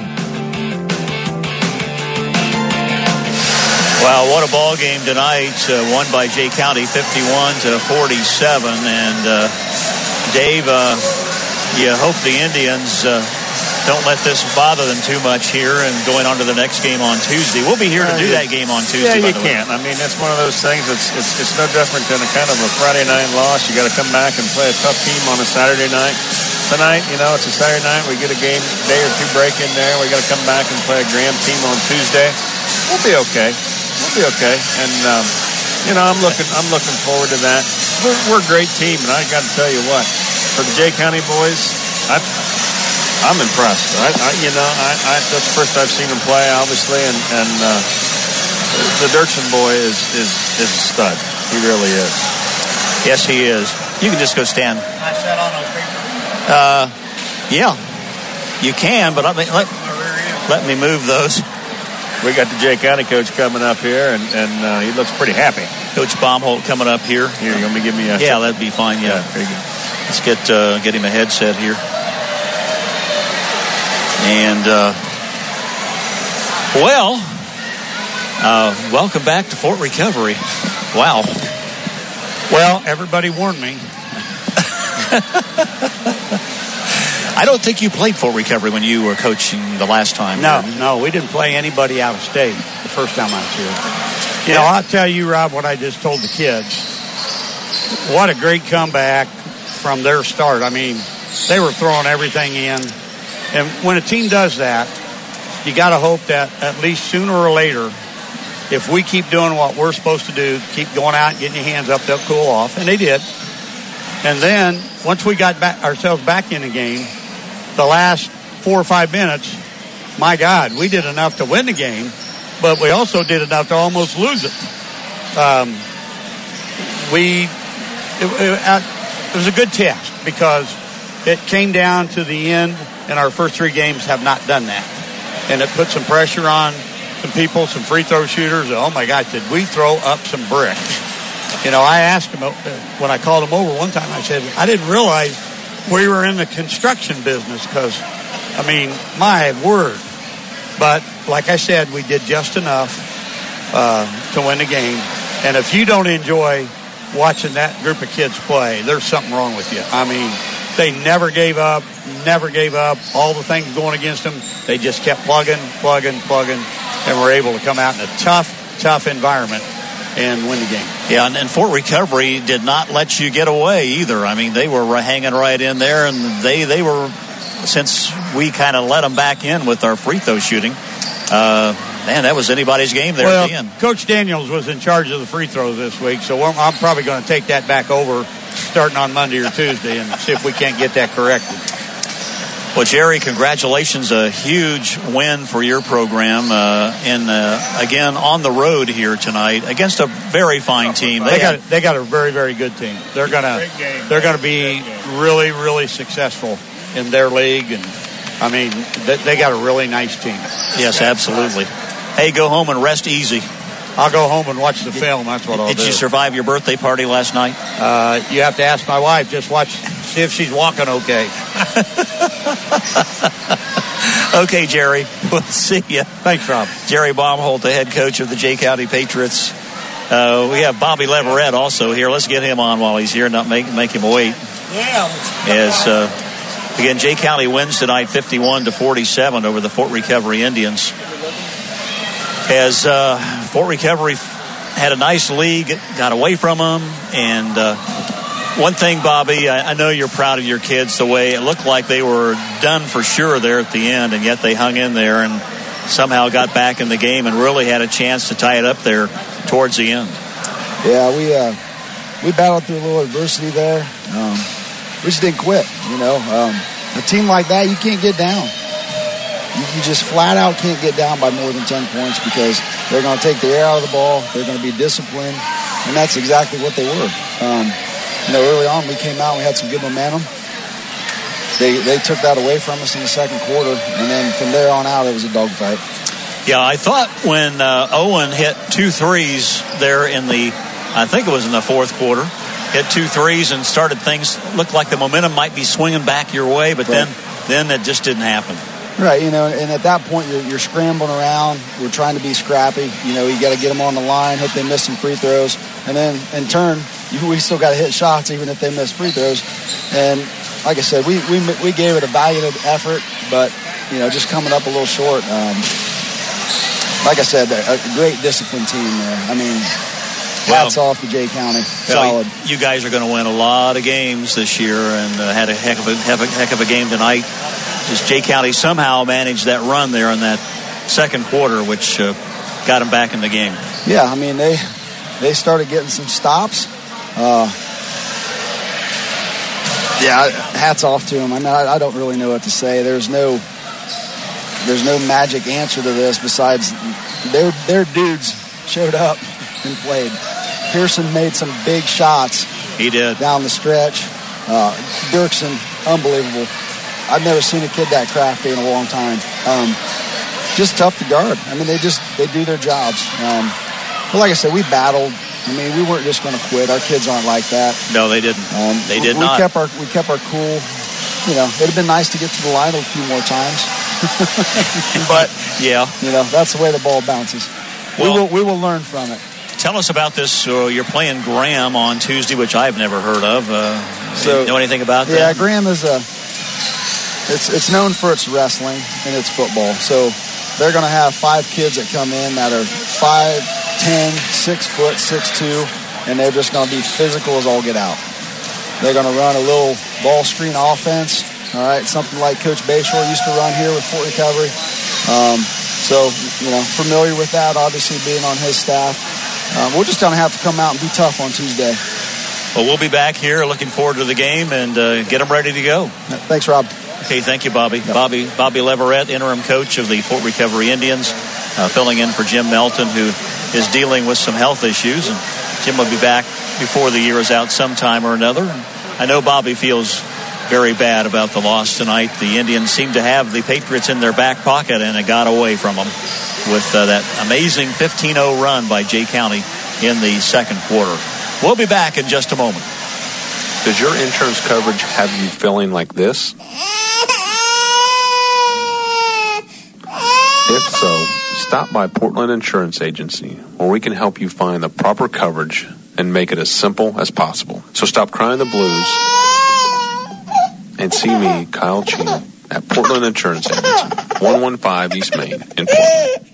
Well, what a ball game tonight. Uh, won by Jay County fifty-one to forty-seven. And uh, Dave, uh, you hope the Indians uh, don't let this bother them too much here and going on to the next game on Tuesday. We'll be here to do that game on Tuesday. Yeah, by you the way. can't. I mean, it's one of those things. It's it's it's no different than a kind of a Friday night loss. You got to come back and play a tough team on a Saturday night. Tonight, you know, it's a Saturday night. We get a game day or two break in there. We got to come back and play a Graham team on Tuesday. We'll be okay. We'll be okay. And um, you know, I'm looking I'm looking forward to that. We're, we're a great team, and I got to tell you what, for the Jay County boys, I. I'm impressed. I, I, you know, I, I, that's the first I've seen him play, obviously, and, and uh, the Dirksen boy is, is is a stud. He really is. Yes, he is. You can just go stand. I sat on those papers. Uh, yeah, you can, but let me let, let me move those. We got the Jay County coach coming up here, and, and uh, he looks pretty happy. Coach Baumholt coming up here. Here, you want me to give me a... Yeah, that'd be fine, yeah. yeah very good. Let's get, uh, get him a headset here. And, uh, well, uh, welcome back to Fort Recovery. Wow. Well, everybody warned me. I don't think you played Fort Recovery when you were coaching the last time. No, no, we didn't play anybody out of state the first time I was here. You know, I'll tell you, Rob, what I just told the kids. What a great comeback from their start. I mean, they were throwing everything in. And when a team does that, you got to hope that at least sooner or later, if we keep doing what we're supposed to do, keep going out and getting your hands up, they'll cool off. And they did. And then once we got back, ourselves back in the game, the last four or five minutes, my God, we did enough to win the game. but we also did enough to almost lose it. Um, we it, it, it was a good test because it came down to the end, and our first three games have not done that. And it put some pressure on some people, some free throw shooters. Oh, my gosh, did we throw up some bricks? You know, I asked him when I called him over one time, I said, I didn't realize we were in the construction business because, I mean, my word. But like I said, we did just enough uh, to win the game. And if you don't enjoy watching that group of kids play, there's something wrong with you. I mean, they never gave up, never gave up. All the things going against them, they just kept plugging, plugging, plugging, and were able to come out in a tough, tough environment and win the game. Yeah, and, and Fort Recovery did not let you get away either. I mean, they were hanging right in there, and they, they were, since we kind of let them back in with our free throw shooting, uh, man, that was anybody's game there well, at the end. Coach Daniels was in charge of the free throws this week, so I'm probably going to take that back over starting on Monday or Tuesday and see if we can't get that corrected. Well, Jerry, congratulations. A huge win for your program. Uh, and, uh, again, on the road here tonight against a very fine team. They, they got had, they got a very, very good team. They're going to they're going to be really, really successful in their league. And, I mean, they, they got a really nice team. Yes, absolutely. Hey, go home and rest easy. I'll go home and watch the film. That's what I'll Did do. Did you survive your birthday party last night? Uh, you have to ask my wife. Just watch, see if she's walking okay. Okay, Jerry. We'll see you. Thanks, Rob. Jerry Baumholt, the head coach of the Jay County Patriots. Uh, we have Bobby Leverett also here. Let's get him on while he's here, not make make him wait. Yeah. As uh, again, Jay County wins tonight, fifty-one to forty-seven over the Fort Recovery Indians. As uh, Fort Recovery had a nice lead, got away from them. And uh, one thing, Bobby, I, I know you're proud of your kids, the way it looked like they were done for sure there at the end, and yet they hung in there and somehow got back in the game and really had a chance to tie it up there towards the end. Yeah, we uh, we battled through a little adversity there. Um, we just didn't quit, you know. Um, a team like that, you can't get down. You, you just flat out can't get down by more than ten points because they're going to take the air out of the ball. They're going to be disciplined, and that's exactly what they were. Um, you know, early on we came out, we had some good momentum. They they took that away from us in the second quarter, and then from there on out it was a dogfight. Yeah, I thought when uh, Owen hit two threes there in the, I think it was in the fourth quarter, hit two threes and started things, looked like the momentum might be swinging back your way, but right. then then it just didn't happen. Right, you know, and at that point you're, you're scrambling around. We're trying to be scrappy. You know, you got to get them on the line, hope they miss some free throws, and then in turn, you, we still got to hit shots even if they miss free throws. And like I said, we we we gave it a valiant effort, but you know, just coming up a little short. Um, like I said, a, a great disciplined team there. I mean, hats well, off to Jay County. Solid. Well, you guys are going to win a lot of games this year, and uh, had a heck of a, have a heck of a game tonight. Just Jay County somehow managed that run there in that second quarter, which uh, got them back in the game. Yeah, I mean, they they started getting some stops. Uh, yeah, hats off to them. I mean, I, I don't really know what to say. There's no there's no magic answer to this besides their their dudes showed up and played. Pearson made some big shots. He did. Down the stretch. Uh, Dirksen, unbelievable. I've never seen a kid that crafty in a long time. Um, just tough to guard. I mean, they just they do their jobs. Um, but like I said, we battled. I mean, we weren't just going to quit. Our kids aren't like that. No, they didn't. Um, they did we, not. We kept our we kept our cool. You know, it'd have been nice to get to the line a few more times. But yeah, you know, that's the way the ball bounces. Well, we will we will learn from it. Tell us about this. Uh, you're playing Graham on Tuesday, which I've never heard of. Uh, so, you know anything about yeah, that? Yeah, Graham is a. It's it's known for its wrestling and its football. So they're going to have five kids that come in that are five, ten, six foot, six two, and they're just going to be physical as all get out. They're going to run a little ball screen offense. All right, something like Coach Bayshore used to run here with Fort Recovery. Um, so you know, familiar with that. Obviously, being on his staff, um, we're just going to have to come out and be tough on Tuesday. Well, we'll be back here. Looking forward to the game and uh, get them ready to go. Thanks, Rob. Okay, thank you, Bobby. Yep. Bobby Bobby Leverett, interim coach of the Fort Recovery Indians. uh, filling in for Jim Melton, who is dealing with some health issues. And Jim will be back before the year is out sometime or another. And I know Bobby feels very bad about the loss tonight. The Indians seem to have the Patriots in their back pocket, and it got away from them with uh, that amazing fifteen oh run by Jay County in the second quarter. We'll be back in just a moment. Does your insurance coverage have you feeling like this? If so, stop by Portland Insurance Agency, where we can help you find the proper coverage and make it as simple as possible. So stop crying the blues and see me, Kyle Chin, at Portland Insurance Agency, one one five East Main in Portland.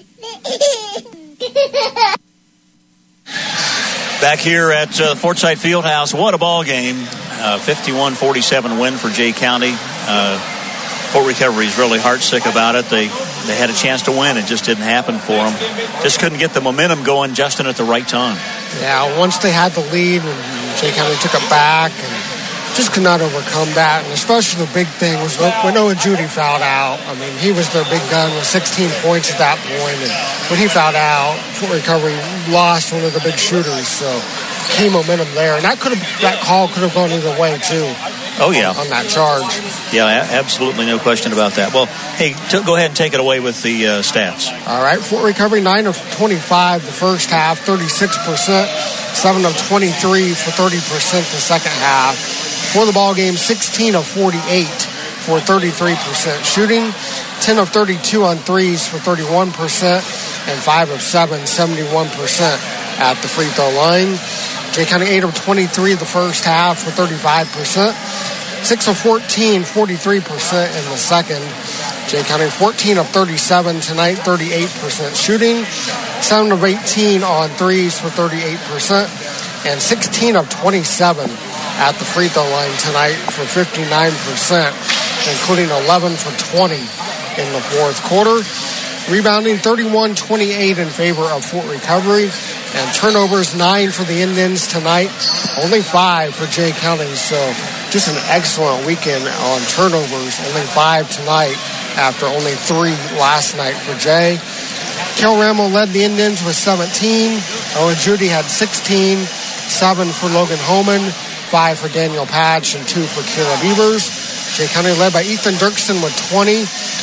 Back here at uh, Forsyth Fieldhouse, what a ball game. Uh, fifty-one forty-seven win for Jay County. Uh, Fort Recovery is really heartsick about it. They they had a chance to win. It just didn't happen for them. Just couldn't get the momentum going, Justin, at the right time. Yeah, once they had the lead, and Jay County took it back, and just could not overcome that. And especially the big thing was when Owen Judy fouled out. I mean, he was their big gun with sixteen points at that point. And when he fouled out, Fort Recovery lost one of the big shooters. So key momentum there. And that could have that call could have gone either way, too. Oh, yeah. On, on that charge. Yeah, absolutely no question about that. Well, hey, t- go ahead and take it away with the uh, stats. All right, Fort Recovery, nine of twenty-five the first half, thirty-six percent. seven of twenty-three for thirty percent the second half. For the ball game, sixteen of forty-eight for thirty-three percent shooting, ten of thirty-two on threes for thirty-one percent, and five of seven, seventy-one percent at the free throw line. Jay County, eight of twenty-three the first half for thirty-five percent, six of fourteen, forty-three percent in the second. Jay County, fourteen of thirty-seven tonight, thirty-eight percent shooting, seven of eighteen on threes for thirty-eight percent, and sixteen of twenty-seven at the free throw line tonight for fifty-nine percent, including eleven for twenty in the fourth quarter. Rebounding thirty-one twenty-eight in favor of Fort Recovery, and turnovers nine for the Indians tonight, only five for Jay County. So just an excellent weekend on turnovers, only five tonight after only three last night for Jay. Kel Ramo led the Indians with seventeen. Owen Judy had sixteen, seven for Logan Homan, five for Daniel Patch, and two for Kira Beavers. Jay County led by Ethan Dirksen with twenty,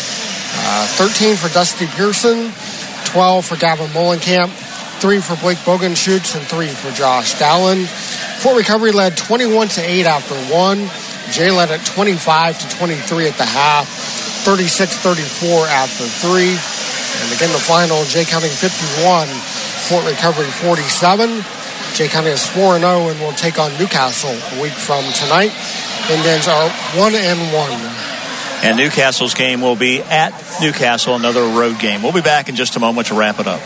uh, thirteen for Dusty Pearson, twelve for Gavin Molenkamp, three for Blake Bogenschutz, and three for Josh Dallin. Fort Recovery led twenty-one to eight after one. Jay led at twenty-five to twenty-three at the half, thirty-six thirty-four after three. And again, the final, Jay County fifty-one, Fort Recovery forty-seven. Jay County is four and oh and will take on Newcastle a week from tonight. Indians are one and one. And Newcastle's game will be at Newcastle, another road game. We'll be back in just a moment to wrap it up.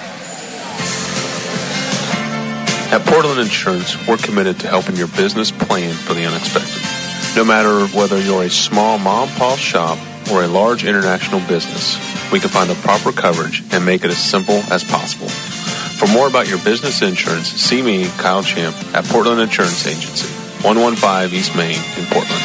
At Portland Insurance, we're committed to helping your business plan for the unexpected. No matter whether you're a small mom-and-pop shop or a large international business, we can find the proper coverage and make it as simple as possible. For more about your business insurance, see me, Kyle Champ, at Portland Insurance Agency, one one five East Main in Portland.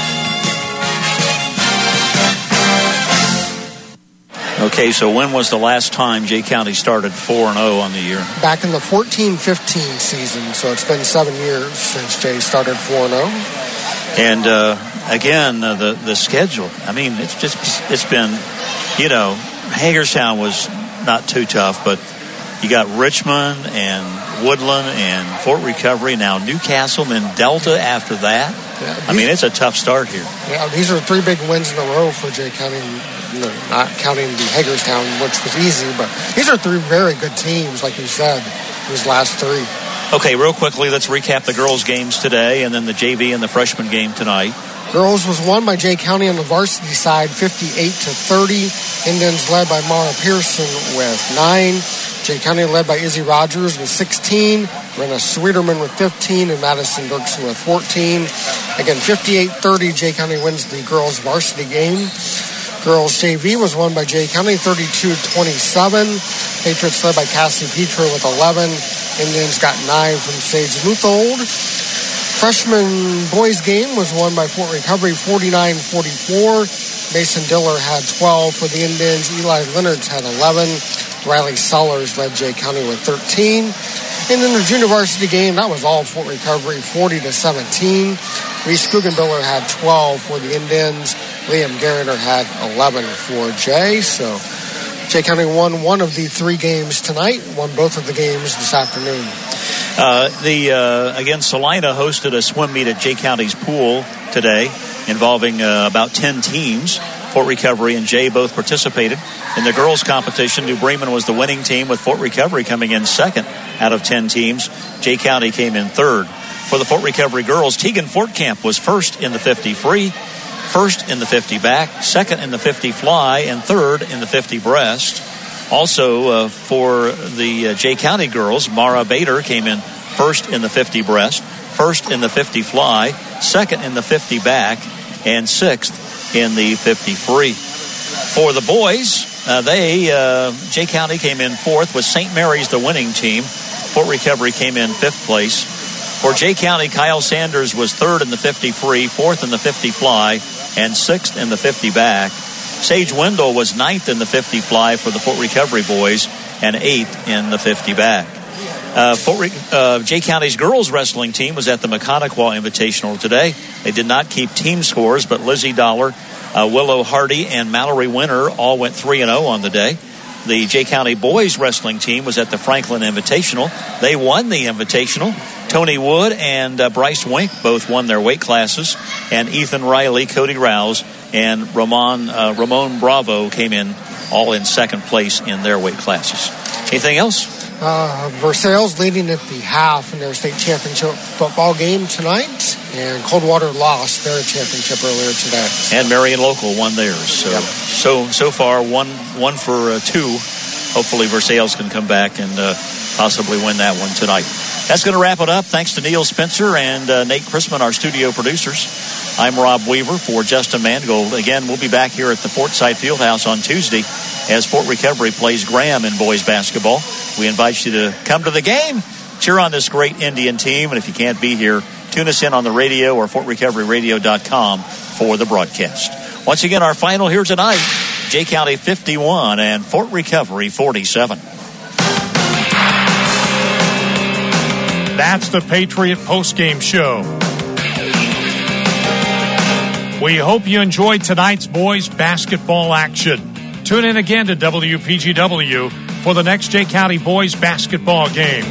Okay, so when was the last time Jay County started four and oh on the year? Back in the fourteen fifteen season, so it's been seven years since Jay started four and oh. And uh, again, uh, the the schedule. I mean, it's just it's been, you know, Hagerstown was not too tough, but you got Richmond and Woodland and Fort Recovery, now Newcastle, then Delta after that. Yeah, these, I mean, it's a tough start here. Yeah, these are three big wins in a row for Jay County, you know, not counting the Hagerstown, which was easy, but these are three very good teams, like you said, these last three. Okay, real quickly, let's recap the girls' games today and then the J V and the freshman game tonight. Girls was won by Jay County on the varsity side, fifty-eight to thirty. Indians led by Mara Pearson with nine. Jay County led by Izzy Rogers with sixteen. Renna Sweeterman with fifteen and Madison Dirksen with fourteen. Again, fifty-eight thirty, Jay County wins the girls' varsity game. Girls' J V was won by Jay County, thirty-two twenty-seven. Patriots led by Cassie Petro with eleven. Indians got nine from Sage Luthold. Freshman boys game was won by Fort Recovery, forty-nine forty-four. Mason Diller had twelve for the Indians. Eli Leonards had eleven. Riley Sellers led Jay County with thirteen. And then the junior varsity game, that was all Fort Recovery, forty to seventeen. Reese Guggenbiller had twelve for the Indians. Liam Garriter had eleven for Jay. So Jay County won one of the three games tonight, won both of the games this afternoon. Uh, the uh, again, Salina hosted a swim meet at Jay County's pool today involving uh, about ten teams. Fort Recovery and Jay both participated. In the girls' competition, New Bremen was the winning team, with Fort Recovery coming in second out of ten teams. Jay County came in third. For the Fort Recovery girls, Tegan Fortcamp was first in the fifty free, first in the fifty back, second in the fifty fly, and third in the fifty breast. Also, uh, for the uh, Jay County girls, Mara Bader came in first in the fifty breast, first in the fifty fly, second in the fifty back, and sixth in the fifty free. For the boys, uh, they uh, Jay County came in fourth, with Saint Mary's the winning team. Fort Recovery came in fifth place. For Jay County, Kyle Sanders was third in the fifty free, fourth in the fifty fly, and sixth in the fifty back. Sage Wendell was ninth in the fifty fly for the Fort Recovery boys, and eighth in the fifty back. Uh, Fort Re- uh, Jay County's girls wrestling team was at the Maconaquah Invitational today. They did not keep team scores, but Lizzie Dollar, uh, Willow Hardy, and Mallory Winter all went three and oh on the day. The Jay County boys wrestling team was at the Franklin Invitational. They won the Invitational. Tony Wood and uh, Bryce Wink both won their weight classes, and Ethan Riley, Cody Rouse, and Ramon uh, Ramon Bravo came in all in second place in their weight classes. Anything else? Uh, Versailles leading at the half in their state championship football game tonight, and Coldwater lost their championship earlier today. And Marion Local won theirs. So yep. so so far one one for uh, two. Hopefully Versailles can come back and uh, possibly win that one tonight. That's going to wrap it up. Thanks to Neil Spencer and uh, Nate Chrisman, our studio producers. I'm Rob Weaver for Justin Mangold. Again, we'll be back here at the Fortside Fieldhouse on Tuesday as Fort Recovery plays Graham in boys basketball. We invite you to come to the game, cheer on this great Indian team, and if you can't be here, tune us in on the radio or fort recovery radio dot com for the broadcast. Once again, our final here tonight, Jay County fifty-one and Fort Recovery forty-seven. That's the Patriot postgame show. We hope you enjoyed tonight's boys basketball action. Tune in again to W P G W for the next Jay County boys basketball game.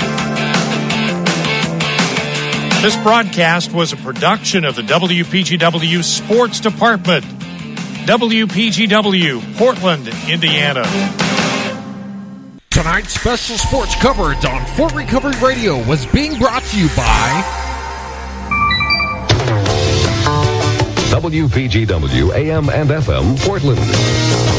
This broadcast was a production of the W P G W Sports Department. W P G W, Portland, Indiana. Tonight's special sports coverage on Fort Recovery Radio was being brought to you by W P G W A M and F M Portland.